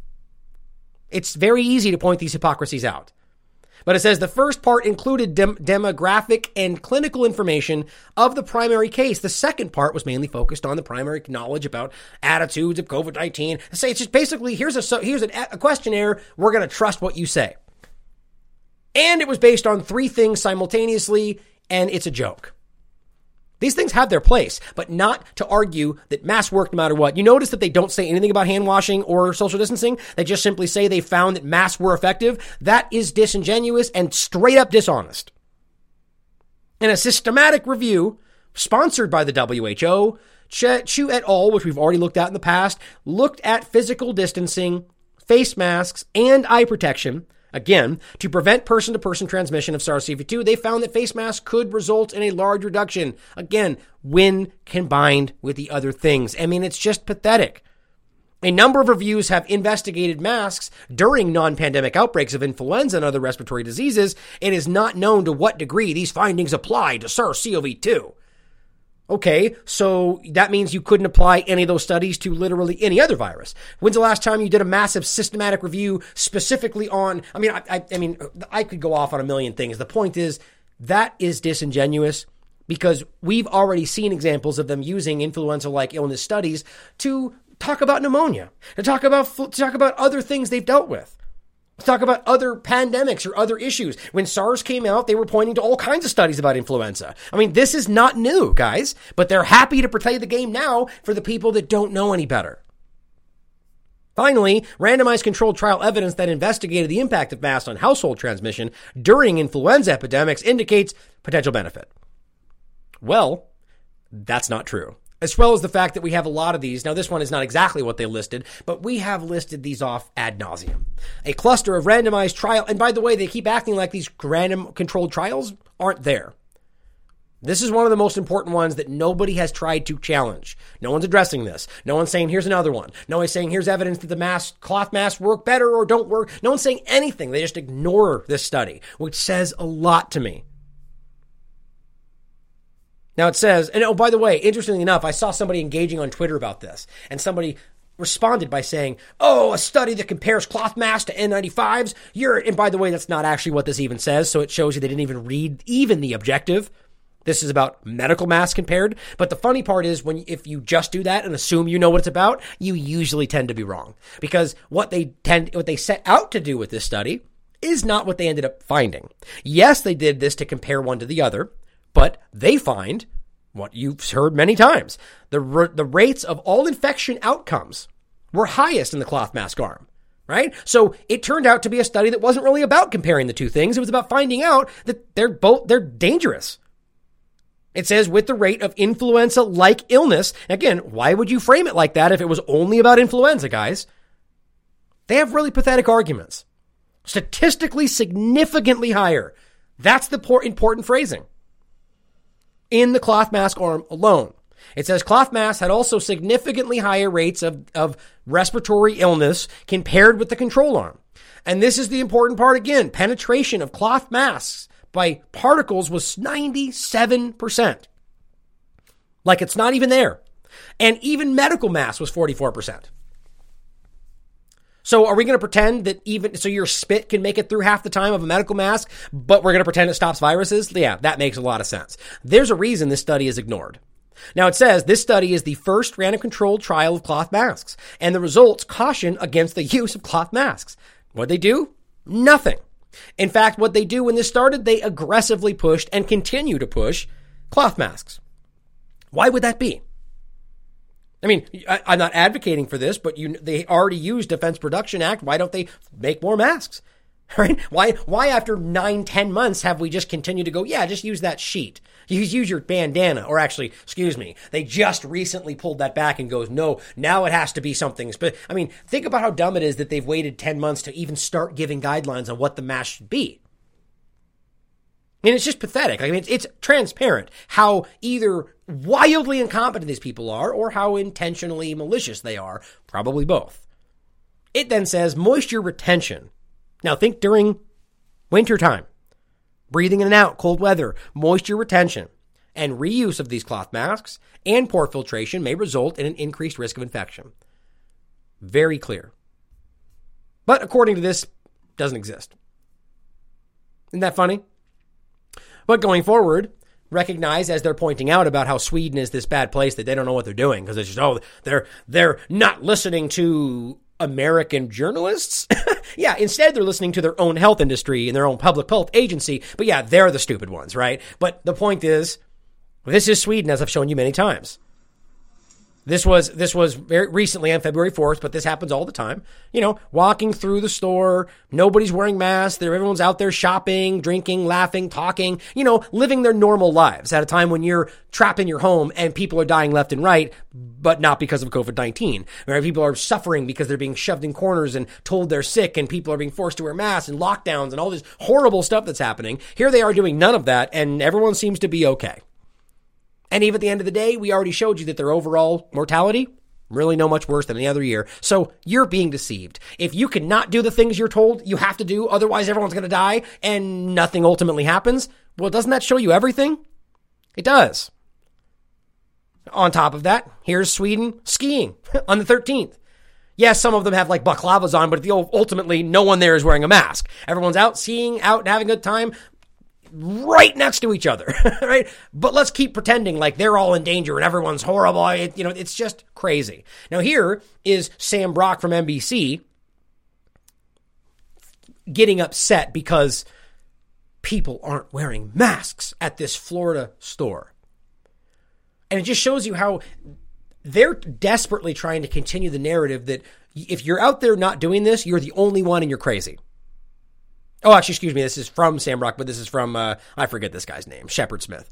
It's very easy to point these hypocrisies out. But it says the first part included dem- demographic and clinical information of the primary case. The second part was mainly focused on the primary knowledge about attitudes of COVID nineteen. Say it's just basically, here's a, so here's a, a questionnaire. We're going to trust what you say. And it was based on three things simultaneously, and it's a joke. These things have their place, but not to argue that masks work no matter what. You notice that they don't say anything about hand washing or social distancing. They just simply say they found that masks were effective. That is disingenuous and straight up dishonest. In a systematic review sponsored by the W H O, Chu et al., which we've already looked at in the past, looked at physical distancing, face masks, and eye protection. Again, to prevent person-to-person transmission of SARS-C o V two, they found that face masks could result in a large reduction. Again, when combined with the other things. I mean, it's just pathetic. A number of reviews have investigated masks during non-pandemic outbreaks of influenza and other respiratory diseases. It is not known to what degree these findings apply to SARS-C o V two. Okay, so that means you couldn't apply any of those studies to literally any other virus. When's the last time you did a massive systematic review specifically on, I mean, I, I, I mean, I could go off on a million things. The point is, that is disingenuous because we've already seen examples of them using influenza-like illness studies to talk about pneumonia, to talk about, to talk about other things they've dealt with. Let's talk about other pandemics or other issues. When SARS came out, they were pointing to all kinds of studies about influenza. I mean, this is not new, guys, but they're happy to play the game now for the people that don't know any better. Finally, randomized controlled trial evidence that investigated the impact of masks on household transmission during influenza epidemics indicates potential benefit. Well, that's not true. As well as the fact that we have a lot of these. Now, this one is not exactly what they listed, but we have listed these off ad nauseum. A cluster of randomized trial. And by the way, they keep acting like these random controlled trials aren't there. This is one of the most important ones that nobody has tried to challenge. No one's addressing this. No one's saying, here's another one. No one's saying, here's evidence that the mask, cloth masks work better or don't work. No one's saying anything. They just ignore this study, which says a lot to me. Now it says, and oh, by the way, interestingly enough, I saw somebody engaging on Twitter about this, and somebody responded by saying, oh, a study that compares cloth masks to N ninety-fives. You're, and by the way, that's not actually what this even says, so it shows you they didn't even read even the objective. This is about medical masks compared. But the funny part is when, if you just do that and assume you know what it's about, you usually tend to be wrong, because what they tend, what they set out to do with this study is not what they ended up finding. Yes, they did this to compare one to the other. But they find what you've heard many times. The the rates of all infection outcomes were highest in the cloth mask arm, right? So it turned out to be a study that wasn't really about comparing the two things. It was about finding out that they're both, they're dangerous. It says with the rate of influenza-like illness. Again, why would you frame it like that if it was only about influenza, guys? They have really pathetic arguments. Statistically significantly higher. That's the important phrasing. In the cloth mask arm alone. It says cloth masks had also significantly higher rates of, of respiratory illness compared with the control arm. And this is the important part again. Penetration of cloth masks by particles was ninety-seven percent. Like it's not even there. And even medical masks was forty-four percent. So are we going to pretend that even, so your spit can make it through half the time of a medical mask, but we're going to pretend it stops viruses? Yeah, that makes a lot of sense. There's a reason this study is ignored. Now it says this study is the first random controlled trial of cloth masks, and the results caution against the use of cloth masks. What'd they do? Nothing. In fact, what they do when this started, they aggressively pushed and continue to push cloth masks. Why would that be? I mean, I, I'm not advocating for this, but you, they already use Defense Production Act. Why don't they make more masks? Right? Why, why after nine, ten months have we just continued to go, yeah, just use that sheet. Use, use your bandana. Or actually, excuse me, they just recently pulled that back and goes, no, now it has to be something. Spe-. I mean, think about how dumb it is that they've waited ten months to even start giving guidelines on what the mask should be. And it's just pathetic. I mean, it's, it's transparent how either wildly incompetent these people are or how intentionally malicious they are. Probably both. It then says moisture retention. Now think during winter time, breathing in and out, cold weather, moisture retention, and reuse of these cloth masks and pore filtration may result in an increased risk of infection. Very clear. But according to this, doesn't exist. Isn't that funny? But going forward, recognize, as they're pointing out about how Sweden is this bad place that they don't know what they're doing because it's just, oh, they're they're not listening to American journalists. Yeah, instead they're listening to their own health industry and their own public health agency. But yeah, they're the stupid ones, right? But the point is, this is Sweden, as I've shown you many times. This was this was very recently on February fourth, but this happens all the time. You know, walking through the store, nobody's wearing masks. Everyone's out there shopping, drinking, laughing, talking, you know, living their normal lives at a time when you're trapped in your home and people are dying left and right, but not because of covid nineteen. Right? People are suffering because they're being shoved in corners and told they're sick, and people are being forced to wear masks and lockdowns and all this horrible stuff that's happening. Here they are doing none of that, and everyone seems to be okay. And even at the end of the day, we already showed you that their overall mortality, really no much worse than any other year. So you're being deceived. If you cannot do the things you're told you have to do, otherwise everyone's going to die and nothing ultimately happens, well, doesn't that show you everything? It does. On top of that, here's Sweden skiing on the thirteenth. Yes, some of them have like baklavas on, but ultimately no one there is wearing a mask. Everyone's out skiing, out and having a good time, right next to each other, right? But let's keep pretending like they're all in danger and everyone's horrible. It, you know, it's just crazy. Now here is Sam Brock from N B C getting upset because people aren't wearing masks at this Florida store. And it just shows you how they're desperately trying to continue the narrative that if you're out there not doing this, you're the only one and you're crazy. Oh, actually, excuse me, this is from Sam Brock, but this is from, uh, I forget this guy's name, Shepard Smith.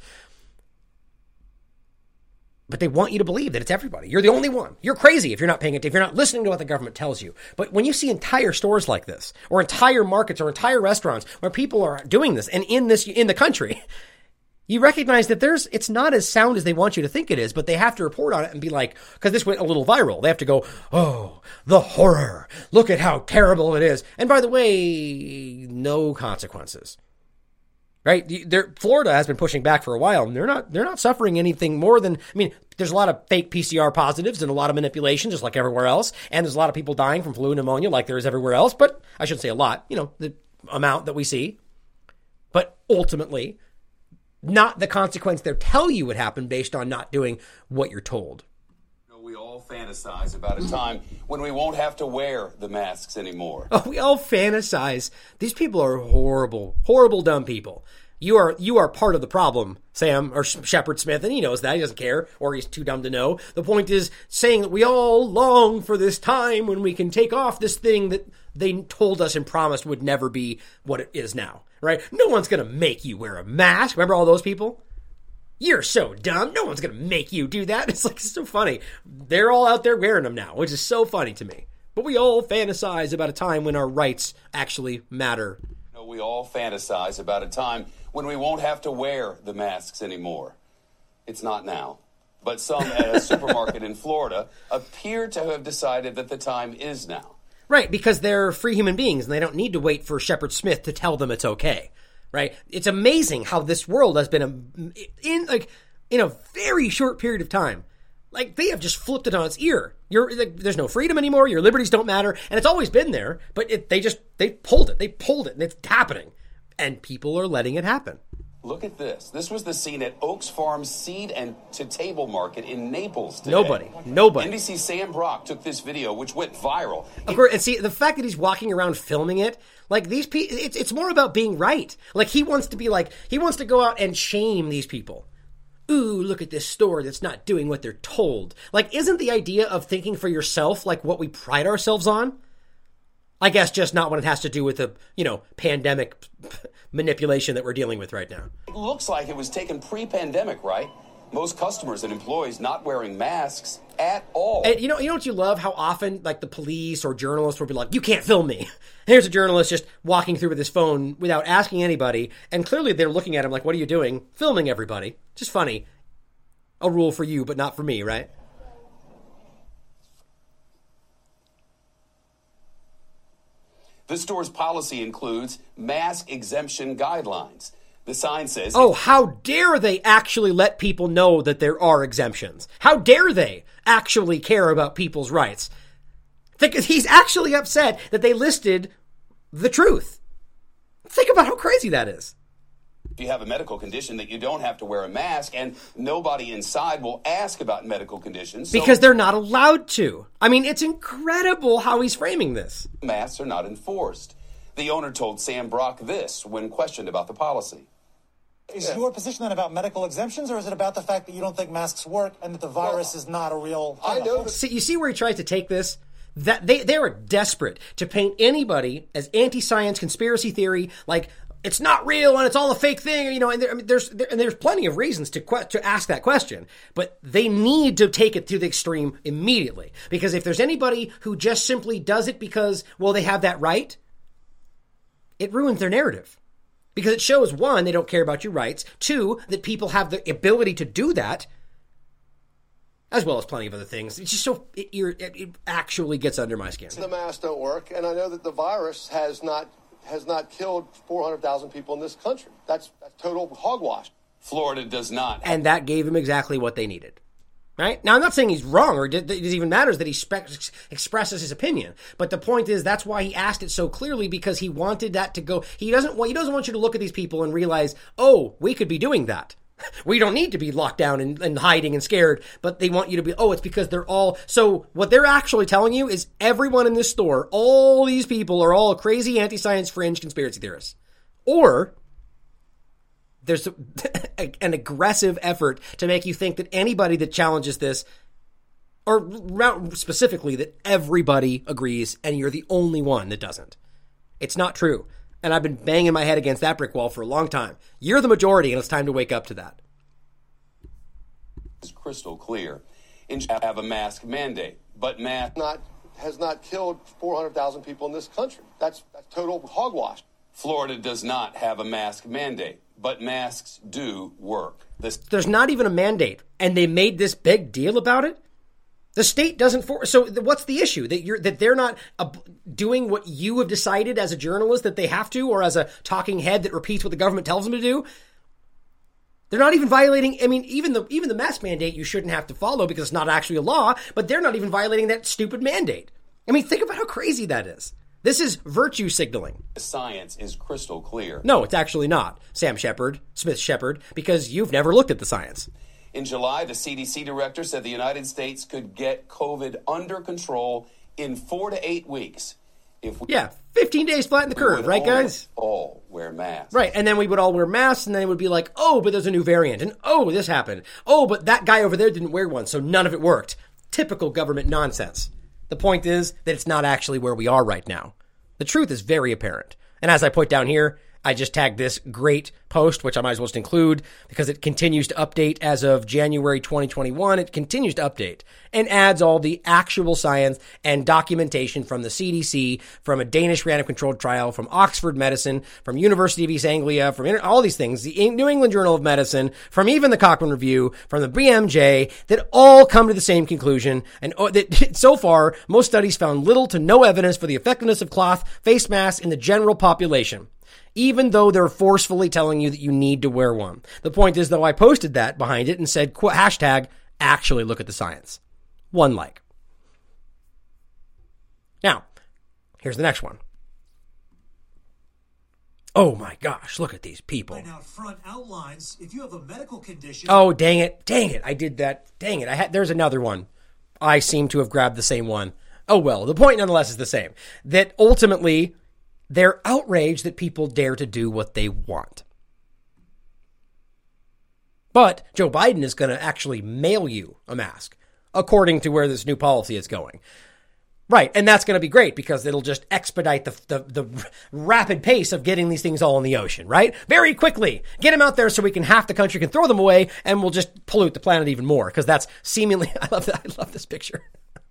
But they want you to believe that it's everybody. You're the only one. You're crazy if you're not paying attention, if you're not listening to what the government tells you. But when you see entire stores like this, or entire markets, or entire restaurants where people are doing this, and in this, in the country, you recognize that there's, it's not as sound as they want you to think it is, but they have to report on it and be like, because this went a little viral. They have to go, oh, the horror. Look at how terrible it is. And by the way, no consequences. Right? They're, Florida has been pushing back for a while, and they're not, they're not suffering anything more than, I mean, there's a lot of fake P C R positives and a lot of manipulation, just like everywhere else. And there's a lot of people dying from flu and pneumonia like there is everywhere else. But I shouldn't say a lot, you know, the amount that we see. But ultimately, not the consequence they tell you would happen based on not doing what you're told. We all fantasize about a time when we won't have to wear the masks anymore. Oh, we all fantasize. These people are horrible, horrible, dumb people. You are you are part of the problem, Sam, or Shepard Smith, and he knows that. He doesn't care, or he's too dumb to know. The point is saying that we all long for this time when we can take off this thing that they told us and promised would never be what it is now. Right? No one's going to make you wear a mask. Remember all those people? You're so dumb. No one's going to make you do that. It's like, it's so funny. They're all out there wearing them now, which is so funny to me. But we all fantasize about a time when our rights actually matter. No, we all fantasize about a time when we won't have to wear the masks anymore. It's not now. But some at a supermarket in Florida appear to have decided that the time is now. Right, because they're free human beings and they don't need to wait for Shepard Smith to tell them it's okay, right? It's amazing how this world has been, a, in like in a very short period of time, Like, they have just flipped it on its ear. You're, like, there's no freedom anymore. Your liberties don't matter. And it's always been there, but it, they just, they pulled it. They pulled it, and it's happening. And people are letting it happen. Look at this. This was the scene at Oaks Farms Seed and to Table Market in Naples today. Nobody. Nobody. N B C's Sam Brock took this video, which went viral. Of course, and see, the fact that he's walking around filming it, like, these people, it's, it's more about being right. Like, he wants to be like, he wants to go out and shame these people. Ooh, look at this store that's not doing what they're told. Like, isn't the idea of thinking for yourself like what we pride ourselves on? I guess just not when it has to do with the, you know, pandemic manipulation that we're dealing with right now. It looks like it was taken pre-pandemic, right? Most customers and employees not wearing masks at all. And you know, you know what you love? How often, like, the police or journalists will be like, you can't film me. And here's a journalist just walking through with his phone without asking anybody. And clearly they're looking at him like, what are you doing? Filming everybody. Just funny. A rule for you, but not for me, right? The store's policy includes mask exemption guidelines. The sign says... Oh, how dare they actually let people know that there are exemptions? How dare they actually care about people's rights? Think, he's actually upset that they listed the truth. Think about how crazy that is. If you have a medical condition that you don't have to wear a mask, and nobody inside will ask about medical conditions. So because they're not allowed to. I mean, it's incredible how he's framing this. Masks are not enforced. The owner told Sam Brock this when questioned about the policy. Is yeah. your position then about medical exemptions, or is it about the fact that you don't think masks work and that the virus well, is not a real thing? I know. See, you see where he tries to take this? That they, they are desperate to paint anybody as anti-science conspiracy theory, like it's not real and it's all a fake thing, you know, and there, I mean, there's there, and there's plenty of reasons to que- to ask that question, but they need to take it to the extreme immediately, because if there's anybody who just simply does it because, well, they have that right, it ruins their narrative. Because it shows, one, they don't care about your rights. Two, that people have the ability to do that, as well as plenty of other things. It's just so, it, it actually gets under my skin. The masks don't work, and I know that the virus has not has not killed four hundred thousand people in this country. That's, that's total hogwash. Florida does not. And that gave him exactly what they needed. Right? Now, I'm not saying he's wrong or it even matters that he spe- expresses his opinion. But the point is, that's why he asked it so clearly, because he wanted that to go. He doesn't want, he doesn't want you to look at these people and realize, oh, we could be doing that. We don't need to be locked down and, and hiding and scared. But they want you to be, oh, it's because they're all. So what they're actually telling you is everyone in this store, all these people are all crazy anti-science fringe conspiracy theorists. Or there's a, an aggressive effort to make you think that anybody that challenges this, or specifically that everybody agrees and you're the only one that doesn't. It's not true. And I've been banging my head against that brick wall for a long time. You're the majority, and it's time to wake up to that. It's crystal clear. In have a mask mandate, but mask not has not killed four hundred thousand people in this country. That's, that's total hogwash. Florida does not have a mask mandate, but masks do work. This- There's not even a mandate, and they made this big deal about it. The state doesn't for so what's the issue that you're that they're not uh, doing what you have decided as a journalist that they have to, or as a talking head that repeats what the government tells them to do? They're not even violating. I mean, even the even the mask mandate you shouldn't have to follow because it's not actually a law. But they're not even violating that stupid mandate. I mean, think about how crazy that is. This is virtue signaling. The science is crystal clear. No, it's actually not, Sam Shepard, Smith Shepard, because you've never looked at the science. In July, the C D C director said the United States could get COVID under control in four to eight weeks. If we, yeah, fifteen days flatten the curve, right, guys? All wear masks. Right, and then we would all wear masks, and then it would be like, oh, but there's a new variant, and oh, this happened. Oh, but that guy over there didn't wear one, so none of it worked. Typical government nonsense. The point is that it's not actually where we are right now. The truth is very apparent. And as I put down here, I just tagged this great post, which I might as well just include because it continues to update as of January twenty twenty-one. It continues to update and adds all the actual science and documentation from the C D C, from a Danish random controlled trial, from Oxford Medicine, from University of East Anglia, from all these things, the New England Journal of Medicine, from even the Cochrane Review, from the B M J, that all come to the same conclusion. And that so far, most studies found little to no evidence for the effectiveness of cloth face masks in the general population, even though they're forcefully telling you that you need to wear one. The point is, though, I posted that behind it and said, hashtag, actually look at the science. One like. Now, here's the next one. Oh my gosh, look at these people. Line out front outlines if you have a medical condition. Oh, dang it. Dang it. I did that. Dang it. I had there's another one. I seem to have grabbed the same one. Oh well, the point nonetheless is the same. That ultimately they're outraged that people dare to do what they want. But Joe Biden is going to actually mail you a mask, according to where this new policy is going. Right, and that's going to be great because it'll just expedite the, the the rapid pace of getting these things all in the ocean, right? Very quickly. Get them out there so we can, half the country can throw them away and we'll just pollute the planet even more because that's seemingly, I love that, I love this picture.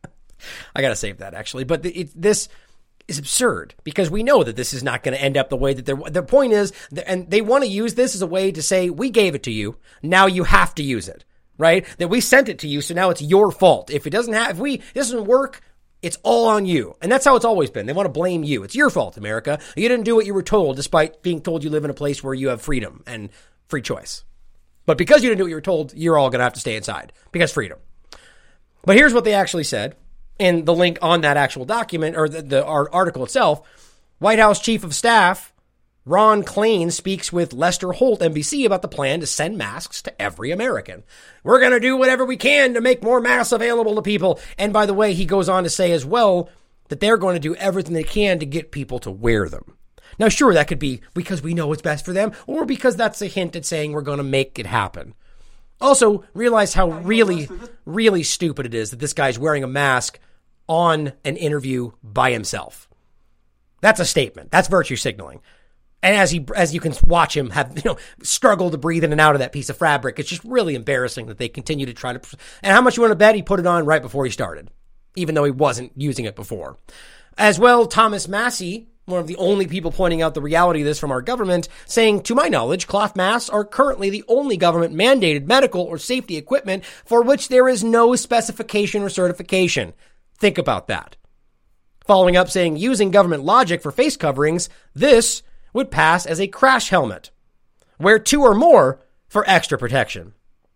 I got to save that actually. But the, it, this is absurd because we know that this is not going to end up the way that they're, their point is, and they want to use this as a way to say, we gave it to you, now you have to use it, right? That we sent it to you, so now it's your fault. If it doesn't have, if we, it doesn't work, it's all on you. And that's how it's always been. They want to blame you. It's your fault, America. You didn't do what you were told, despite being told you live in a place where you have freedom and free choice. But because you didn't do what you were told, you're all going to have to stay inside because freedom. But here's what they actually said in the link on that actual document or the, the article itself. White House Chief of Staff Ron Klain speaks with Lester Holt, N B C, about the plan to send masks to every American. We're going to do whatever we can to make more masks available to people. And by the way, he goes on to say as well that they're going to do everything they can to get people to wear them. Now, sure, that could be because we know what's best for them or because that's a hint at saying we're going to make it happen. Also, realize how really, really stupid it is that this guy's wearing a mask on an interview by himself. That's a statement. That's virtue signaling. And as he, as you can watch him have, you know, struggle to breathe in and out of that piece of fabric, it's just really embarrassing that they continue to try to. And how much you want to bet he put it on right before he started, even though he wasn't using it before. As well, Thomas Massie, one of the only people pointing out the reality of this from our government, saying, to my knowledge, cloth masks are currently the only government mandated medical or safety equipment for which there is no specification or certification. Think about that. Following up saying, using government logic for face coverings, this would pass as a crash helmet. Wear two or more for extra protection.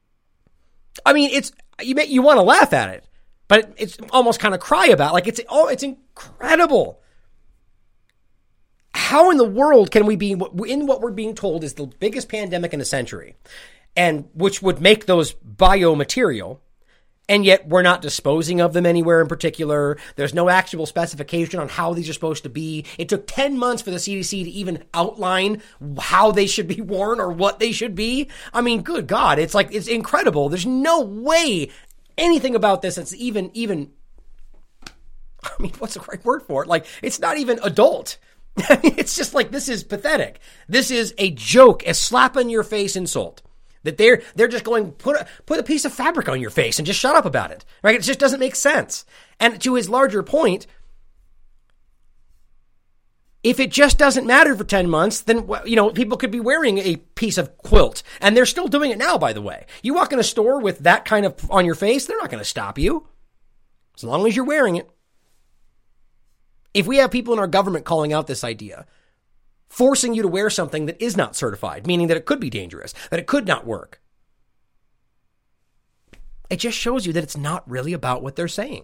I mean, it's, you may, you want to laugh at it, but it's almost kind of cry about, like it's, oh, it's incredible. How in the world can we be in what we're being told is the biggest pandemic in a century, and which would make those biomaterial, and yet we're not disposing of them anywhere in particular. There's no actual specification on how these are supposed to be. It took ten months for the C D C to even outline how they should be worn or what they should be. I mean, good God, it's like, it's incredible. There's no way anything about this that's even, even, I mean, what's the right word for it? Like, it's not even adult. It's just like, this is pathetic. This is a joke, a slap in your face insult. That they're they're just going, put a, put a piece of fabric on your face and just shut up about it. Right? It just doesn't make sense. And to his larger point, if it just doesn't matter for ten months, then, you know, people could be wearing a piece of quilt. And they're still doing it now, by the way. You walk in a store with that kind of on your face, they're not going to stop you. As long as you're wearing it. If we have people in our government calling out this idea, forcing you to wear something that is not certified, meaning that it could be dangerous, that it could not work, it just shows you that it's not really about what they're saying.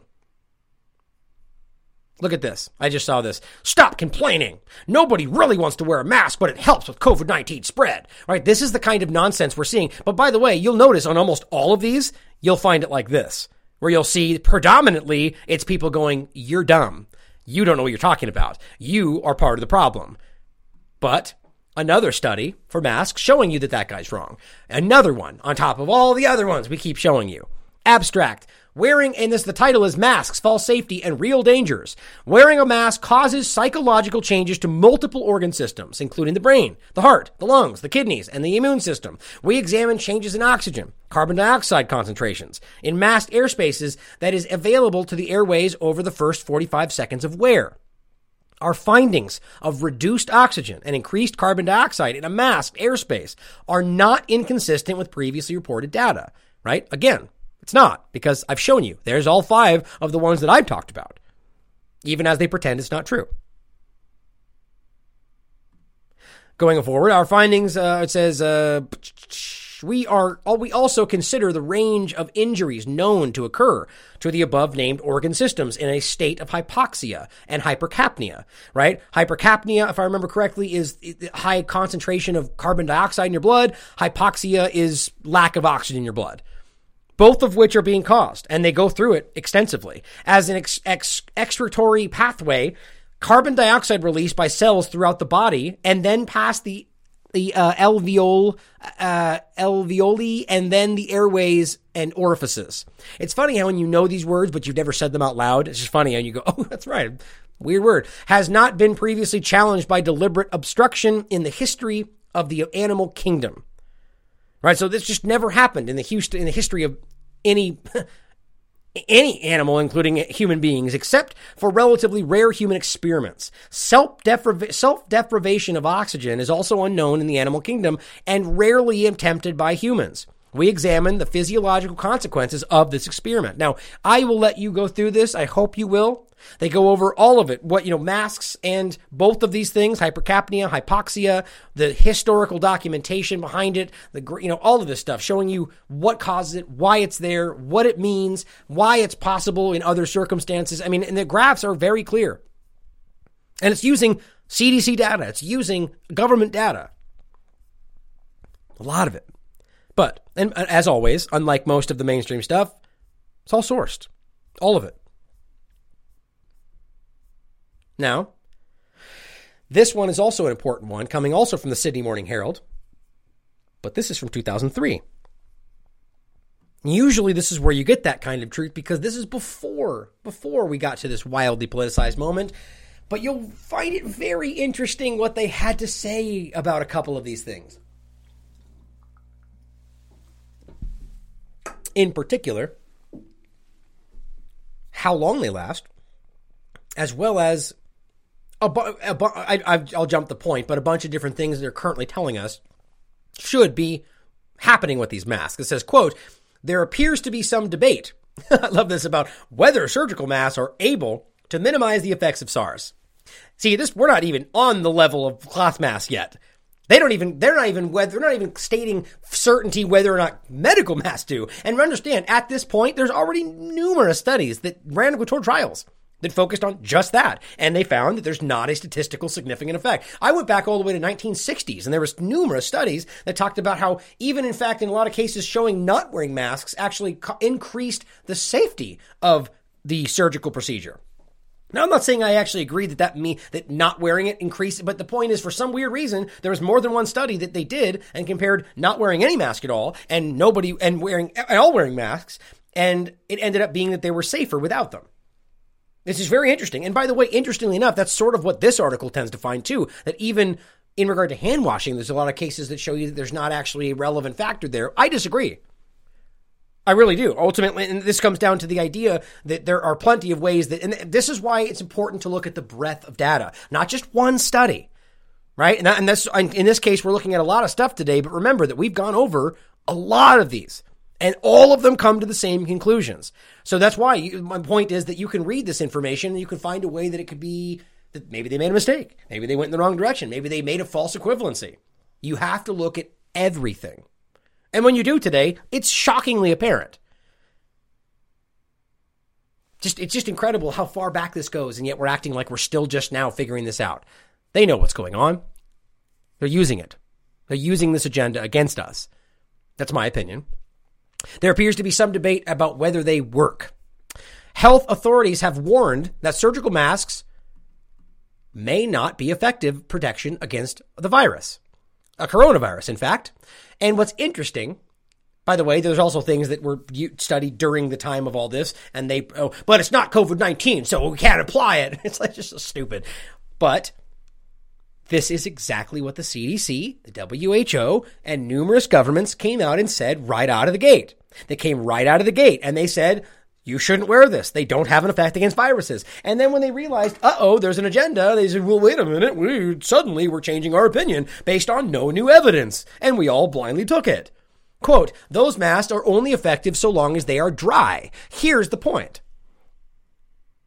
Look at this. I just saw this. Stop complaining. Nobody really wants to wear a mask, but it helps with covid nineteen spread. Right? This is the kind of nonsense we're seeing. But by the way, you'll notice on almost all of these, you'll find it like this, where you'll see predominantly it's people going, you're dumb. You don't know what you're talking about. You are part of the problem. But another study for masks showing you that that guy's wrong. Another one on top of all the other ones we keep showing you. Abstract. Wearing, and this, the title is Masks, False Safety, and Real Dangers. Wearing a mask causes psychological changes to multiple organ systems, including the brain, the heart, the lungs, the kidneys, and the immune system. We examine changes in oxygen, carbon dioxide concentrations, in masked airspaces that is available to the airways over the first forty-five seconds of wear. Our findings of reduced oxygen and increased carbon dioxide in a masked airspace are not inconsistent with previously reported data, right? Again, it's not, because I've shown you. There's all five of the ones that I've talked about, even as they pretend it's not true. Going forward, our findings, uh, it says, uh, We are we also consider the range of injuries known to occur to the above named organ systems in a state of hypoxia and hypercapnia, right? Hypercapnia, if I remember correctly, is high concentration of carbon dioxide in your blood. Hypoxia is lack of oxygen in your blood. Both of which are being caused, and they go through it extensively. As an ex- ex- excretory pathway, carbon dioxide released by cells throughout the body and then past the the uh, alveol, uh, alveoli, and then the airways and orifices. It's funny how when you know these words, but you've never said them out loud, it's just funny, and you go, oh, that's right, weird word. Has not been previously challenged by deliberate obstruction in the history of the animal kingdom. Right, so this just never happened in the Houston, in the history of any any animal, including human beings, except for relatively rare human experiments. Self-depriv- self-deprivation of oxygen is also unknown in the animal kingdom and rarely attempted by humans. We examine the physiological consequences of this experiment. Now, I will let you go through this. I hope you will. They go over all of it, what, you know, masks and both of these things, hypercapnia, hypoxia, the historical documentation behind it, the, you know, all of this stuff, showing you what causes it, why it's there, what it means, why it's possible in other circumstances. I mean, and the graphs are very clear. And it's using C D C data. It's using government data. A lot of it. But, and as always, unlike most of the mainstream stuff, it's all sourced. All of it. Now, this one is also an important one, coming also from the Sydney Morning Herald, but this is from two thousand three. Usually this is where you get that kind of truth because this is before, before we got to this wildly politicized moment, but you'll find it very interesting what they had to say about a couple of these things. In particular, how long they last, as well as a bu- a bu- I, I, I'll jump the point, but a bunch of different things they're currently telling us should be happening with these masks. It says, quote, there appears to be some debate, I love this, about whether surgical masks are able to minimize the effects of SARS. See, this we're not even on the level of cloth masks yet. They don't even, they're not even, they're not even stating certainty whether or not medical masks do. And understand, at this point, there's already numerous studies that ran controlled trials that focused on just that. And they found that there's not a statistical significant effect. I went back all the way to nineteen sixties, and there was numerous studies that talked about how even, in fact, in a lot of cases showing not wearing masks actually co- increased the safety of the surgical procedure. Now, I'm not saying I actually agree that that me that not wearing it increased, but the point is, for some weird reason, there was more than one study that they did and compared not wearing any mask at all and nobody and wearing and all wearing masks, and it ended up being that they were safer without them. This is very interesting. And by the way, interestingly enough, that's sort of what this article tends to find too, that even in regard to hand washing, there's a lot of cases that show you that there's not actually a relevant factor there. I disagree. I really do. Ultimately, and this comes down to the idea that there are plenty of ways that, and this is why it's important to look at the breadth of data, not just one study, right? And, that, and that's, in this case, we're looking at a lot of stuff today, but remember that we've gone over a lot of these, and all of them come to the same conclusions. So that's why you, my point is that you can read this information and you can find a way that it could be that maybe they made a mistake. Maybe they went in the wrong direction. Maybe they made a false equivalency. You have to look at everything. And when you do today, it's shockingly apparent. Just, it's just incredible how far back this goes, and yet we're acting like we're still just now figuring this out. They know what's going on. They're using it. They're using this agenda against us. That's my opinion. There appears to be some debate about whether they work. Health authorities have warned that surgical masks may not be effective protection against the virus. A coronavirus, in fact. And what's interesting, by the way, there's also things that were studied during the time of all this, and they, oh, but it's not COVID nineteen, so we can't apply it. It's like just so stupid. But this is exactly what the C D C, the W H O, and numerous governments came out and said right out of the gate. They came right out of the gate, and they said, you shouldn't wear this. They don't have an effect against viruses. And then when they realized, uh-oh, there's an agenda, they said, well, wait a minute, we suddenly we're changing our opinion based on no new evidence. And we all blindly took it. Quote, those masks are only effective so long as they are dry. Here's the point.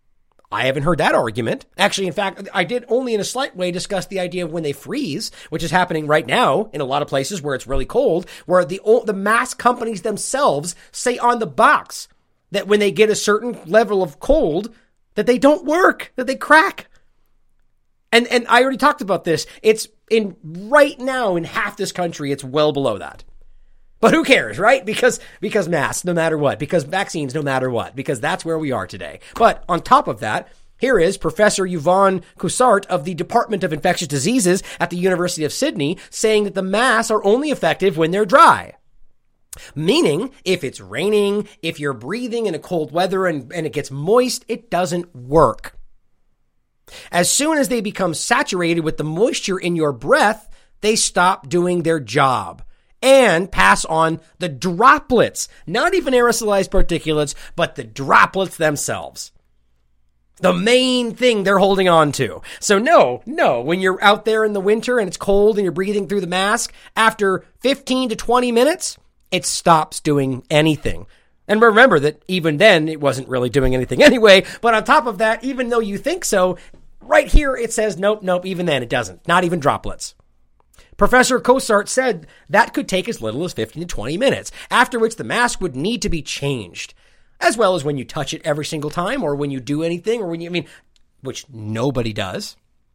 I haven't heard that argument. Actually, in fact, I did only in a slight way discuss the idea of when they freeze, which is happening right now in a lot of places where it's really cold, where the the mask companies themselves say on the box that when they get a certain level of cold, that they don't work, that they crack. And and I already talked about this. It's in right now in half this country, it's well below that. But who cares, right? Because because masks, no matter what. Because vaccines, no matter what. Because that's where we are today. But on top of that, here is Professor Yvonne Coussart of the Department of Infectious Diseases at the University of Sydney saying that the masks are only effective when they're dry. Meaning, if it's raining, if you're breathing in a cold weather and, and it gets moist, it doesn't work. As soon as they become saturated with the moisture in your breath, they stop doing their job and pass on the droplets, not even aerosolized particulates, but the droplets themselves. The main thing they're holding on to. So no, no, when you're out there in the winter and it's cold and you're breathing through the mask, after fifteen to twenty minutes, it stops doing anything. And remember that even then, it wasn't really doing anything anyway. But on top of that, even though you think so, right here it says, nope, nope, even then it doesn't. Not even droplets. Professor Coussart said that could take as little as fifteen to twenty minutes, after which the mask would need to be changed, as well as when you touch it every single time or when you do anything or when you, I mean, which nobody does.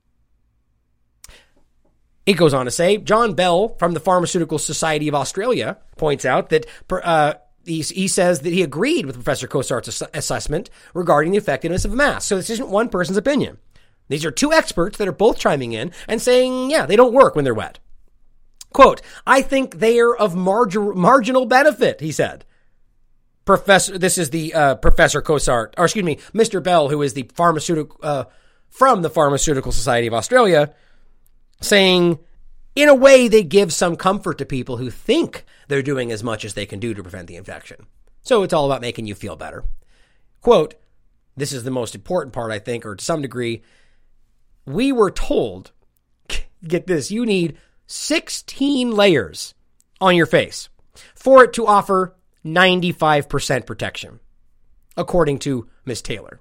It goes on to say, John Bell from the Pharmaceutical Society of Australia points out that uh, he, he says that he agreed with Professor Coussart's ass- assessment regarding the effectiveness of a mask. So this isn't one person's opinion. These are two experts that are both chiming in and saying, yeah, they don't work when they're wet. Quote, I think they are of marg- marginal benefit, he said. Professor, this is the uh, Professor Coussart, or excuse me, Mister Bell, who is the pharmaceutical uh, from the Pharmaceutical Society of Australia, saying, in a way, they give some comfort to people who think they're doing as much as they can do to prevent the infection. So it's all about making you feel better. Quote, this is the most important part, I think, or to some degree, we were told, get this, you need sixteen layers on your face for it to offer ninety-five percent protection, according to Miz Taylor.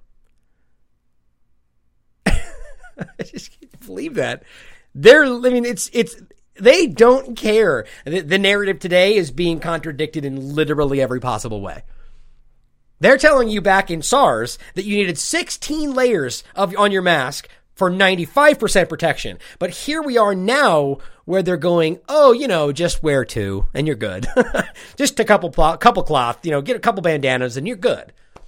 I just can't believe that. They're, I mean, it's, it's, they don't care. The, the narrative today is being contradicted in literally every possible way. They're telling you back in SARS that you needed sixteen layers of on your mask for ninety-five percent protection. But here we are now where they're going, oh, you know, just wear two and you're good. Just a couple, pl- couple cloth, you know, get a couple bandanas and you're good.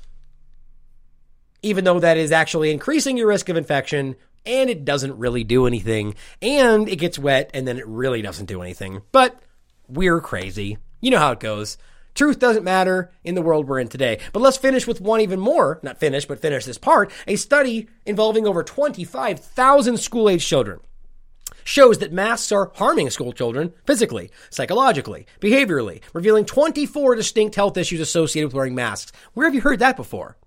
Even though that is actually increasing your risk of infection and it doesn't really do anything and it gets wet and then it really doesn't do anything. But we're crazy. You know how it goes. Truth doesn't matter in the world we're in today. But let's finish with one even more. Not finish, but finish this part. A study involving over twenty-five thousand school-age children shows that masks are harming school children physically, psychologically, behaviorally, revealing twenty-four distinct health issues associated with wearing masks. Where have you heard that before?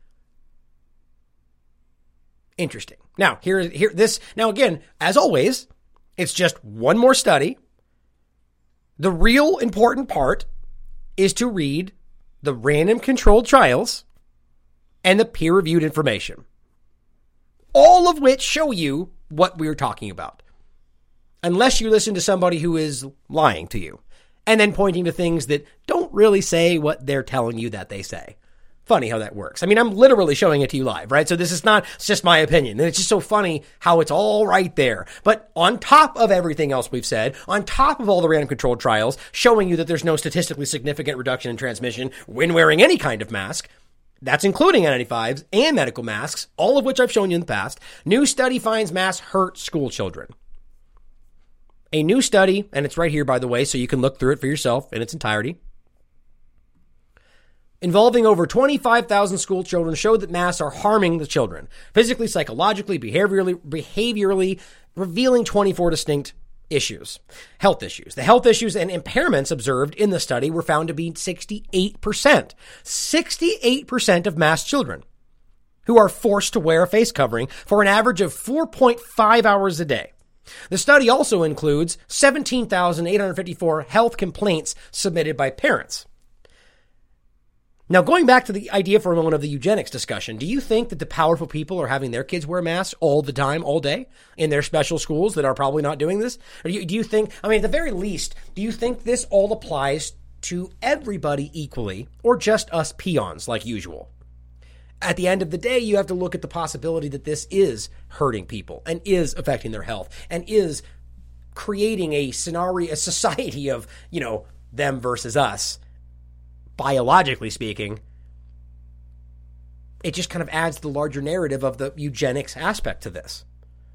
Interesting. Now, here, here, this, now again, as always, it's just one more study. The real important part is to read the random controlled trials and the peer-reviewed information, all of which show you what we're talking about. Unless you listen to somebody who is lying to you and then pointing to things that don't really say what they're telling you that they say. Funny how that works. I mean, I'm literally showing it to you live, right? So this is not, it's just my opinion. And it's just so funny how it's all right there. But on top of everything else we've said, on top of all the random controlled trials showing you that there's no statistically significant reduction in transmission when wearing any kind of mask, that's including N ninety-fives and medical masks, all of which I've shown you in the past, new study finds masks hurt school children. A new study, and it's right here, by the way, so you can look through it for yourself in its entirety, involving over twenty-five thousand school children showed that masks are harming the children, physically, psychologically, behaviorally, behaviorally, revealing twenty-four distinct issues, health issues. The health issues and impairments observed in the study were found to be sixty-eight percent. sixty-eight percent of masked children who are forced to wear a face covering for an average of four point five hours a day. The study also includes seventeen thousand eight hundred fifty-four health complaints submitted by parents. Now, going back to the idea for a moment of the eugenics discussion, do you think that the powerful people are having their kids wear masks all the time, all day, in their special schools that are probably not doing this? Or do you, do you think, I mean, at the very least, do you think this all applies to everybody equally, or just us peons like usual? At the end of the day, you have to look at the possibility that this is hurting people and is affecting their health and is creating a scenario, a society of, you know, them versus us. Biologically speaking, it just kind of adds to the larger narrative of the eugenics aspect to this.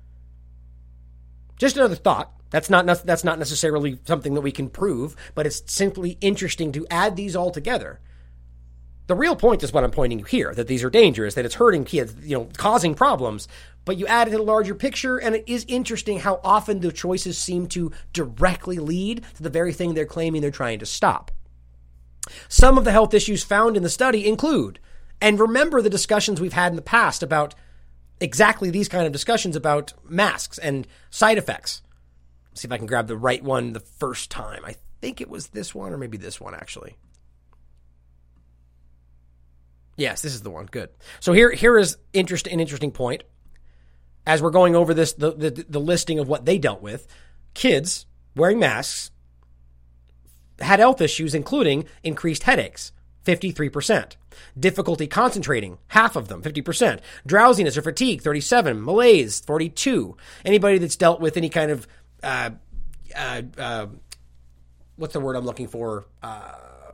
Just another thought. That's not that's not necessarily something that we can prove, but it's simply interesting to add these all together. The real point is what I'm pointing here, that these are dangerous, that it's hurting kids, you know, causing problems, but you add it to the larger picture, and it is interesting how often the choices seem to directly lead to the very thing they're claiming they're trying to stop. Some of the health issues found in the study include, and remember the discussions we've had in the past about exactly these kind of discussions about masks and side effects. Let's see if I can grab the right one the first time. I think it was this one, or maybe this one, actually. Yes, this is the one. Good. So here, here is interest, an interesting point. As we're going over this, the, the, the listing of what they dealt with, kids wearing masks had health issues, including increased headaches, fifty-three percent. Difficulty concentrating, half of them, fifty percent. Drowsiness or fatigue, thirty-seven. Malaise, forty-two. Anybody that's dealt with any kind of, uh, uh, uh, what's the word I'm looking for? Uh,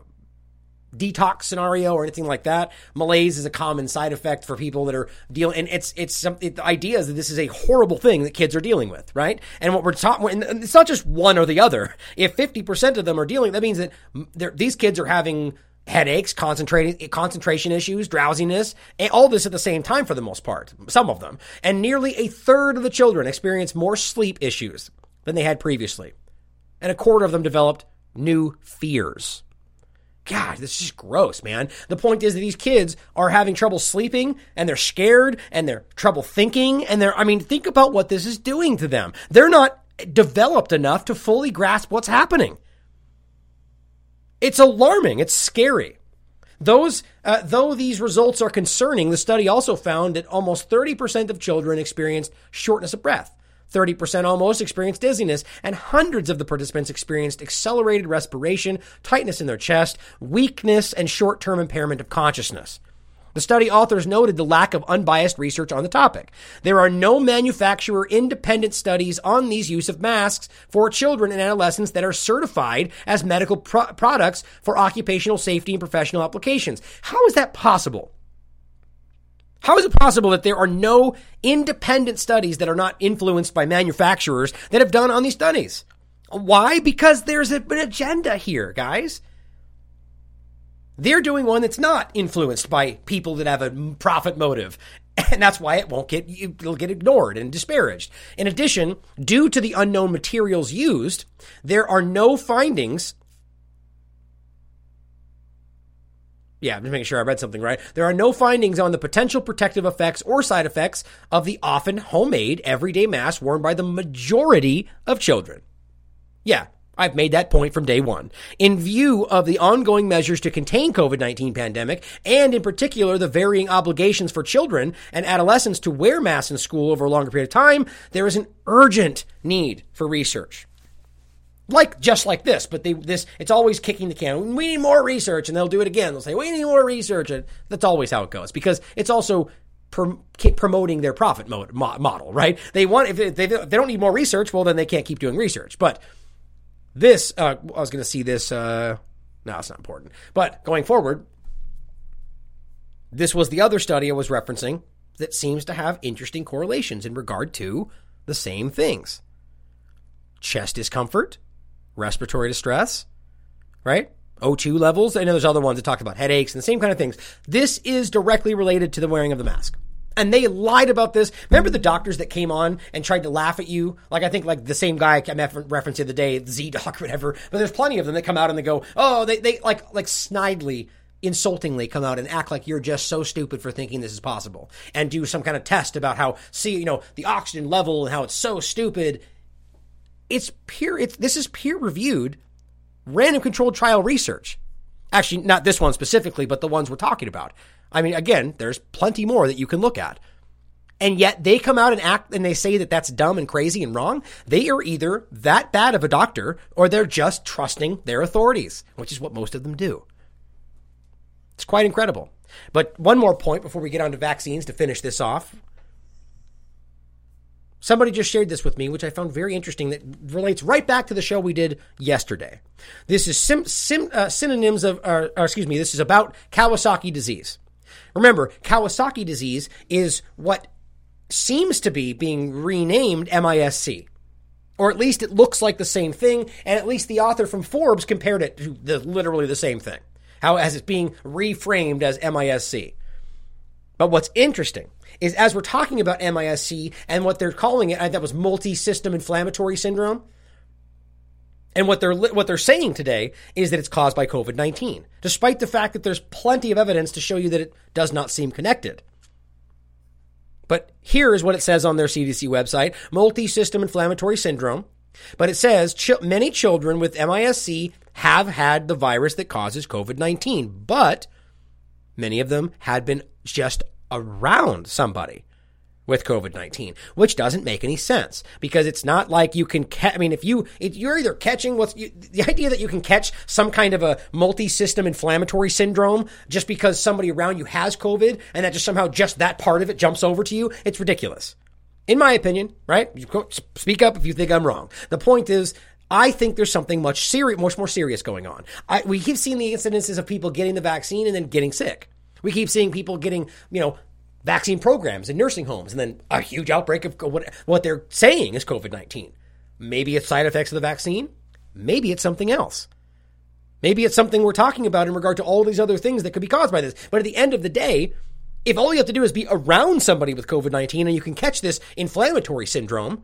detox scenario or anything like that. Malaise is a common side effect for people that are dealing, and it's it's some, it, the idea is that this is a horrible thing that kids are dealing with, right? And what we're talking, and it's not just one or the other. If fifty percent of them are dealing, that means that these kids are having headaches, concentrating, concentration issues, drowsiness, and all this at the same time for the most part, some of them. And nearly a third of the children experience more sleep issues than they had previously. And a quarter of them developed new fears. God, this is just gross, man. The point is that these kids are having trouble sleeping, and they're scared, and they're trouble thinking, and they're, I mean, think about what this is doing to them. They're not developed enough to fully grasp what's happening. It's alarming. It's scary. Those, uh, though these results are concerning, the study also found that almost thirty percent of children experienced shortness of breath. thirty percent almost experienced dizziness, and hundreds of the participants experienced accelerated respiration, tightness in their chest, weakness, and short-term impairment of consciousness. The study authors noted the lack of unbiased research on the topic. There are no manufacturer-independent studies on these use of masks for children and adolescents that are certified as medical pro- products for occupational safety and professional applications. How is that possible? How is it possible that there are no independent studies that are not influenced by manufacturers that have done on these studies? Why? Because there's an agenda here, guys. They're doing one that's not influenced by people that have a profit motive. And that's why it won't get, it'll get ignored and disparaged. In addition, due to the unknown materials used, there are no findings. Yeah, I'm just making sure I read something right. There are no findings on the potential protective effects or side effects of the often homemade everyday mask worn by the majority of children. Yeah, I've made that point from day one. In view of the ongoing measures to contain covid nineteen pandemic, and in particular the varying obligations for children and adolescents to wear masks in school over a longer period of time, there is an urgent need for research. Like, just like this, but they, this, it's always kicking the can. We need more research, and they'll do it again. They'll say, we need more research. And that's always how it goes, because it's also prom- promoting their profit mode, mo- model, right? They want, if they, if they don't need more research, well, then they can't keep doing research. But this, uh, I was going to see this, uh, no, it's not important. But going forward, this was the other study I was referencing that seems to have interesting correlations in regard to the same things. Chest discomfort, respiratory distress, right? O two levels. I know there's other ones that talk about headaches and the same kind of things. This is directly related to the wearing of the mask. And they lied about this. Remember the doctors that came on and tried to laugh at you? Like, I think like the same guy I referenced the other day, Z-Doc or whatever. But there's plenty of them that come out and they go, oh, they, they like, like snidely, insultingly come out and act like you're just so stupid for thinking this is possible. And do some kind of test about how, see, you know, the oxygen level and how it's so stupid. It's peer, it's, this is peer-reviewed, random controlled trial research. Actually, not this one specifically, but the ones we're talking about. I mean, again, there's plenty more that you can look at. And yet they come out and act and they say that that's dumb and crazy and wrong. They are either that bad of a doctor or they're just trusting their authorities, which is what most of them do. It's quite incredible. But one more point before we get on to vaccines to finish this off. Somebody just shared this with me, which I found very interesting, that relates right back to the show we did yesterday. This is sim, sim, uh, synonyms of, or, or excuse me, this is about Kawasaki disease. Remember, Kawasaki disease is what seems to be being renamed M I S C. Or at least it looks like the same thing, and at least the author from Forbes compared it to the, literally the same thing. How as it's being reframed as M I S C. But what's interesting is as we're talking about M I S C and what they're calling it, that was multi-system inflammatory syndrome. And what they're what they're saying today is that it's caused by COVID nineteen, despite the fact that there's plenty of evidence to show you that it does not seem connected. But here is what it says on their C D C website, multi-system inflammatory syndrome. But it says ch- many children with M I S C have had the virus that causes COVID nineteen, but many of them had been just around somebody with COVID nineteen, which doesn't make any sense because it's not like you can ca- I mean, if you, if you're either catching what's you, the idea that you can catch some kind of a multi-system inflammatory syndrome just because somebody around you has COVID and that just somehow just that part of it jumps over to you, it's ridiculous. In my opinion, right? You go, speak up if you think I'm wrong. The point is, I think there's something much serious, much more serious going on. I, we keep seeing the incidences of people getting the vaccine and then getting sick. We keep seeing people getting, you know, vaccine programs in nursing homes and then a huge outbreak of what, what they're saying is COVID nineteen. Maybe it's side effects of the vaccine. Maybe it's something else. Maybe it's something we're talking about in regard to all these other things that could be caused by this. But at the end of the day, if all you have to do is be around somebody with COVID nineteen and you can catch this inflammatory syndrome,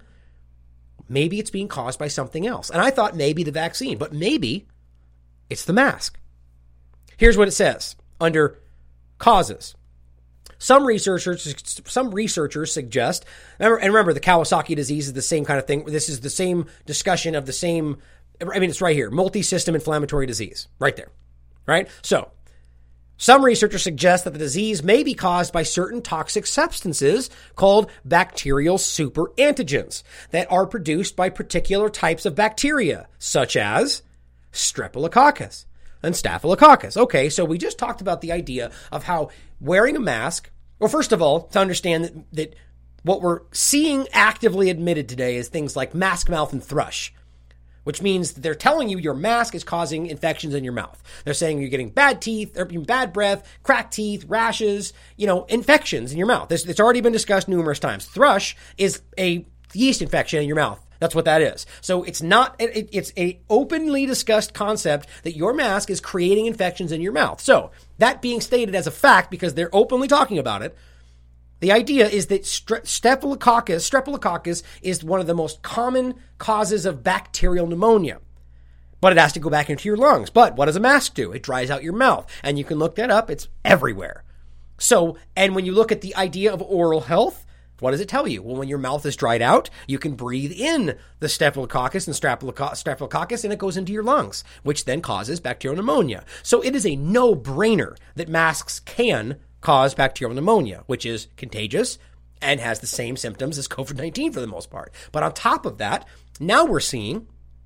maybe it's being caused by something else. And I thought maybe the vaccine, but maybe it's the mask. Here's what it says under causes. Some researchers, some researchers suggest, and remember the Kawasaki disease is the same kind of thing. This is the same discussion of the same, I mean, it's right here, multi-system inflammatory disease, right there, right? So some researchers suggest that the disease may be caused by certain toxic substances called bacterial superantigens that are produced by particular types of bacteria, such as Streptococcus and Staphylococcus. Okay, so we just talked about the idea of how wearing a mask, well, first of all, to understand that, that what we're seeing actively admitted today is things like mask mouth and thrush, which means that they're telling you your mask is causing infections in your mouth. They're saying you're getting bad teeth, or bad breath, cracked teeth, rashes, you know, infections in your mouth. This, it's already been discussed numerous times. Thrush is a yeast infection in your mouth. That's what that is. So it's not, it, it's a openly discussed concept that your mask is creating infections in your mouth. So that being stated as a fact, because they're openly talking about it, the idea is that strep- Staphylococcus, Streptococcus is one of the most common causes of bacterial pneumonia. But it has to go back into your lungs. But what does a mask do? It dries out your mouth. And you can look that up. It's everywhere. So, and when you look at the idea of oral health, what does it tell you? Well, when your mouth is dried out, you can breathe in the Staphylococcus and Streptococcus, and it goes into your lungs, which then causes bacterial pneumonia. So it is a no-brainer that masks can cause bacterial pneumonia, which is contagious and has the same symptoms as COVID nineteen for the most part. But on top of that, now we're seeing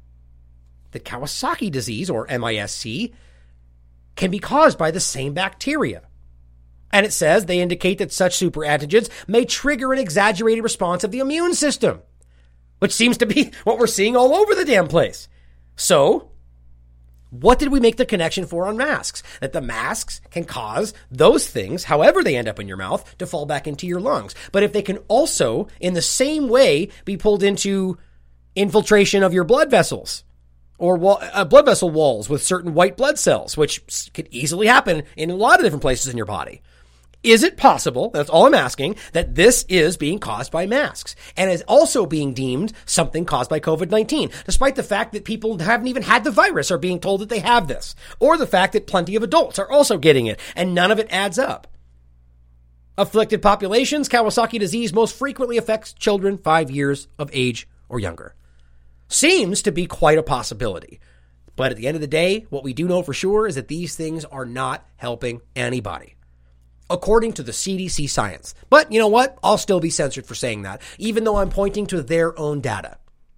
that Kawasaki disease, or M I S C, can be caused by the same bacteria. And it says they indicate that such superantigens may trigger an exaggerated response of the immune system, which seems to be what we're seeing all over the damn place. So, what did we make the connection for on masks? That the masks can cause those things, however they end up in your mouth, to fall back into your lungs. But if they can also, in the same way, be pulled into infiltration of your blood vessels, or wall, uh, blood vessel walls with certain white blood cells, which could easily happen in a lot of different places in your body. Is it possible, that's all I'm asking, that this is being caused by masks and is also being deemed something caused by COVID nineteen, despite the fact that people haven't even had the virus are being told that they have this, or the fact that plenty of adults are also getting it, and none of it adds up? Afflicted populations, Kawasaki disease most frequently affects children five years of age or younger. Seems to be quite a possibility. But at the end of the day, what we do know for sure is that these things are not helping anybody, according to the C D C science. But you know what? I'll still be censored for saying that, even though I'm pointing to their own data.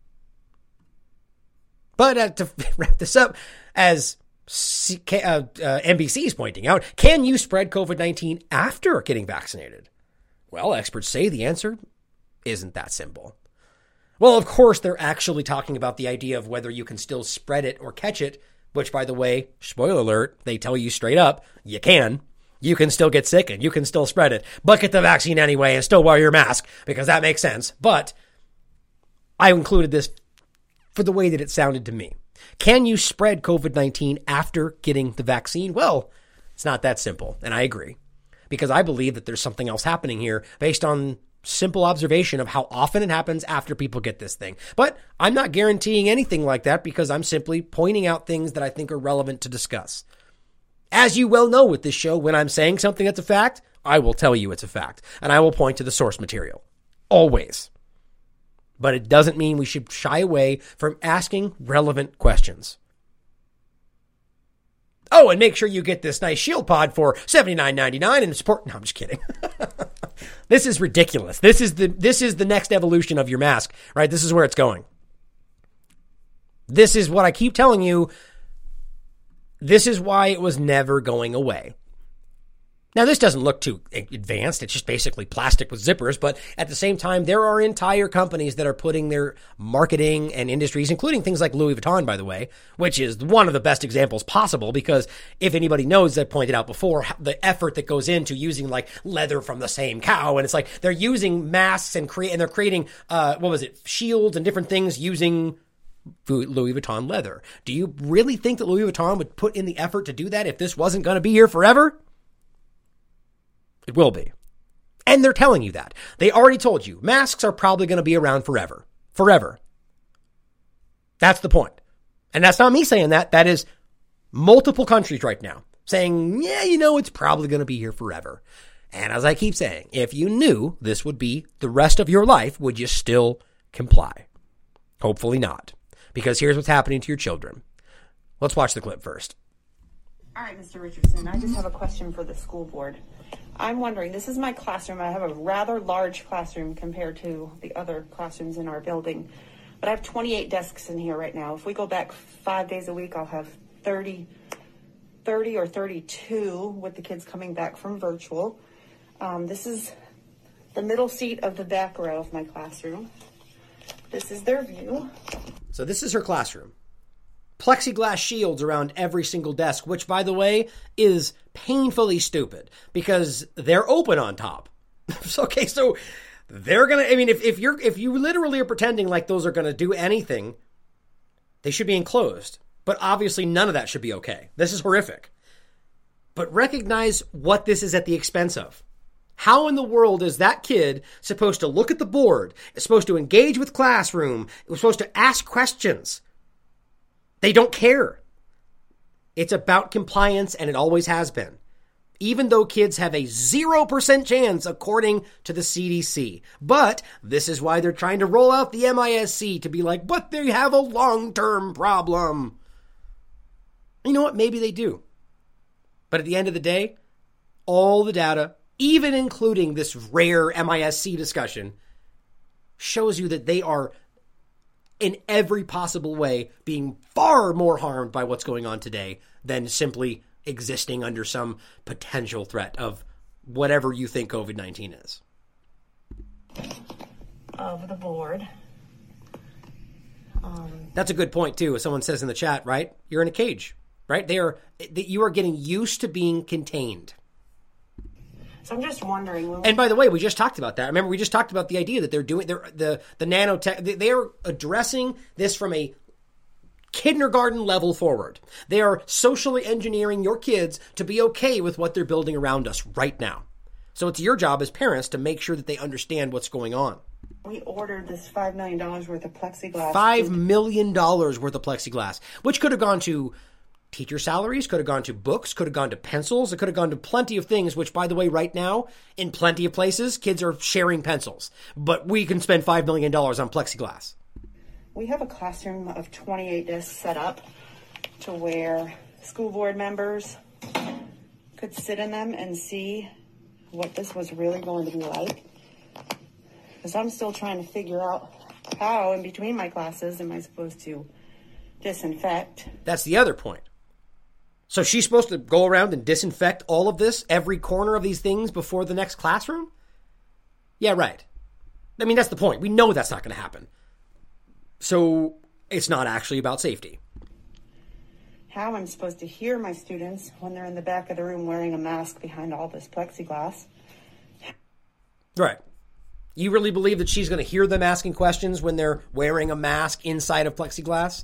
But uh, to wrap this up, as C- uh, uh, N B C is pointing out, can you spread COVID nineteen after getting vaccinated? Well, experts say the answer isn't that simple. Well, of course, they're actually talking about the idea of whether you can still spread it or catch it, which, by the way, spoiler alert, they tell you straight up, you can. You can still get sick and you can still spread it, but get the vaccine anyway and still wear your mask, because that makes sense. But I included this for the way that it sounded to me. Can you spread COVID nineteen after getting the vaccine? Well, it's not that simple, and I agree, because I believe that there's something else happening here based on simple observation of how often it happens after people get this thing. But I'm not guaranteeing anything like that, because I'm simply pointing out things that I think are relevant to discuss. As you well know with this show, when I'm saying something that's a fact, I will tell you it's a fact, and I will point to the source material. Always. But it doesn't mean we should shy away from asking relevant questions. Oh, and make sure you get this nice Shield Pod for seventy-nine ninety-nine and support. No, I'm just kidding. This is ridiculous. This is the this is the next evolution of your mask, right? This is where it's going. This is what I keep telling you. This is why it was never going away. Now, this doesn't look too advanced. It's just basically plastic with zippers. But at the same time, there are entire companies that are putting their marketing and industries, including things like Louis Vuitton, by the way, which is one of the best examples possible, because if anybody knows, I pointed out before, the effort that goes into using like leather from the same cow. And it's like they're using masks and create, and they're creating, uh, what was it, shields and different things using Louis Vuitton leather. Do you really think that Louis Vuitton would put in the effort to do that if this wasn't going to be here forever? It will be. And they're telling you that. They already told you masks are probably going to be around forever. Forever. That's the point. And that's not me saying that. That is multiple countries right now saying, yeah, you know, it's probably going to be here forever. And as I keep saying, if you knew this would be the rest of your life, would you still comply? Hopefully not. Because here's what's happening to your children. Let's watch the clip first. All right, Mister Richardson, I just have a question for the school board. I'm wondering, this is my classroom. I have a rather large classroom compared to the other classrooms in our building. But I have twenty-eight desks in here right now. If we go back five days a week, I'll have thirty, thirty or thirty-two with the kids coming back from virtual. Um, this is the middle seat of the back row of my classroom. This is their view. So this is her classroom. Plexiglass shields around every single desk, which, by the way, is painfully stupid because they're open on top. Okay, so they're going to, I mean, if, if you're, if you literally are pretending like those are going to do anything, they should be enclosed. But obviously none of that should be okay. This is horrific. But recognize what this is at the expense of. How in the world is that kid supposed to look at the board, is supposed to engage with classroom, is supposed to ask questions? They don't care. It's about compliance, and it always has been. Even though kids have a zero percent chance, according to the C D C. But this is why they're trying to roll out the M I S C to be like, but they have a long-term problem. You know what? Maybe they do. But at the end of the day, all the data, even including this rare M I S C discussion, shows you that they are in every possible way being far more harmed by what's going on today than simply existing under some potential threat of whatever you think COVID nineteen is. Of the board. Um, That's a good point, too, as someone says in the chat, right? You're in a cage, right? They are, you are getting used to being contained. So I'm just wondering. When and by the way, we just talked about that. Remember, we just talked about the idea that they're doing they're, the the nanotech. They, they are addressing this from a kindergarten level forward. They are socially engineering your kids to be okay with what they're building around us right now. So it's your job as parents to make sure that they understand what's going on. We ordered this five million dollars worth of plexiglass. Five million dollars worth of plexiglass, which could have gone to teacher salaries, could have gone to books, could have gone to pencils. It could have gone to plenty of things, which, by the way, right now, in plenty of places, kids are sharing pencils. But we can spend five million dollars on plexiglass. We have a classroom of twenty-eight desks set up. to where school board members could sit in them and see what this was really going to be like? Because I'm still trying to figure out how, in between my classes, am I supposed to disinfect? That's the other point. So she's supposed to go around and disinfect all of this, every corner of these things before the next classroom? Yeah, right. I mean, that's the point. We know that's not going to happen. So it's not actually about safety. How I'm supposed to hear my students when they're in the back of the room wearing a mask behind all this plexiglass. Right. You really believe that she's going to hear them asking questions when they're wearing a mask inside of plexiglass?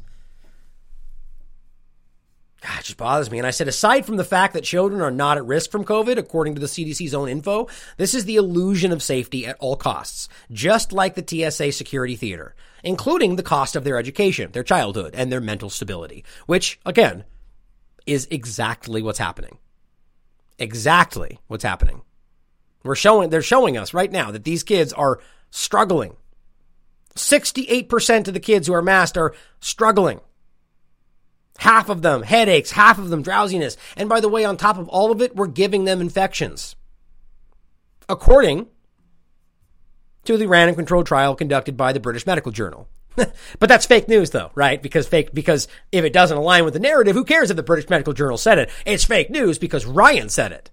God, it just bothers me. And I said, aside from the fact that children are not at risk from COVID, according to the C D C's own info, this is the illusion of safety at all costs, just like the T S A security theater, including the cost of their education, their childhood, and their mental stability, which, again, is exactly what's happening. Exactly what's happening. We're showing, they're showing us right now that these kids are struggling. sixty-eight percent of the kids who are masked are struggling. Half of them headaches, half of them drowsiness. And by the way, on top of all of it, we're giving them infections. According to the random controlled trial conducted by the British Medical Journal. But that's fake news though, right? Because fake, because if it doesn't align with the narrative, who cares if the British Medical Journal said it? It's fake news because Ryan said it.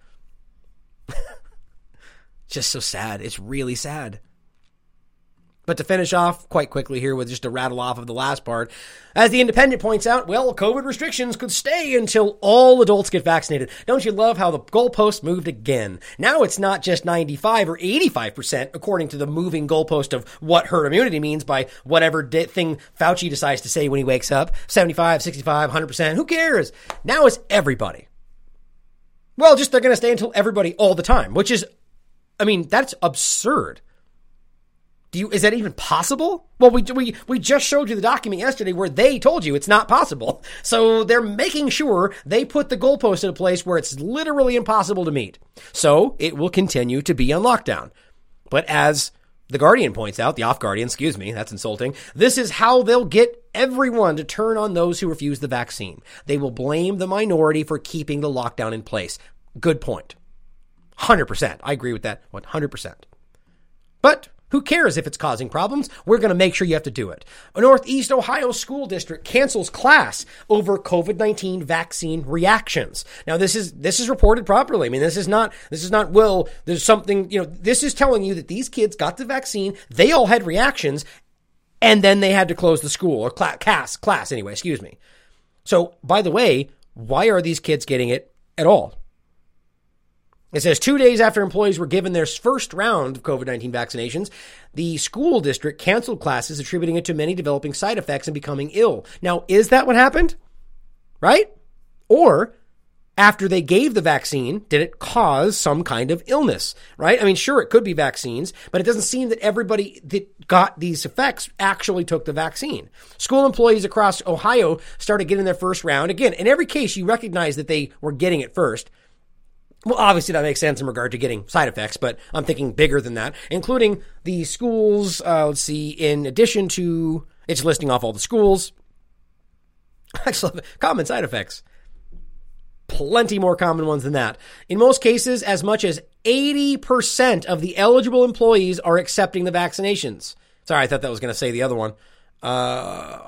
Just so sad. It's really sad. But to finish off quite quickly here with just a rattle off of the last part, as the Independent points out, well, COVID restrictions could stay until all adults get vaccinated. Don't you love how the goalpost moved again? Now it's not just ninety-five or eighty-five percent, according to the moving goalpost of what herd immunity means by whatever di- thing Fauci decides to say when he wakes up. seventy-five, sixty-five, one hundred percent. Who cares? Now it's everybody. Well, just they're going to stay until everybody all the time, which is, I mean, that's absurd. Do you, is that even possible? Well, we, we, we just showed you the document yesterday where they told you it's not possible. So they're making sure they put the goalpost in a place where it's literally impossible to meet. So it will continue to be on lockdown. But as the Guardian points out, the Off Guardian, excuse me, that's insulting. This is how they'll get everyone to turn on those who refuse the vaccine. They will blame the minority for keeping the lockdown in place. Good point. one hundred percent. I agree with that. one hundred percent. But who cares if it's causing problems? We're going to make sure you have to do it. A Northeast Ohio school district cancels class over COVID nineteen vaccine reactions. Now, this is this is reported properly. I mean, this is not this is not well. There's something, you know. This is telling you that these kids got the vaccine. They all had reactions, and then they had to close the school or class class, class anyway. Excuse me. So, by the way, why are these kids getting it at all? It says two days after employees were given their first round of COVID nineteen vaccinations, the school district canceled classes, attributing it to many developing side effects and becoming ill. Now, is that what happened? Right? Or after they gave the vaccine, did it cause some kind of illness? Right? I mean, sure, it could be vaccines, but it doesn't seem that everybody that got these effects actually took the vaccine. School employees across Ohio started getting their first round. Again, in every case, you recognize that they were getting it first. Well, obviously that makes sense in regard to getting side effects, but I'm thinking bigger than that, including the schools. Uh, let's see, in addition to, it's listing off all the schools. I just love it. Common side effects. Plenty more common ones than that. In most cases, as much as eighty percent of the eligible employees are accepting the vaccinations. Sorry, I thought that was going to say the other one. Uh...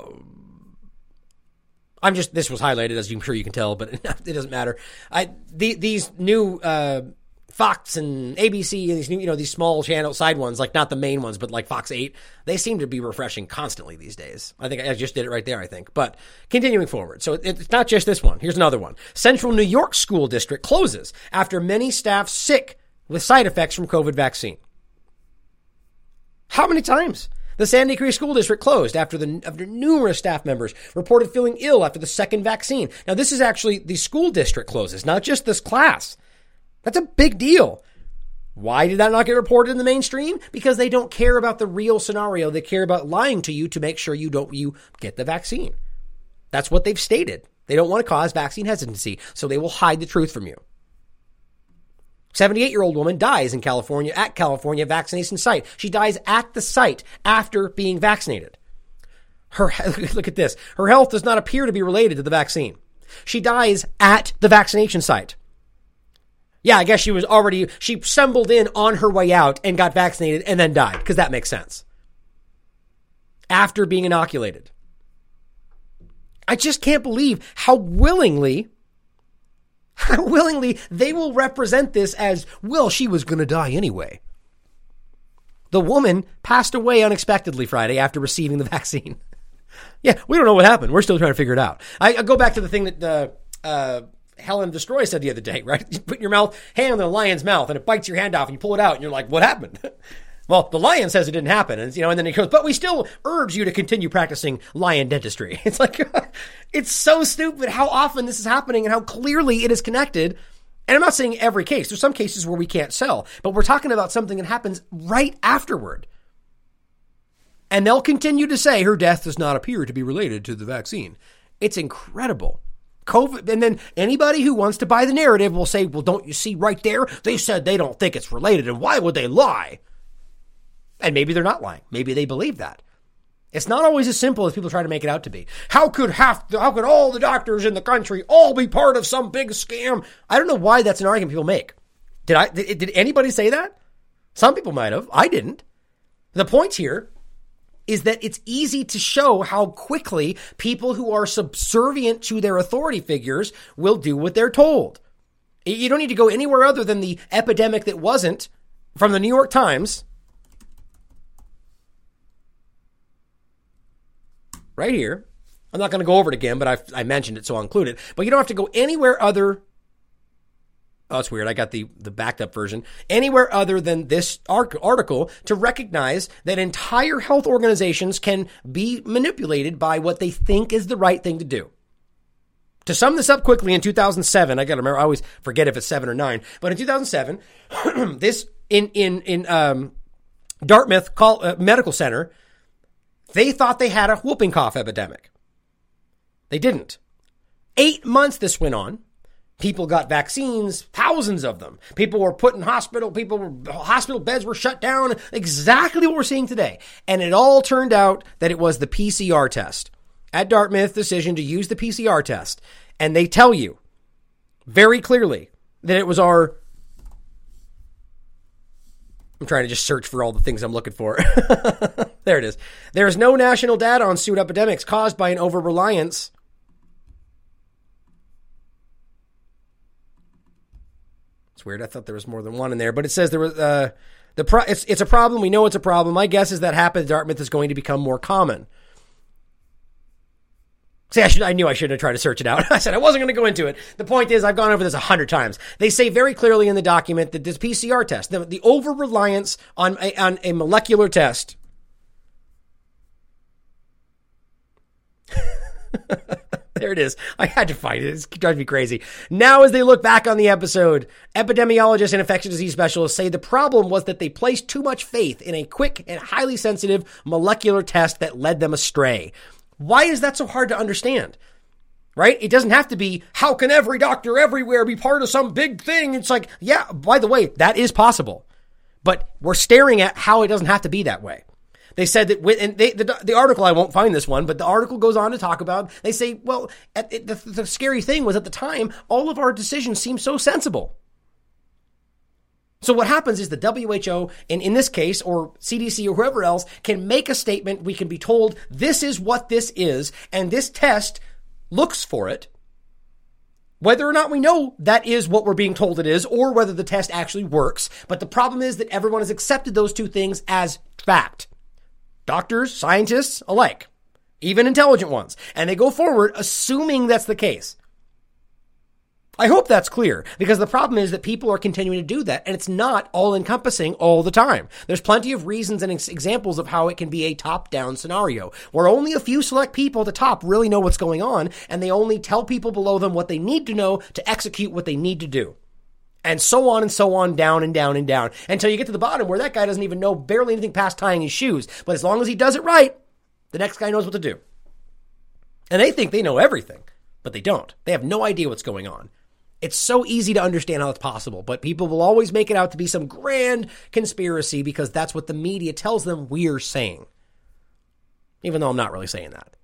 I'm just, this was highlighted, as I'm sure you can tell, but it doesn't matter. I, the, these new, uh, Fox and A B C and these new, you know, these small channel side ones, like not the main ones, but like Fox eight, they seem to be refreshing constantly these days. I think I just did it right there, I think. But continuing forward. So it's not just this one. Here's another one. Central New York School District closes after many staff sick with side effects from COVID vaccine. How many times? The Sandy Creek School District closed after the after numerous staff members reported feeling ill after the second vaccine. Now, this is actually the school district closes, not just this class. That's a big deal. Why did that not get reported in the mainstream? Because they don't care about the real scenario. They care about lying to you to make sure you don't you get the vaccine. That's what they've stated. They don't want to cause vaccine hesitancy, so they will hide the truth from you. seventy-eight-year-old woman dies in California at California vaccination site. She dies at the site after being vaccinated. Her, look at this. Her health does not appear to be related to the vaccine. She dies at the vaccination site. Yeah, I guess she was already, she stumbled in on her way out and got vaccinated and then died, because that makes sense. After being inoculated. I just can't believe how willingly, how willingly they will represent this as, well, she was going to die anyway. The woman passed away unexpectedly Friday after receiving the vaccine. Yeah, we don't know what happened. We're still trying to figure it out. I, I go back to the thing that uh, uh, Helen Destroy said the other day, right? You put your mouth, hand in a lion's mouth, and it bites your hand off, and you pull it out, and you're like, what happened? Well, the lion says it didn't happen, and you know, and then he goes, but we still urge you to continue practicing lion dentistry. It's like, it's so stupid how often this is happening and how clearly it is connected. And I'm not saying every case. There's some cases where we can't sell, but we're talking about something that happens right afterward. And they'll continue to say her death does not appear to be related to the vaccine. It's incredible. COVID, and then anybody who wants to buy the narrative will say, well, don't you see right there? They said they don't think it's related, and why would they lie? And maybe they're not lying. Maybe they believe that. It's not always as simple as people try to make it out to be. How could half, how could all the doctors in the country all be part of some big scam? I don't know why that's an argument people make. Did I, did, did anybody say that? Some people might have. I didn't. The point here is that it's easy to show how quickly people who are subservient to their authority figures will do what they're told. You don't need to go anywhere other than the epidemic that wasn't from the New York Times. Right here. I'm not going to go over it again, but I've, I mentioned it, so I'll include it. But you don't have to go anywhere other. Oh, it's weird. I got the, the backed up version. Anywhere other than this article to recognize that entire health organizations can be manipulated by what they think is the right thing to do. To sum this up quickly, in two thousand seven, I got to remember, I always forget if it's seven or nine, but in two thousand seven, this in, in, in, um, Dartmouth call, uh, Medical Center, they thought they had a whooping cough epidemic. They didn't. Eight months this went on. People got vaccines, thousands of them. People were put in hospital. People were, hospital beds were shut down. Exactly what we're seeing today. And it all turned out that it was the P C R test. At Dartmouth, decision to use the P C R test. And they tell you very clearly that it was our... I'm trying to just search for all the things I'm looking for. There it is. There is no national data on pseudo epidemics caused by an over-reliance. It's weird. I thought there was more than one in there, but it says there was uh, the pro- it's it's a problem. We know it's a problem. My guess is that happened at Dartmouth is going to become more common. See, I should I knew I shouldn't have tried to search it out. I said I wasn't going to go into it. The point is, I've gone over this a hundred times. They say very clearly in the document that this P C R test, the, the over-reliance on a, on a molecular test. There it is. I had to find it. It drives me crazy. Now, as they look back on the episode, epidemiologists and infectious disease specialists say the problem was that they placed too much faith in a quick and highly sensitive molecular test that led them astray. Why is that so hard to understand? Right? It doesn't have to be, how can every doctor everywhere be part of some big thing? It's like, yeah, by the way, that is possible. But we're staring at how it doesn't have to be that way. They said that, with, and they, the, the article, I won't find this one, but the article goes on to talk about, they say, well, at, it, the, the scary thing was at the time, all of our decisions seemed so sensible. So what happens is the W H O, and in this case, or C D C or whoever else, can make a statement. We can be told this is what this is, and this test looks for it. Whether or not we know that is what we're being told it is, or whether the test actually works. But the problem is that everyone has accepted those two things as fact. Doctors, scientists alike, even intelligent ones. And they go forward assuming that's the case. I hope that's clear, because the problem is that people are continuing to do that, and it's not all-encompassing all the time. There's plenty of reasons and ex- examples of how it can be a top-down scenario, where only a few select people at the top really know what's going on, and they only tell people below them what they need to know to execute what they need to do. And so on and so on, down and down and down, until you get to the bottom where that guy doesn't even know barely anything past tying his shoes. But as long as he does it right, the next guy knows what to do. And they think they know everything, but they don't. They have no idea what's going on. It's so easy to understand how it's possible, but people will always make it out to be some grand conspiracy because that's what the media tells them we're saying. even though I'm not really saying that.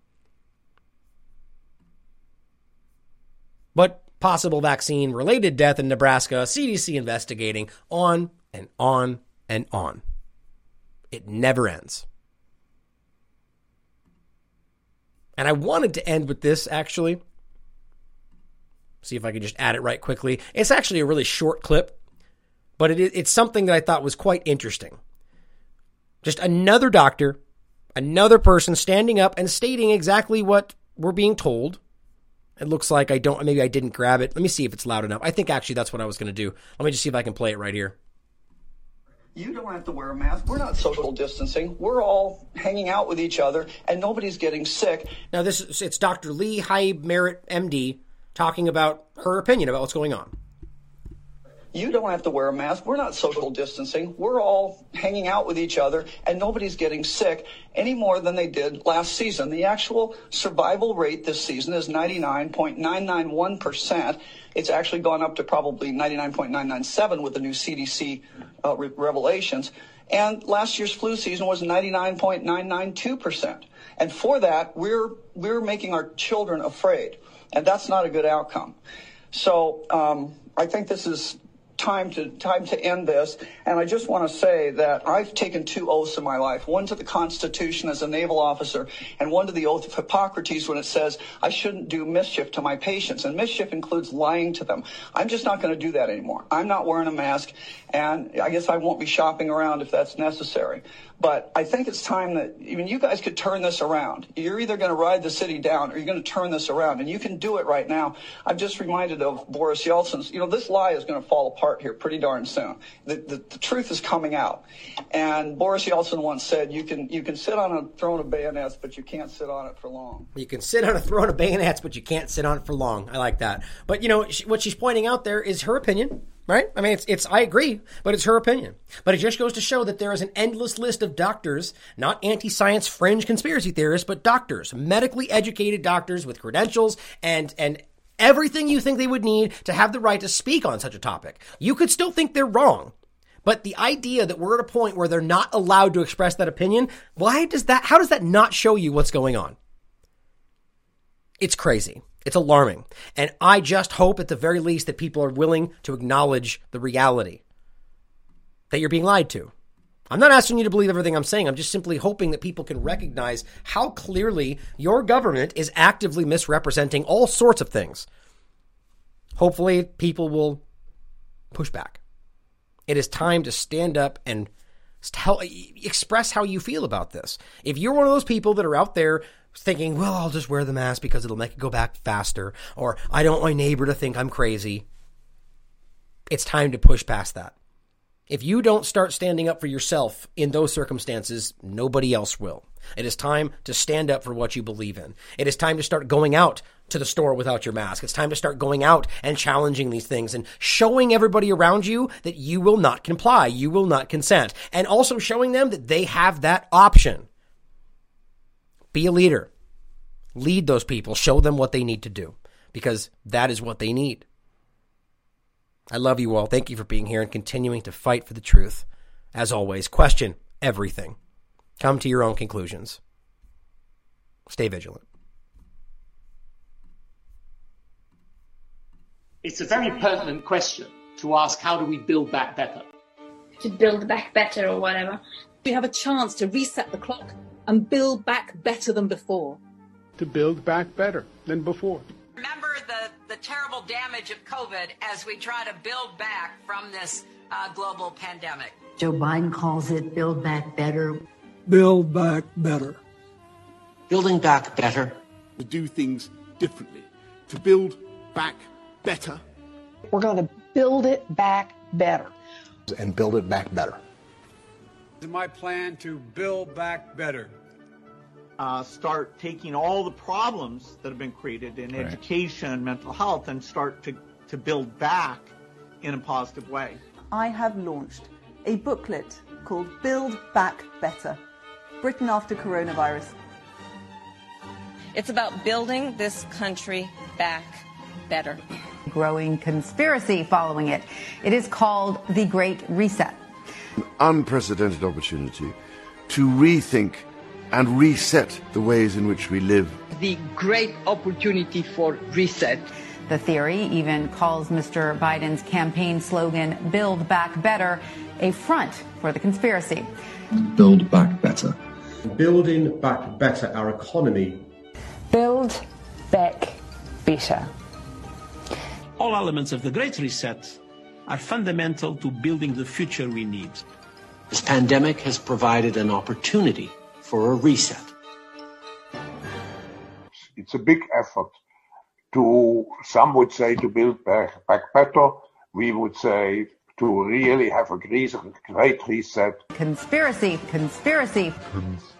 But possible vaccine-related death in Nebraska, C D C investigating, on and on and on. It never ends. And I wanted to end with this, actually. See if I can just add it right quickly. It's actually a really short clip, but it, it's something that I thought was quite interesting. Just another doctor, another person standing up and stating exactly what we're being told. It looks like I don't, maybe I didn't grab it. Let me see if it's loud enough. I think actually that's what I was going to do. Let me just see if I can play it right here. You don't have to wear a mask. We're not social distancing. We're all hanging out with each other, and nobody's getting sick. Now, this is, it's Doctor Lee Haib Merritt, M D, talking about her opinion about what's going on. You don't have to wear a mask. We're not social distancing. We're all hanging out with each other, and nobody's getting sick any more than they did last season. The actual survival rate this season is ninety-nine point nine nine one percent. It's actually gone up to probably ninety-nine point nine nine seven with the new C D C uh, re- revelations. And last year's flu season was ninety-nine point nine nine two percent. And for that, we're we're making our children afraid, and that's not a good outcome. So um, I think this is time to time to end this. And I just want to say that I've taken two oaths in my life, one to the Constitution as a naval officer and one to the oath of Hippocrates when it says I shouldn't do mischief to my patients. And mischief includes lying to them. I'm just not going to do that anymore. I'm not wearing a mask, and I guess I won't be shopping around if that's necessary. But I think it's time that even you guys could turn this around. You're either going to ride the city down or you're going to turn this around, and you can do it right now. I'm just reminded of Boris Yeltsin's, you know, this lie is going to fall apart here pretty darn soon. The, the, the truth is coming out. And Boris Yeltsin once said, you can you can sit on a throne of bayonets, but you can't sit on it for long. You can sit on a throne of bayonets, but you can't sit on it for long. I like that. But, you know, she, what she's pointing out there is her opinion. Right? I mean, it's, it's, I agree, but it's her opinion. But it just goes to show that there is an endless list of doctors, not anti-science fringe conspiracy theorists, but doctors, medically educated doctors with credentials and, and everything you think they would need to have the right to speak on such a topic. You could still think they're wrong. But the idea that we're at a point where they're not allowed to express that opinion, why does that, how does that not show you what's going on? It's crazy. It's alarming. And I just hope at the very least that people are willing to acknowledge the reality that you're being lied to. I'm not asking you to believe everything I'm saying. I'm just simply hoping that people can recognize how clearly your government is actively misrepresenting all sorts of things. Hopefully people will push back. It is time to stand up and tell, express how you feel about this. If you're one of those people that are out there thinking, well, I'll just wear the mask because it'll make it go back faster, or I don't want my neighbor to think I'm crazy, it's time to push past that. If you don't start standing up for yourself in those circumstances, nobody else will. It is time to stand up for what you believe in. It is time to start going out to the store without your mask. It's time to start going out and challenging these things and showing everybody around you that you will not comply, you will not consent, and also showing them that they have that option. Be a leader. Lead those people. Show them what they need to do, because that is what they need. I love you all. Thank you for being here and continuing to fight for the truth. As always, question everything. Come to your own conclusions. Stay vigilant. It's a very pertinent question to ask, how do we build back better? To build back better or whatever. We have a chance to reset the clock and build back better than before. To build back better than before. Remember the, the terrible damage of COVID as we try to build back from this uh, global pandemic. Joe Biden calls it build back better. Build back better. Building back better. To do things differently. To build back better. We're going to build it back better. And build it back better. It's my plan to build back better. Uh, start taking all the problems that have been created in right. education and mental health and start to, to build back in a positive way. I have launched a booklet called Build Back Better, Britain After Coronavirus. It's about building this country back better. Growing conspiracy following it. It is called the Great Reset. An unprecedented opportunity to rethink and reset the ways in which we live. The great opportunity for reset. The theory even calls Mister Biden's campaign slogan, Build Back Better, a front for the conspiracy. Build back better. Building back better our economy. Build back better. All elements of the Great Reset are fundamental to building the future we need. This pandemic has provided an opportunity for a reset. It's a big effort to, some would say, to build back, back better. We would say to really have a great reset. Conspiracy, conspiracy. Conspiracy.